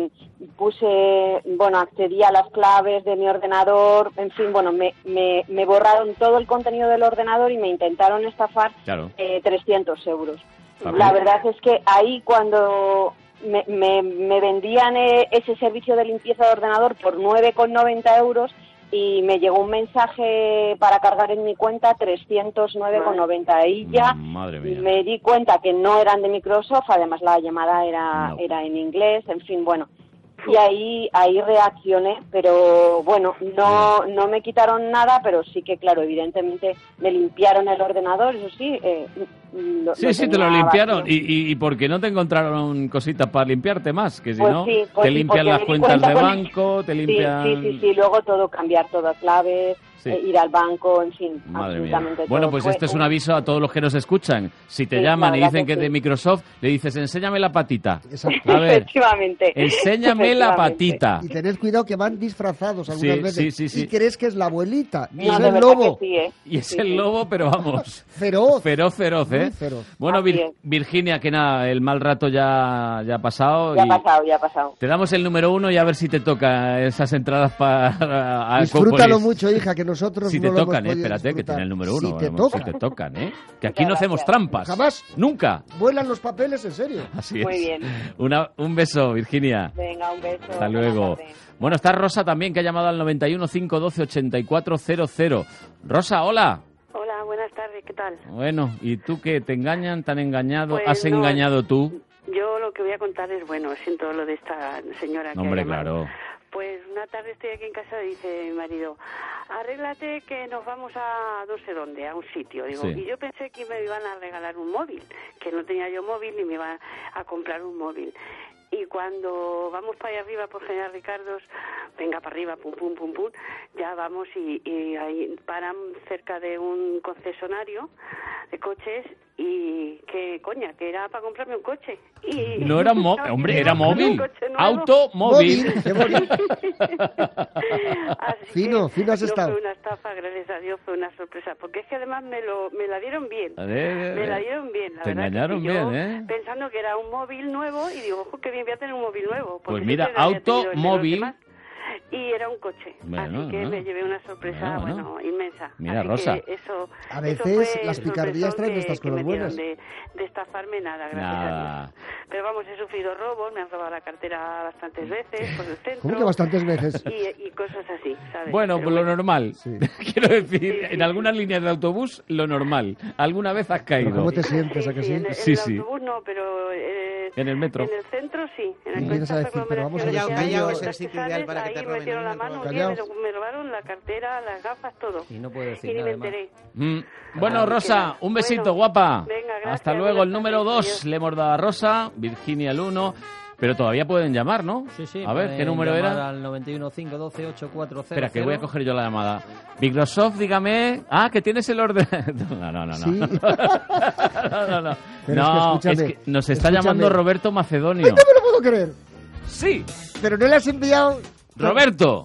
puse, bueno, accedí a las claves de mi ordenador, en fin, bueno, me, me, me borraron todo el contenido del ordenador y me intentaron estafar claro. eh, trescientos euros. ¿También? La verdad es que ahí cuando me, me, me vendían eh, ese servicio de limpieza de ordenador por nueve con noventa euros y me llegó un mensaje para cargar en mi cuenta trescientos nueve con noventa y ya me di cuenta que no eran de Microsoft, además la llamada era, no. era en inglés, en fin, bueno. Y ahí ahí reaccioné, pero bueno, no no me quitaron nada, pero sí que, claro, evidentemente me limpiaron el ordenador, eso sí. Eh, lo, sí, lo sí, te lo limpiaron. ¿Y, y, ¿Y por qué no te encontraron cositas para limpiarte más? Que si pues no, sí, pues te limpian sí, las cuentas de con... banco, te limpian... Sí, sí, sí, sí, luego todo, cambiar todas claves, sí. eh, ir al banco, en fin, Madre absolutamente mía. Bueno, todo. pues Fue este es un... un aviso a todos los que nos escuchan. Si te sí, llaman y dicen que es sí. de Microsoft, le dices, enséñame la patita. Exacto. A ver, efectivamente. enséñame la patita. Y tened cuidado que van disfrazados algunas sí, veces. Sí, sí, sí. Y crees que es la abuelita. Y no, es el lobo. Sí, ¿eh? Y es sí, el sí. lobo, pero vamos. Feroz. Feroz, feroz, ¿eh? Muy feroz. Bueno, Vir- Virginia, que nada, el mal rato ya, ya ha pasado. Ya y ha pasado, ya ha pasado. Te damos el número uno y a ver si te toca esas entradas para... Disfrútalo mucho, hija, que nosotros si no te lo tocan, hemos eh, espérate, disfrutar. que tiene el número uno. Si te, vamos, toca. si te tocan, ¿eh? Que aquí no hacemos trampas. Jamás. Nunca. Vuelan los papeles, en serio. Así es. Muy bien. Una, un beso, Virginia. Venga, un beso. Hasta luego. Bueno, está Rosa también, que ha llamado al noventa y uno, cinco doce, ochenta y cuatro cero cero. Rosa, hola. Hola, buenas tardes, ¿qué tal? Bueno, ¿y tú qué? ¿Te engañan? ¿Te han engañado? Pues ¿Has no, engañado tú? Yo lo que voy a contar es, bueno, siento lo de esta señora que Hombre, ha llamado. claro. Pues una tarde estoy aquí en casa y dice mi marido, arréglate que nos vamos a no sé dónde, a un sitio. Digo, sí. Y yo pensé que me iban a regalar un móvil, que no tenía yo móvil y me iban a comprar un móvil. Y cuando vamos para allá arriba por General Ricardos, venga para arriba, pum, pum, pum, pum, ya vamos y, y ahí paran cerca de un concesionario de coches y que, coña, que era para comprarme un coche. Y no era móvil, hombre, era móvil. Automóvil. Móvil. Fino, fino has no estado. fue una estafa, gracias a Dios, fue una sorpresa. Porque es que además me lo me la dieron bien. A ver, me la dieron bien, la te verdad. engañaron que bien, yo, ¿eh? Pensando que era un móvil nuevo y digo, ojo, que bien voy a tener un móvil nuevo. Pues mira, automóvil. Y era un coche, bueno, así que no. me llevé una sorpresa, bueno, bueno, no. inmensa. Mira, así Rosa. Que eso, a veces eso las picardías traen estas que, cosas que buenas. De, de estafarme nada, gracias nada. a Dios. Pero vamos, he sufrido robos, me han robado la cartera bastantes veces por el centro. ¿Cómo que bastantes veces? Y, y cosas así, ¿sabes? Bueno, Pero pues lo bueno. normal. Sí. Quiero decir, Sí, sí, en algunas líneas de autobús, lo normal. ¿Alguna vez has caído? ¿Pero ¿Cómo te sientes? Sí, ¿A que sí, sí? en, en Sí, el sí. autobús no, pero... Eh, en el metro. En el centro sí. En el Vienes a decir, pero vamos a ver. ver. Callao es el sitio ideal para que te ahí roben. metieron la mano, un día me, me robaron la cartera, las gafas, todo. Y no puede decir y ni nada me más. enteré. Mm. Bueno, Ah, Rosa, que- un besito, bueno, guapa. venga, gracias, Hasta luego. El buenas número tardes, dos adiós. le hemos dado a Rosa, Virginia el uno. Pero todavía pueden llamar, ¿no? Sí, sí. A ver, ¿qué pueden número llamar era? Al noventa y uno, cinco doce, ochenta y cuatro cero cero. Espera, que voy a coger yo la llamada. Microsoft, dígame. Ah, que tienes el orden. No, no, no, no. Sí. no, no, no. Pero No, es que, es escúchame, que nos está escúchame. llamando Roberto Macedonio. ¡Ay, no me lo puedo creer! Sí. Pero no le has enviado... Roberto.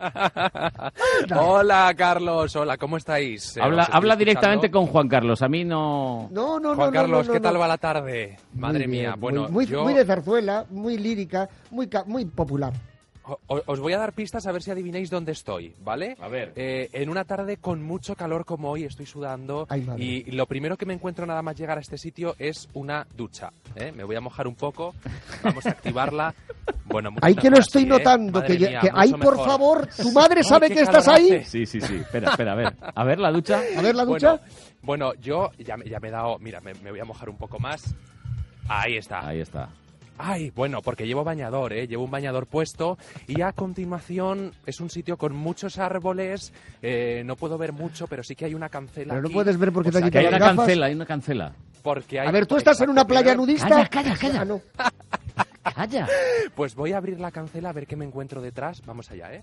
Hola, Carlos. Hola, ¿cómo estáis? Eh, Habla, os estoy habla escuchando. directamente con Juan Carlos. A mí no... No, no, no. Juan no, Carlos, no, no, ¿qué tal no. va la tarde? Madre Muy bien, mía. Bueno, muy, muy, yo... muy de zarzuela, muy lírica, muy, ca- muy popular. O- os voy a dar pistas a ver si adivináis dónde estoy, ¿vale? A ver. Eh, en una tarde con mucho calor como hoy, estoy sudando. Ay, madre. Y lo primero que me encuentro nada más llegar a este sitio es una ducha. ¿eh? Me voy a mojar un poco, vamos a activarla. Bueno, mucho Ahí que lo mejor estoy así, ¿eh? notando, Madre que, mía, que mucho ahí, por mejor. favor, tu madre sabe Ay, que qué estás calor ahí. hace. Sí, sí, sí. Espera, espera, a ver. A ver la ducha. A ver la ducha. Bueno, bueno, yo ya, me- ya me he dado... Mira, me, me voy a mojar un poco más. Ahí está. Ahí está. Ay, bueno, porque llevo bañador, ¿eh? Llevo un bañador puesto y a continuación es un sitio con muchos árboles, eh, no puedo ver mucho, pero sí que hay una cancela Pero no aquí. puedes ver porque O te sea, has Que hay quitado una las gafas. cancela, hay una cancela. Porque hay... A ver, tú estás en una playa nudista. Calla, calla, calla. Ah, no. Calla. Pues voy a abrir la cancela a ver qué me encuentro detrás. Vamos allá, ¿eh?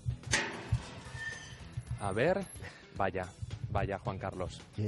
A ver... Vaya, vaya, Juan Carlos. Sí.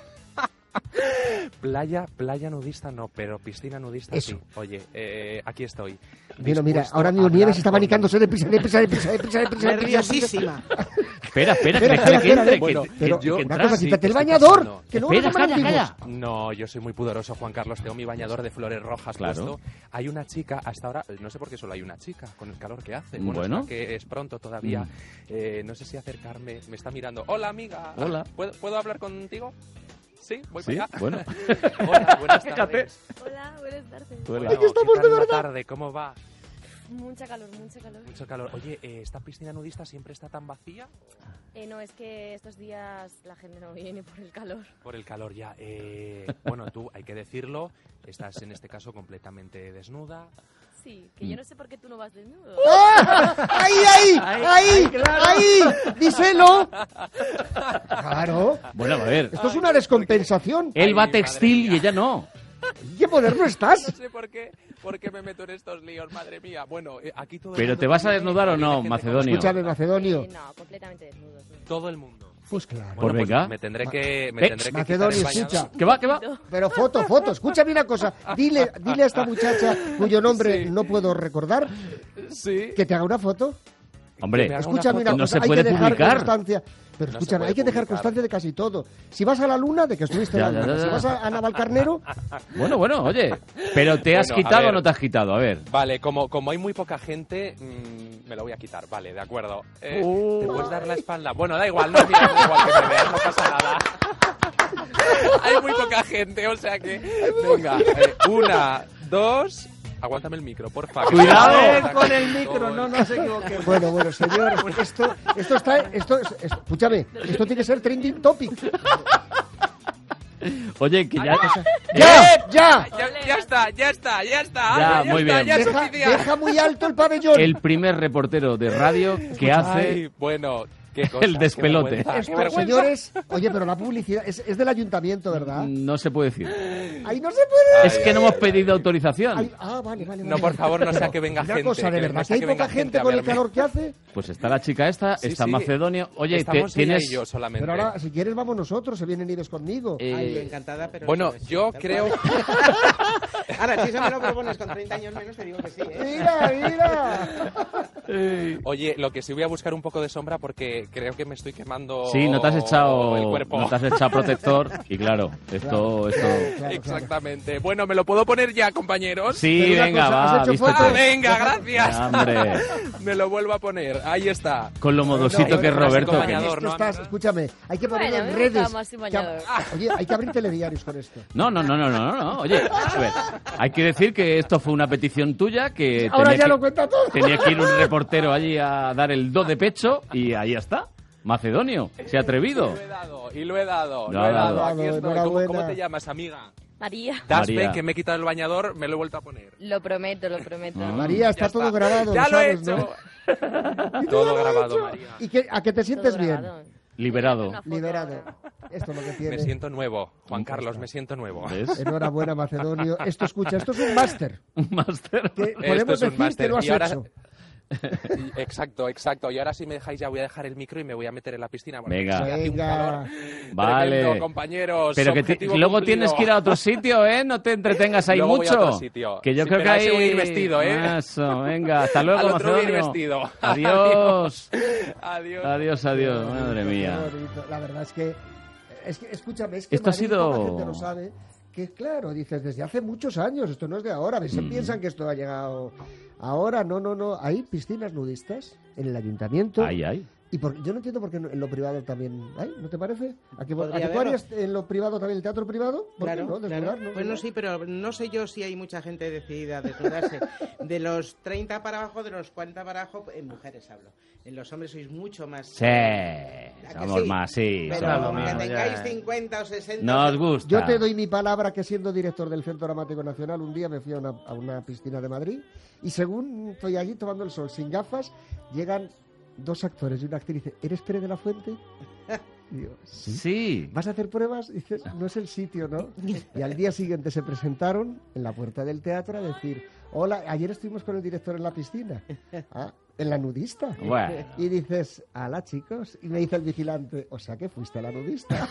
Playa, playa nudista no, pero piscina nudista Eso. sí. Oye, eh, aquí estoy. Mira, mira, dispuesto ahora a mismo hablar Nieves está con- abanicándose de prisa, de prisa, de prisa, de prisa, de prisa. de prisa. Nerviosísima. Espera, espera, Espera, que espera, déjale que entre. espera, que- pero que- que una entras. cosa, sí, quítate ¿qué el está bañador, pasando? que luego Espera, nos calla, mentimos. calla. No, yo soy muy pudoroso, Juan Carlos. Tengo mi bañador de flores rojas Claro. puesto. Hay una chica, hasta ahora, no sé por qué solo hay una chica, con el calor que hace. Bueno, Bueno. es que es pronto todavía. Mm. Eh, no sé si acercarme. Me está mirando. Hola, amiga. Hola. ¿Puedo, ¿puedo hablar contigo? Sí, voy Sí, para allá. bueno. Hola, buenas Fíjate. tardes. Hola, buenas tardes. Bueno, Aquí estamos ¿qué tal de la verdad. tarde? ¿Cómo va? Mucha calor, mucha calor. Mucho calor. Oye, eh, ¿esta piscina nudista siempre está tan vacía? Eh, no, es que estos días la gente no viene por el calor. Por el calor ya. Eh, bueno, tú, hay que decirlo, estás en este caso completamente desnuda. Sí, que yo no sé por qué tú no vas desnudo. ¡Ah! ¡Ahí, ahí! ¡Ahí! ¡Ahí! ¡Díselo! Claro. Bueno, a ver. Esto es una descompensación. Él va textil y ella no. ¿Qué moderno estás? No sé por qué, por qué me meto en estos líos, madre mía. Bueno, eh, aquí todo el ¿Pero mundo te vas a tiene- desnudar o no, gente Macedonio? Escúchame, Macedonio. Eh, no, completamente desnudos. con- Todo el mundo. Pues claro. Pues Bueno, venga. me tendré que, me Ve, tendré que Macedonio, quitar el bañador. escucha. ¿Qué va, qué va? Pero foto, foto. Escúchame una cosa. Dile, dile a esta muchacha, cuyo nombre Sí. no puedo recordar, Sí. que te haga una foto. Hombre, Que me haga Escúchame una una no cosa. se hay puede que dejar publicar. constancia. Pero No se escúchame, puede hay que dejar publicar. constancia de casi todo. Si vas a la luna, de que estuviste Ya, en la ya, luna. ya, Si ya. vas a, a Navalcarnero, Bueno, bueno, oye. ¿Pero te has Bueno, a quitado ver. o no te has quitado? A ver. Vale, como, como hay muy poca gente, mm, me lo voy a quitar. Vale, de acuerdo. Eh, Uh. ¿Te puedes dar la espalda? Bueno, da igual, no, mira, da igual que me veas, no pasa nada. Hay muy poca gente, o sea que... Venga, eh, una, dos... Aguántame el micro, porfa. que Cuidado. se me Eh, está con el cayendo micro, todo. no, no se equivoque. bueno, bueno, señor, esto, esto está, esto, es- es- escúchame, esto tiene que ser trending topic. Oye, que ya... ¡Ya! ¡Ya! Ya, ya está, ya está, ya está. Ya, ya muy está, bien. ya es Deja, suficiente. deja muy alto el pabellón. El primer reportero de radio que hace... Ay, bueno, qué cosa, el qué despelote. vergüenza, qué Esto, vergüenza. señores, oye, pero la publicidad es, es del ayuntamiento, ¿verdad? No se puede decir. Ahí no se puede. Es que no hemos pedido autorización. Ay, ah, vale, vale, No, vale. por favor, no sea que venga Una gente. cosa, de que verdad, no que sea hay que poca venga gente a con el verme. calor que hace. Pues está la chica esta, Sí, está sí. Macedonio. Oye, te- Estamos ella tienes... y yo solamente. Pero ahora, si quieres, vamos nosotros, se vienen Ives conmigo. Eh, Ay, encantada, pero... Bueno, no sé, yo tal creo... cual. Ahora, si eso me lo propones con treinta años menos, te digo que sí, ¿eh? Mira, mira. Oye, lo que sí voy a buscar un poco de sombra porque creo que me estoy quemando Sí, no te has echado, el cuerpo. no te has echado protector y claro, esto, esto. Claro, Exactamente. Bueno, ¿me lo puedo poner ya, compañeros? Sí, Pero una venga, cosa, va, ¿has hecho vístete. fotos? Ah, venga, gracias. Ya, hombre. Me lo vuelvo a poner. Ahí está. Con lo modosito No, que es no, no, Roberto. no, que- bañador, esto ¿no? estás, escúchame, hay que ponerlo Bueno, en me gusta redes. más sin Que- bañador. oye, hay que abrir telediarios con esto. No, no, no, no, no, no, no. Oye, a ver, hay que decir que esto fue una petición tuya que Ahora tenía ya que, lo cuenta todo. tenía que ir un reportero allí a dar el do de pecho y ahí está. Macedonio, se ha atrevido. Lo he dado, y lo he dado, Lo lo, ha he dado. dado. Aquí estoy. ¿Cómo, Enhorabuena. cómo te llamas, amiga? María. Das María. fe que me he quitado el bañador, me lo he vuelto a poner. Lo prometo, lo prometo. Ah. María, está Ya todo está. grabado, Ya lo he sabes, hecho. ¿no? Todo grabado, María. ¿Y que, a que te sientes Todo bien? grabado. Liberado. Una foto Liberado. ahora. Esto es lo que tiene. Me siento nuevo, Juan Carlos, me siento nuevo. ¿Ves? Enhorabuena, Macedonio. Esto, escucha, esto es un máster. Un máster. Que Esto podemos es un decir máster. que lo has Y ahora- hecho. Exacto, exacto. Y ahora si me dejáis ya voy a dejar el micro y me voy a meter en la piscina. porque Venga. estoy haciendo un Venga. calor Vale. tremendo, compañeros. Pero que ti- Objetivo luego cumplido. tienes que ir a otro sitio, ¿eh? No te entretengas ahí Luego voy a mucho. otro sitio. Que yo Sí, creo pero que a ese hay... voy a ir vestido, ¿eh? Eso, venga, hasta luego, Al otro voy a ir Macedonio. vestido. Adiós. Adiós. Adiós, adiós. Madre Qué mía. bonito. La verdad es que, es que escúchame, es que Esto ha Madrid sido- poca gente lo sabe, que claro, dices, desde hace muchos años, esto no es de ahora, a veces Mm. piensan que esto ha llegado ahora, no, no, no, hay piscinas nudistas en el ayuntamiento. Ahí, ahí. Y por, yo no entiendo por qué en lo privado también hay, ¿no te parece? ¿A que, Podría a que tú haberlo. harías en lo privado también el teatro privado? ¿Por qué Claro, no? claro. Desnudar, ¿no? Pues no, sí, pero no sé yo si hay mucha gente decidida a desnudarse. De los treinta para abajo, de los cuarenta para abajo, en mujeres hablo. En los hombres sois mucho más... Sí, ¿A que somos sí? más, sí. Pero somos que más. tengáis cincuenta o sesenta... Nos gusta. Yo te doy mi palabra que siendo director del Centro Dramático Nacional, un día me fui a una, a una piscina de Madrid y según estoy allí tomando el sol sin gafas, llegan dos actores y una actriz y dice, ¿eres Pérez de la Fuente? Y digo, ¿sí? Sí. ¿Vas a hacer pruebas? Y dices, no es el sitio, ¿no? Y al día siguiente se presentaron en la puerta del teatro a decir, hola, ayer estuvimos con el director en la piscina. Ah, en la nudista. Bueno. Y dices, ala, chicos. Y me dice el vigilante, o sea que fuiste a la nudista.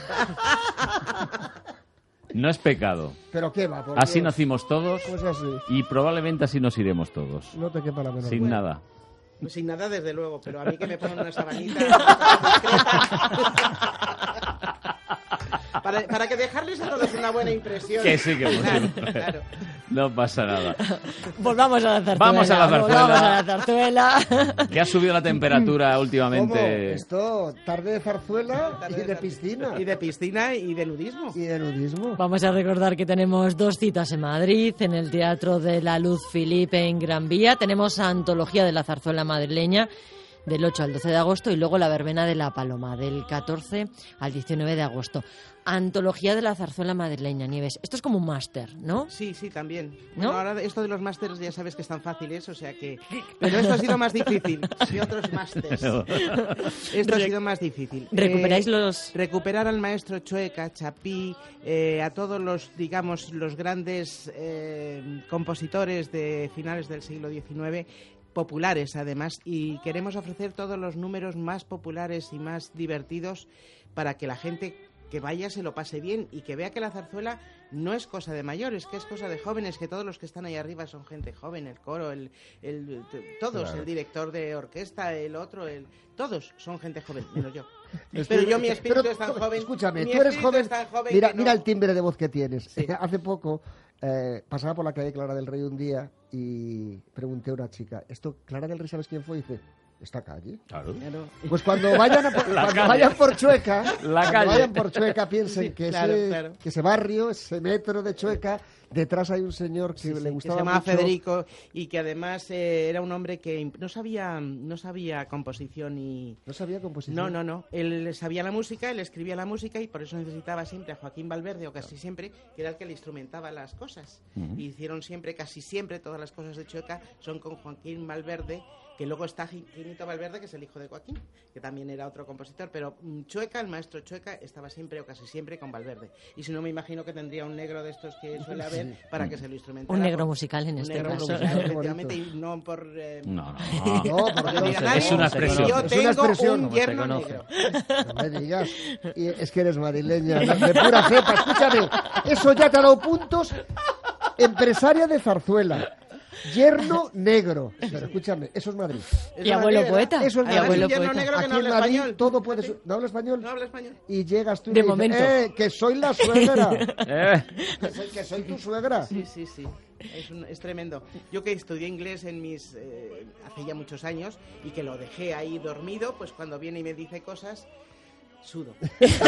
No es pecado. ¿Pero qué va? Por Así Dios. nacimos todos Pues así. y probablemente así nos iremos todos. No te quepa la menor Sin duda. nada. Pues sin nada, desde luego, pero a mí que me pongan una sabanita... para, para que dejarles a todos una buena impresión. Que sí, que Claro, sí. claro. No pasa nada. Volvamos a la zarzuela. Vamos a la zarzuela. Volvamos a la zarzuela. ¿Qué ha subido la temperatura ¿Cómo? últimamente? Esto, tarde de zarzuela Tarde y de zar- piscina. Y de piscina y de nudismo. Y de nudismo. Vamos a recordar que tenemos dos citas en Madrid, en el Teatro de la Luz Filipe en Gran Vía. Tenemos Antología de la Zarzuela Madrileña del ocho al doce de agosto y luego la Verbena de la Paloma del catorce al diecinueve de agosto. Antología de la Zarzuela Madrileña, Nieves. Esto es como un máster, ¿no? Sí, sí, también. ¿No? Bueno, ahora esto de los másters ya sabes que es tan fácil, o sea que... Pero esto ha sido más difícil que otros másters. Esto ha sido más difícil. ¿Recuperáis Eh, los...? Recuperar al maestro Chueca, Chapí, eh, a todos los, digamos, los grandes eh, compositores de finales del siglo diecinueve, populares además, y queremos ofrecer todos los números más populares y más divertidos para que la gente que vaya se lo pase bien y que vea que la zarzuela no es cosa de mayores, que es cosa de jóvenes, que todos los que están ahí arriba son gente joven, el coro, el, el t- todos, Claro. el director de orquesta, el otro, el todos son gente joven, menos yo. Estoy- Pero yo mi espíritu pero es tan tú- joven. Escúchame, mi tú eres espíritu joven. es tan joven Mira, que mira no- el timbre de voz que tienes. Sí. Hace poco eh, pasaba por la calle Clara del Rey un día y pregunté a una chica, ¿esto Clara del Rey sabes quién fue? Y dice, ¿esta calle? Claro. Pues cuando vayan, a por, La cuando calle. vayan por Chueca, La cuando calle. vayan por Chueca piensen Sí, que, claro, ese, claro. que ese barrio, ese metro de Chueca, detrás hay un señor que Sí, sí, le que gustaba se llamaba mucho. Federico y que además eh, era un hombre que imp- no sabía no sabía composición y ¿No sabía composición? no no no él sabía la música, él escribía la música y por eso necesitaba siempre a Joaquín Valverde o casi siempre que era el que le instrumentaba las cosas. Ujú. Y hicieron siempre casi siempre todas las cosas de Chueca son con Joaquín Valverde, que luego está Ginito Valverde, que es el hijo de Joaquín, que también era otro compositor, pero mm, Chueca, el maestro Chueca, estaba siempre o casi siempre con Valverde. Y si no, me imagino que tendría un negro de estos que suele haber Sí. para que se lo instrumentara. Un negro por- musical en un este negro caso. musical, Qué efectivamente, bonito. y no por... eh, No, no. No, porque porque no diga se- nadie, es una expresión. Yo Es una tengo expresión, un como se yerno conoce. negro. No me digas. Y es que eres madrileña, de pura cepa. Escúchame, eso ya te ha dado puntos. Empresaria de zarzuela. Yerno negro. Pero escúchame, eso es Madrid. Es Y abuelo Madrid, poeta. ¿verdad? Eso es Y Madrid. abuelo un yerno poeta. negro que Aquí no en habla Madrid español. todo puede... su- ¿No habla español? No habla español. Y llegas tú y De le dices, momento. eh, que soy la suegra. Eh, que, soy, que soy tu suegra. Sí, sí, sí. Es, un- es tremendo. Yo que estudié inglés en mis eh, hace ya muchos años y que lo dejé ahí dormido, pues cuando viene y me dice cosas, sudo.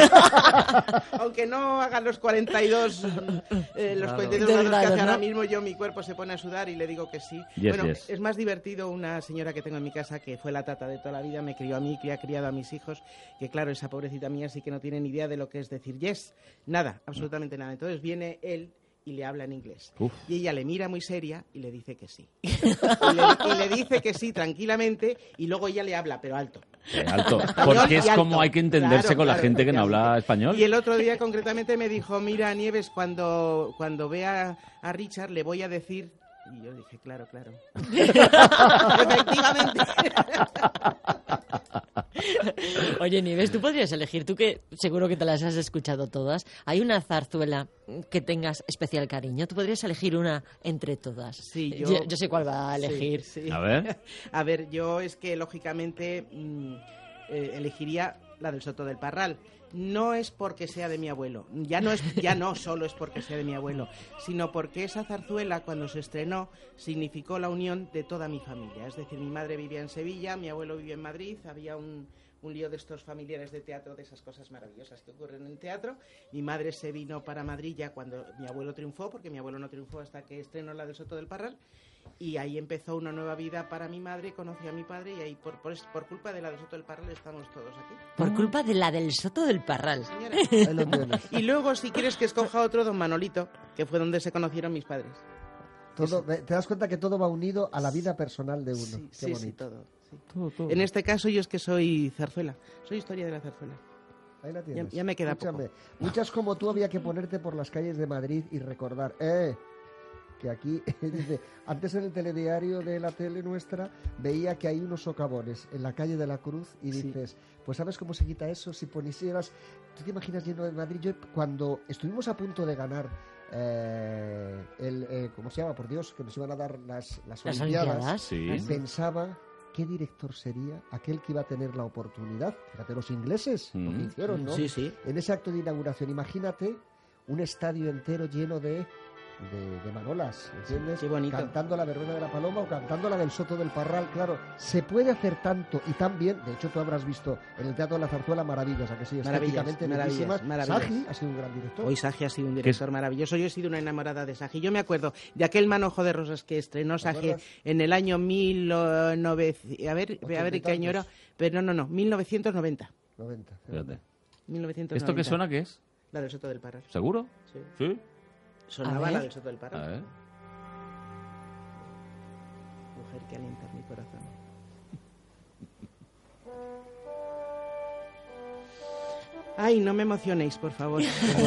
Aunque no hagan los cuarenta y dos, eh, los cuarenta y dos grados que Grados, hace ahora ¿no? mismo, yo mi cuerpo se pone a sudar y le digo que sí. Yes, bueno, yes. es más divertido una señora que tengo en mi casa que fue la tata de toda la vida, me crió a mí, que ha criado a mis hijos, que claro, esa pobrecita mía sí que no tiene ni idea de lo que es decir yes, nada, absolutamente nada. Entonces viene él y le habla en inglés. Uf. Y ella le mira muy seria y le dice que sí. Y le, y le dice que sí tranquilamente y luego ella le habla, pero alto. eh, alto. Español Porque es y alto. como hay que entenderse Claro, con la claro, gente que no habla efectivamente. español. Y el otro día concretamente me dijo, mira Nieves, cuando, cuando vea a Richard le voy a decir... Y yo dije, claro, claro. Efectivamente. Oye, Nieves, tú podrías elegir, tú que seguro que te las has escuchado todas, ¿hay una zarzuela que tengas especial cariño? ¿Tú podrías elegir una entre todas? Sí, yo... yo- Yo, sé cuál va a Sí, elegir. sí. A ver. A ver, yo es que lógicamente mm, eh, elegiría la del Soto del Parral. No es porque sea de mi abuelo, ya no, es, ya no solo es porque sea de mi abuelo, sino porque esa zarzuela, cuando se estrenó, significó la unión de toda mi familia. Es decir, mi madre vivía en Sevilla, mi abuelo vivía en Madrid, había un, un lío de estos familiares de teatro, de esas cosas maravillosas que ocurren en el teatro. Mi madre se vino para Madrid ya cuando mi abuelo triunfó, porque mi abuelo no triunfó hasta que estrenó la del Soto del Parral. Y ahí empezó una nueva vida para mi madre, conocí a mi padre y ahí por, por, por culpa de la del Soto del Parral estamos todos aquí. Por culpa de la del Soto del Parral. Y luego, si quieres que escoja otro, don Manolito, que fue donde se conocieron mis padres. Todo, te das cuenta que todo va unido a la vida personal de uno. Sí, Qué sí, bonito. sí, todo, sí. Todo, todo. En este caso yo es que soy zarzuela, soy historia de la zarzuela. Ahí la tienes. Ya, ya me queda Escúchame, poco. muchas como tú había que ponerte por las calles de Madrid y recordar, eh, que aquí, dice, antes en el telediario de la tele nuestra veía que hay unos socavones en la calle de la Cruz y dices, sí. Pues ¿sabes cómo se quita eso? Si ponieras, ¿tú te imaginas lleno de Madrid? Yo cuando estuvimos a punto de ganar eh, el, eh, ¿cómo se llama? Por Dios, que nos iban a dar las, las, las Olimpiadas, Olimpiadas sí. Pensaba qué director sería aquel que iba a tener la oportunidad. Fíjate, los ingleses mm. lo que hicieron, ¿no? Sí, sí. En ese acto de inauguración, imagínate un estadio entero lleno de De, de manolas, ¿entiendes? Qué bonito. Cantando la verbena de la Paloma o cantando la del Soto del Parral, claro, se puede hacer tanto y tan bien. De hecho, tú habrás visto en el Teatro de la Zarzuela maravillas, ¿a que sí? Estéticamente bellísimas. Saji ha sido un gran director. Hoy Saji ha sido un director maravilloso. Yo he sido una enamorada de Saji. Yo me acuerdo de aquel Manojo de Rosas que estrenó Saji en el año mil novecientos... A ver, a ver qué año era. Pero no, no, no, mil novecientos noventa. noventa. Fíjate. mil novecientos noventa. ¿Esto qué suena qué es? La del Soto del Parral. ¿Seguro? Sí. ¿Sí? Sonaba la del Soto del Parral. A ver. Mujer que alienta mi corazón. Ay, no me emocionéis, por favor.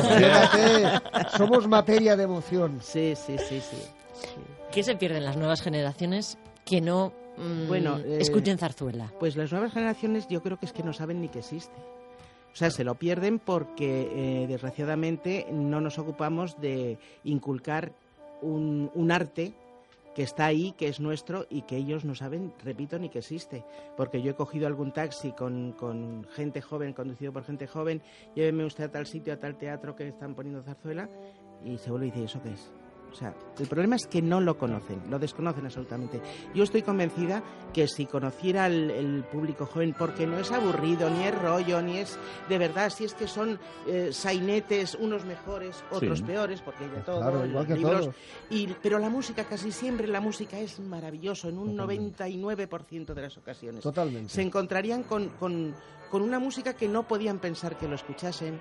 Somos materia de emoción. Sí, sí, sí, sí, sí. ¿Qué se pierden las nuevas generaciones que no mmm, bueno, eh, escuchen zarzuela? Pues las nuevas generaciones yo creo que es que no saben ni que existe. O sea, se lo pierden porque, eh, desgraciadamente, no nos ocupamos de inculcar un, un arte que está ahí, que es nuestro y que ellos no saben, repito, ni que existe. Porque yo he cogido algún taxi con, con gente joven, conducido por gente joven, lléveme usted a tal sitio, a tal teatro que están poniendo zarzuela, y se vuelve y dice, ¿eso qué es? O sea, el problema es que no lo conocen, lo desconocen absolutamente. Yo estoy convencida que si conociera el, el público joven, porque no es aburrido, ni es rollo, ni es de verdad, si es que son eh, sainetes, unos mejores, otros sí. peores, porque hay de todo, claro, en los libros. Y, pero la música, casi siempre la música es maravilloso, en un Totalmente. noventa y nueve por ciento de las ocasiones. Totalmente. Se encontrarían con, con, con una música que no podían pensar que lo escuchasen.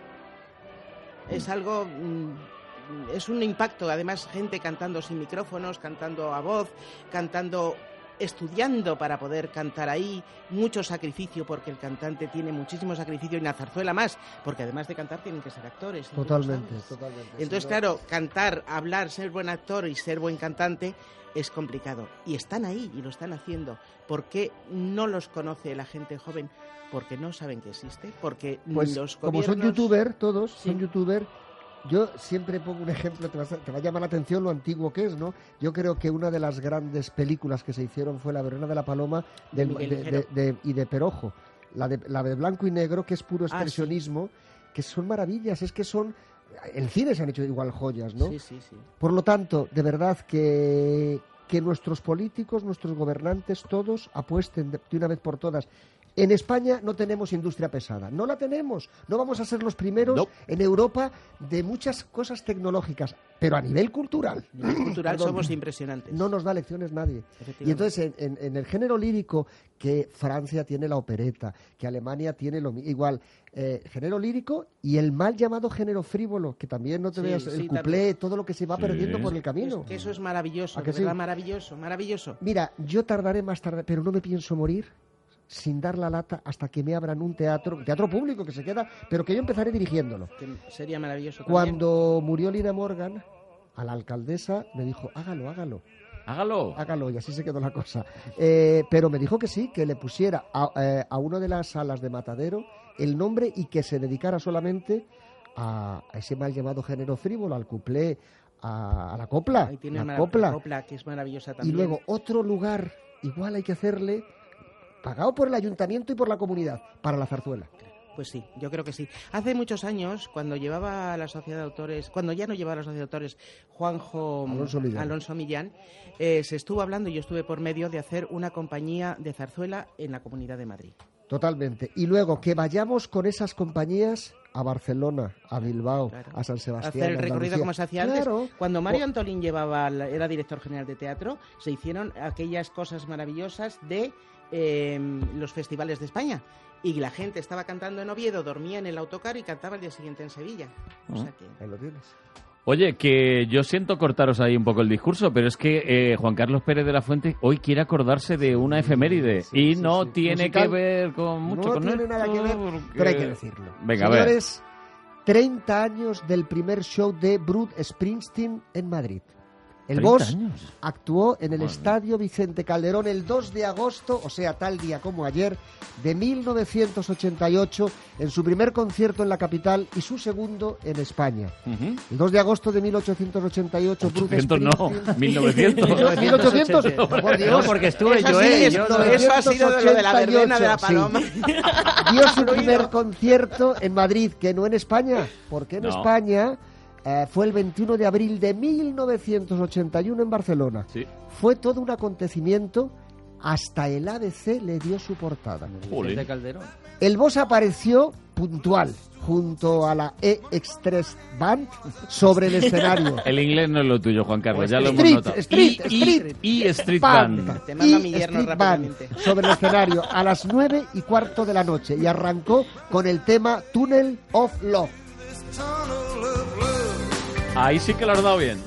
Es algo... Mmm, es un impacto, además gente cantando sin micrófonos, cantando a voz, cantando, estudiando para poder cantar ahí, mucho sacrificio porque el cantante tiene muchísimo sacrificio y la zarzuela más, porque además de cantar tienen que ser actores. Totalmente, totalmente. Entonces, claro, cantar, hablar, ser buen actor y ser buen cantante es complicado. Y están ahí y lo están haciendo. ¿Por qué no los conoce la gente joven? Porque no saben que existe, porque pues, los gobiernos... Como son youtuber todos, sí. son youtuber... Yo siempre pongo un ejemplo, te va, a, te va a llamar la atención lo antiguo que es, ¿no? Yo creo que una de las grandes películas que se hicieron fue La Verbena de la Paloma del, de, de, de, de, y de Perojo. La de, la de blanco y negro, que es puro expresionismo, ah, sí. que son maravillas, es que son... En cine se han hecho igual joyas, ¿no? Sí, sí, sí. Por lo tanto, de verdad que, que nuestros políticos, nuestros gobernantes, todos apuesten de, de una vez por todas. En España no tenemos industria pesada, no la tenemos, no vamos a ser los primeros no. en Europa de muchas cosas tecnológicas, pero a nivel cultural. A nivel cultural perdón, somos impresionantes. No nos da lecciones nadie. Y entonces en, en, en el género lírico, que Francia tiene la opereta, que Alemania tiene lo igual, eh, género lírico y el mal llamado género frívolo, que también no te sí, veas el sí, cuplé, también. Todo lo que se va sí. perdiendo por el camino. Es que eso es maravilloso, ¿verdad? Sí? Maravilloso, maravilloso. Mira, yo tardaré más tarde, pero no me pienso morir sin dar la lata hasta que me abran un teatro, un teatro público que se queda, pero que yo empezaré dirigiéndolo. Que sería maravilloso también. Cuando murió Lina Morgan, a la alcaldesa me dijo, hágalo, hágalo. Hágalo. Hágalo, y así se quedó la cosa. Eh, pero me dijo que sí, que le pusiera a, eh, a una de las salas de Matadero el nombre y que se dedicara solamente a, a ese mal llamado género frívolo, al cuplé, a, a la copla. Ahí tiene la copla. copla, que es maravillosa también. Y luego otro lugar, igual hay que hacerle... pagado por el ayuntamiento y por la comunidad, para la zarzuela. Pues sí, yo creo que sí. Hace muchos años, cuando llevaba la Sociedad de Autores, cuando ya no llevaba la Sociedad de Autores, Juanjo Alonso Millán, Alonso Millán eh, se estuvo hablando, y yo estuve por medio, de hacer una compañía de zarzuela en la Comunidad de Madrid. Totalmente. Y luego que vayamos con esas compañías a Barcelona, a Bilbao, claro, a San Sebastián, hacer el recorrido como se hacía antes. Claro. Cuando Mario Antolín llevaba, era director general de teatro, se hicieron aquellas cosas maravillosas de eh, los festivales de España. Y la gente estaba cantando en Oviedo, dormía en el autocar y cantaba el día siguiente en Sevilla. O sea que... Ahí lo tienes. Oye, que yo siento cortaros ahí un poco el discurso, pero es que eh, Juan Carlos Pérez de la Fuente hoy quiere acordarse de una efeméride sí, y sí, no sí. tiene musical, que ver con mucho no con tiene esto, nada que ver, porque... pero hay que decirlo. Venga, señores, a ver. treinta años del primer show de Bruce Springsteen en Madrid. El Boss años. actuó en el bueno. Estadio Vicente Calderón el dos de agosto, o sea, tal día como ayer, de mil novecientos ochenta y ocho, en su primer concierto en la capital y su segundo en España. Uh-huh. El dos de agosto de mil ochocientos ochenta y ocho, Bruce Springsteen... no, mil novecientos. ¿mil ochocientos? No, por Dios. No, porque estuve yo, eh. Yo, eso ha sido de lo de la verbena de la paloma. Sí. Dio su primer concierto en Madrid, que no en España, porque en no. España... Eh, fue el veintiuno de abril de mil novecientos ochenta y uno en Barcelona. Sí. Fue todo un acontecimiento, hasta el A B C le dio su portada. El Calderón. El Boss apareció puntual junto a la E-Express Band sobre el escenario. El inglés no es lo tuyo, Juan Carlos, ya lo street, hemos notado. Street, y, street, y, y Street Band. Band. Te mando a mi yerno rápidamente. Band sobre el escenario a las nueve y cuarto de la noche y arrancó con el tema Tunnel of Love. Ahí sí que lo has dado bien.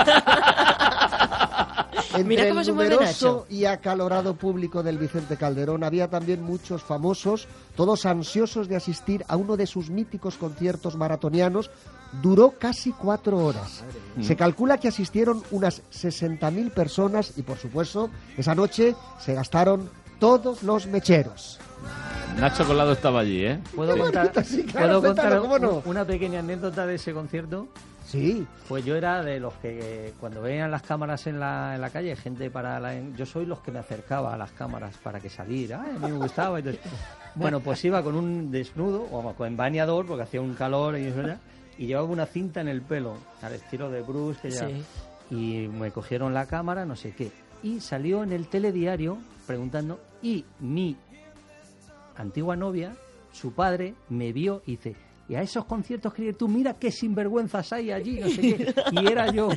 Entre Mira cómo el se mueve numeroso Nacho. y acalorado público del Vicente Calderón había también muchos famosos, todos ansiosos de asistir a uno de sus míticos conciertos maratonianos. Duró casi cuatro horas. Se calcula que asistieron unas sesenta mil personas y, por supuesto, esa noche se gastaron todos los mecheros. Nacho Colado estaba allí, ¿eh? ¿Puedo Sí. contar, Sí, claro, ¿puedo contar cuéntalo, ¿cómo no? una pequeña anécdota de ese concierto? Sí. Pues yo era de los que cuando veían las cámaras en la, en la calle, gente para la, yo soy los que me acercaba a las cámaras para que saliera. Ay, a mí me gustaba. Entonces, bueno, pues iba con un desnudo, o con bañador, porque hacía un calor y eso ya, y llevaba una cinta en el pelo, al estilo de Bruce, que ya, Sí. y me cogieron la cámara, no sé qué, y salió en el telediario preguntando, y mi antigua novia, su padre, me vio y dice, y a esos conciertos que tú, mira qué sinvergüenzas hay allí, no sé qué, y era yo.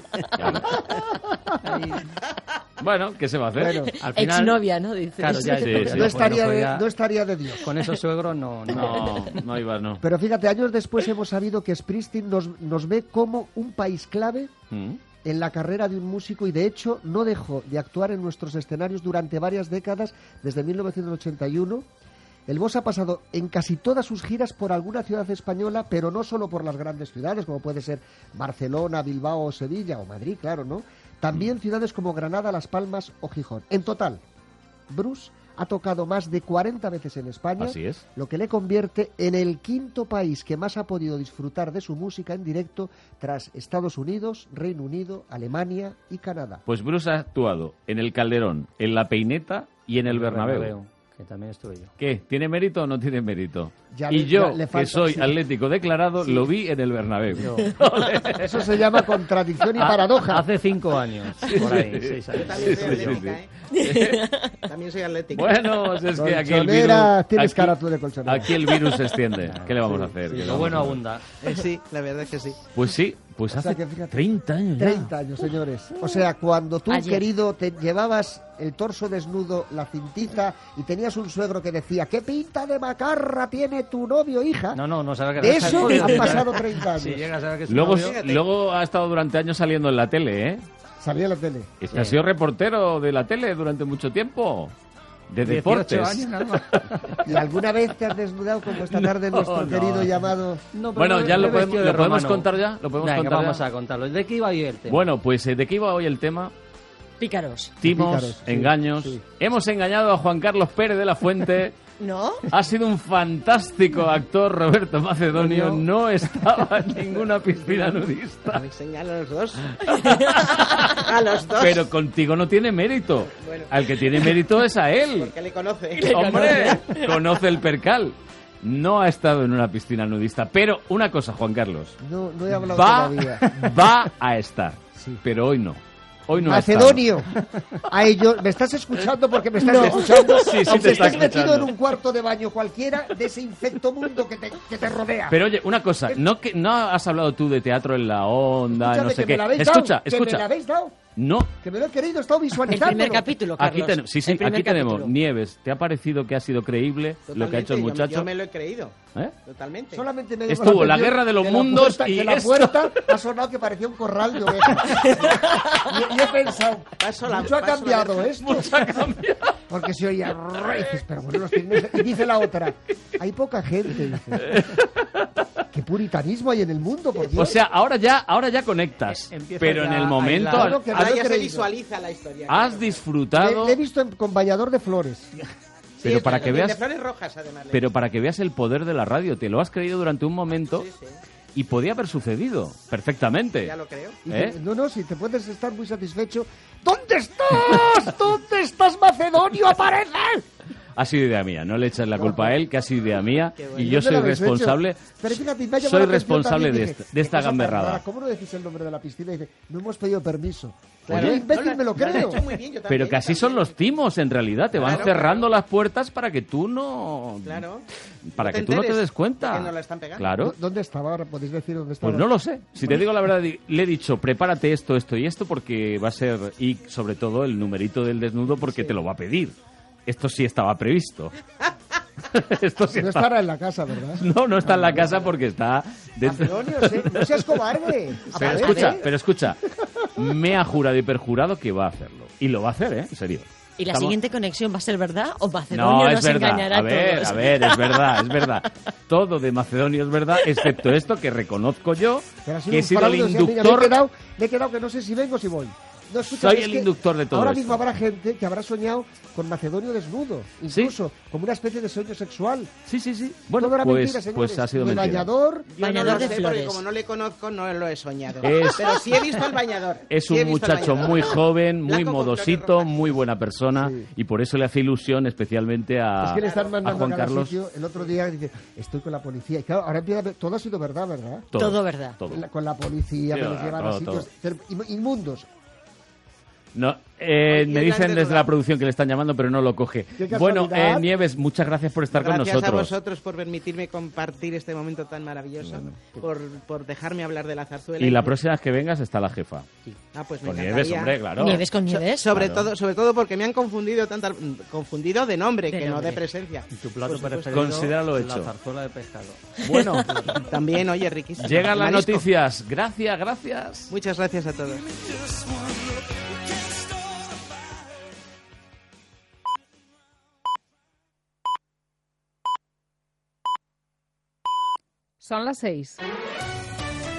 Ahí. Bueno, ¿qué se va a hacer? Bueno, Al final, exnovia, ¿no? Dices. Claro, ya, Sí, ya, sí. No, estaría no de, podía- no estaría de Dios. con esos suegros no, no. No, no iba, no. Pero fíjate, años después hemos sabido que Springsteen nos, nos ve como un país clave Mm. en la carrera de un músico y de hecho no dejó de actuar en nuestros escenarios durante varias décadas, desde mil novecientos ochenta y uno. El Boss ha pasado en casi todas sus giras por alguna ciudad española, pero no solo por las grandes ciudades, como puede ser Barcelona, Bilbao o Sevilla, o Madrid, claro, ¿no? También ciudades como Granada, Las Palmas o Gijón. En total, Bruce ha tocado más de cuarenta veces en España, Así es. lo que le convierte en el quinto país que más ha podido disfrutar de su música en directo tras Estados Unidos, Reino Unido, Alemania y Canadá. Pues Bruce ha actuado en el Calderón, en la Peineta y en el Bernabéu. Que también estuve yo. ¿Qué? ¿Tiene mérito o no tiene mérito? Ya y le- yo, ya le que falta- soy sí. atlético declarado, Sí. lo vi en el Bernabéu. Yo- Eso se llama contradicción y Ha- paradoja. Hace cinco años, por ahí, seis Yo años. también soy Sí, sí, atlética, sí. ¿eh? También soy atlética. Bueno, pues es que aquí el Colchonera, virus... tienes aquí- cara tú de colchonera. Aquí el virus se extiende. ¿Qué le vamos a hacer? Sí, ¿Qué le lo vamos bueno a hacer? abunda. Eh, sí, la verdad es que sí. Pues sí, pues O sea hace que fíjate, treinta años ya. treinta años, señores. O sea, cuando tú, Ayer. querido, te llevabas el torso desnudo, la cintita, y tenías un suegro que decía, ¿qué pinta de macarra tiene tu novio, hija? No, no, no sabe que De deja el eso novio. han pasado treinta años. Si llega a saber que es su Luego, novio, luego ha estado durante años saliendo en la tele, ¿eh? Salía en la tele. Es que ha sido reportero de la tele durante mucho tiempo. De dieciocho deportes. años nada más. ¿Y alguna vez te has desnudado como esta tarde No, nuestro no. querido llamado? No, pero Bueno, me- ya me lo he podemos, vestido de ¿lo podemos romano. contar ya. ¿Lo podemos Venga, contar vamos ya? a contarlo. ¿De qué iba hoy el tema? Bueno, pues eh, ¿de qué iba hoy el tema? Pícaros. Timos, Pícaros, sí, engaños. sí. Hemos engañado a Juan Carlos Pérez de la Fuente. ¿No? Ha sido un fantástico actor, Roberto Macedonio. No estaba en ninguna piscina nudista. Habéis señalado a los dos. A los dos. Pero contigo no tiene mérito. Bueno. Al que tiene mérito es a él. Porque le conoce. Hombre, conoce el percal. no ha estado en una piscina nudista. Pero una cosa, Juan Carlos. No, no he hablado va, todavía. Va a estar, sí. Pero hoy no. Hoy no Macedonio, a ellos, ¿me estás escuchando? Porque me estás no. escuchando. Sí, sí, Aunque te está estés escuchando. metido en un cuarto de baño cualquiera de ese infecto mundo que te, que te rodea. Pero oye, una cosa, ¿no, que, no has hablado tú de teatro en la onda, Escúchame, no sé que qué? Me la habéis escucha, dado, escucha. Que me la habéis dado. No. Que me lo he querido, he estado visualizando. El primer capítulo, Carlos. Aquí ten, sí, sí, aquí tenemos. Nieves, ¿te ha parecido que ha sido creíble Totalmente, lo que ha hecho el muchacho? Yo, yo me lo he creído. ¿Eh? Totalmente. Solamente me Estuvo la guerra de los de mundos puerta, y que la esto... puerta ha sonado que parecía un corral de ovejas. y, y he pensado, la, mucho ha cambiado esto. Mucho ha cambiado. Porque se oía... Dices, pero bueno, los tienes... Y dice la otra, hay poca gente, dice. Qué puritanismo hay en el mundo, por Dios. O sea, ahora ya, ahora ya conectas, pero en el momento... Claro, que ahora ya se visualiza la historia. Has disfrutado... Le he visto en, con bañador de flores. Pero sí, para claro, que veas, de flores rojas, además, pero para que veas el poder de la radio, te lo has creído durante un momento sí, sí. y podía haber sucedido perfectamente. Ya lo creo. ¿Eh? No, no, si te puedes estar muy satisfecho. ¿Dónde estás? ¿Dónde estás, Macedonio? ¡Aparece! Ha sido idea mía, no le eches la culpa a él, que ha sido idea mía bueno. y yo soy responsable. Pero fíjate, me ha soy responsable de, esta, de esta gamberrada. Rara. ¿Cómo no decís el nombre de la piscina? Y dice, no hemos pedido permiso. Claro, Oye, imbécil, no, me lo creo. lo muy bien, yo también, pero que así son los timos, en realidad. Te van claro, cerrando claro. las puertas para que tú no... Claro. Para no que tú no te des cuenta. Que no la están pegando. Claro. ¿Dónde estaba ahora? ¿Podéis decir dónde estaba? Pues no lo sé. Si te digo la verdad, le he dicho, prepárate esto, esto y esto, porque va a ser... Y sobre todo el numerito del desnudo, porque sí. te lo va a pedir. Esto sí estaba previsto. Esto sí no está... estará en la casa, ¿verdad? No, no está en la casa porque está... Dentro... No seas cobarde. Pero escucha, pero escucha. Me ha jurado y perjurado que va a hacerlo. Y lo va a hacer, ¿eh? En serio. ¿Y la Estamos... siguiente conexión va a ser verdad o Macedonio no, nos es verdad. engañará a ver, todos? A ver, es verdad, es verdad. Todo de Macedonio es verdad, excepto esto que reconozco yo, que he sido el inductor... Me he, quedado, me he quedado que no sé si vengo o si voy. No, escucha, Soy el inductor de todo ahora esto. mismo habrá gente que habrá soñado con Macedonio desnudo, incluso ¿sí? como una especie de sueño sexual. Sí, sí, sí. Bueno, pues, mentira, pues ha sido mentira. Bañador, Yo bañador no de lo sé, flores. porque como no le conozco, no lo he soñado. Es, pero sí he visto el bañador. Es sí un muchacho muy joven, muy Blanco modosito, muy buena persona, sí. y por eso le hace ilusión especialmente a, es que le están mandando a Juan a cada Carlos. Sitio, el otro día dice, estoy con la policía. Y claro, ahora empieza a ver, todo ha sido verdad, ¿verdad? Todo, todo verdad. Todo. La, con la policía, sí, me los llevan a sitios inmundos. No, eh, me dicen desde la producción que le están llamando, pero no lo coge. Bueno, eh, Nieves, muchas gracias por estar gracias con nosotros. Gracias a vosotros por permitirme compartir este momento tan maravilloso, bueno, pues... por, por dejarme hablar de la zarzuela. Y la próxima vez que vengas está la jefa. Sí. Ah, pues me con encantaría. Nieves, hombre, claro. Nieves con Nieves. So, sobre, claro. todo, sobre todo porque me han confundido tanta, confundido de nombre, de que nombre. no de presencia. Y tu plato pues, preferido, considéralo hecho. La zarzuela de pescado. Bueno, también, oye, riquísimo. Llegan las noticias. Gracias, gracias. Muchas gracias a todos. Son las seis.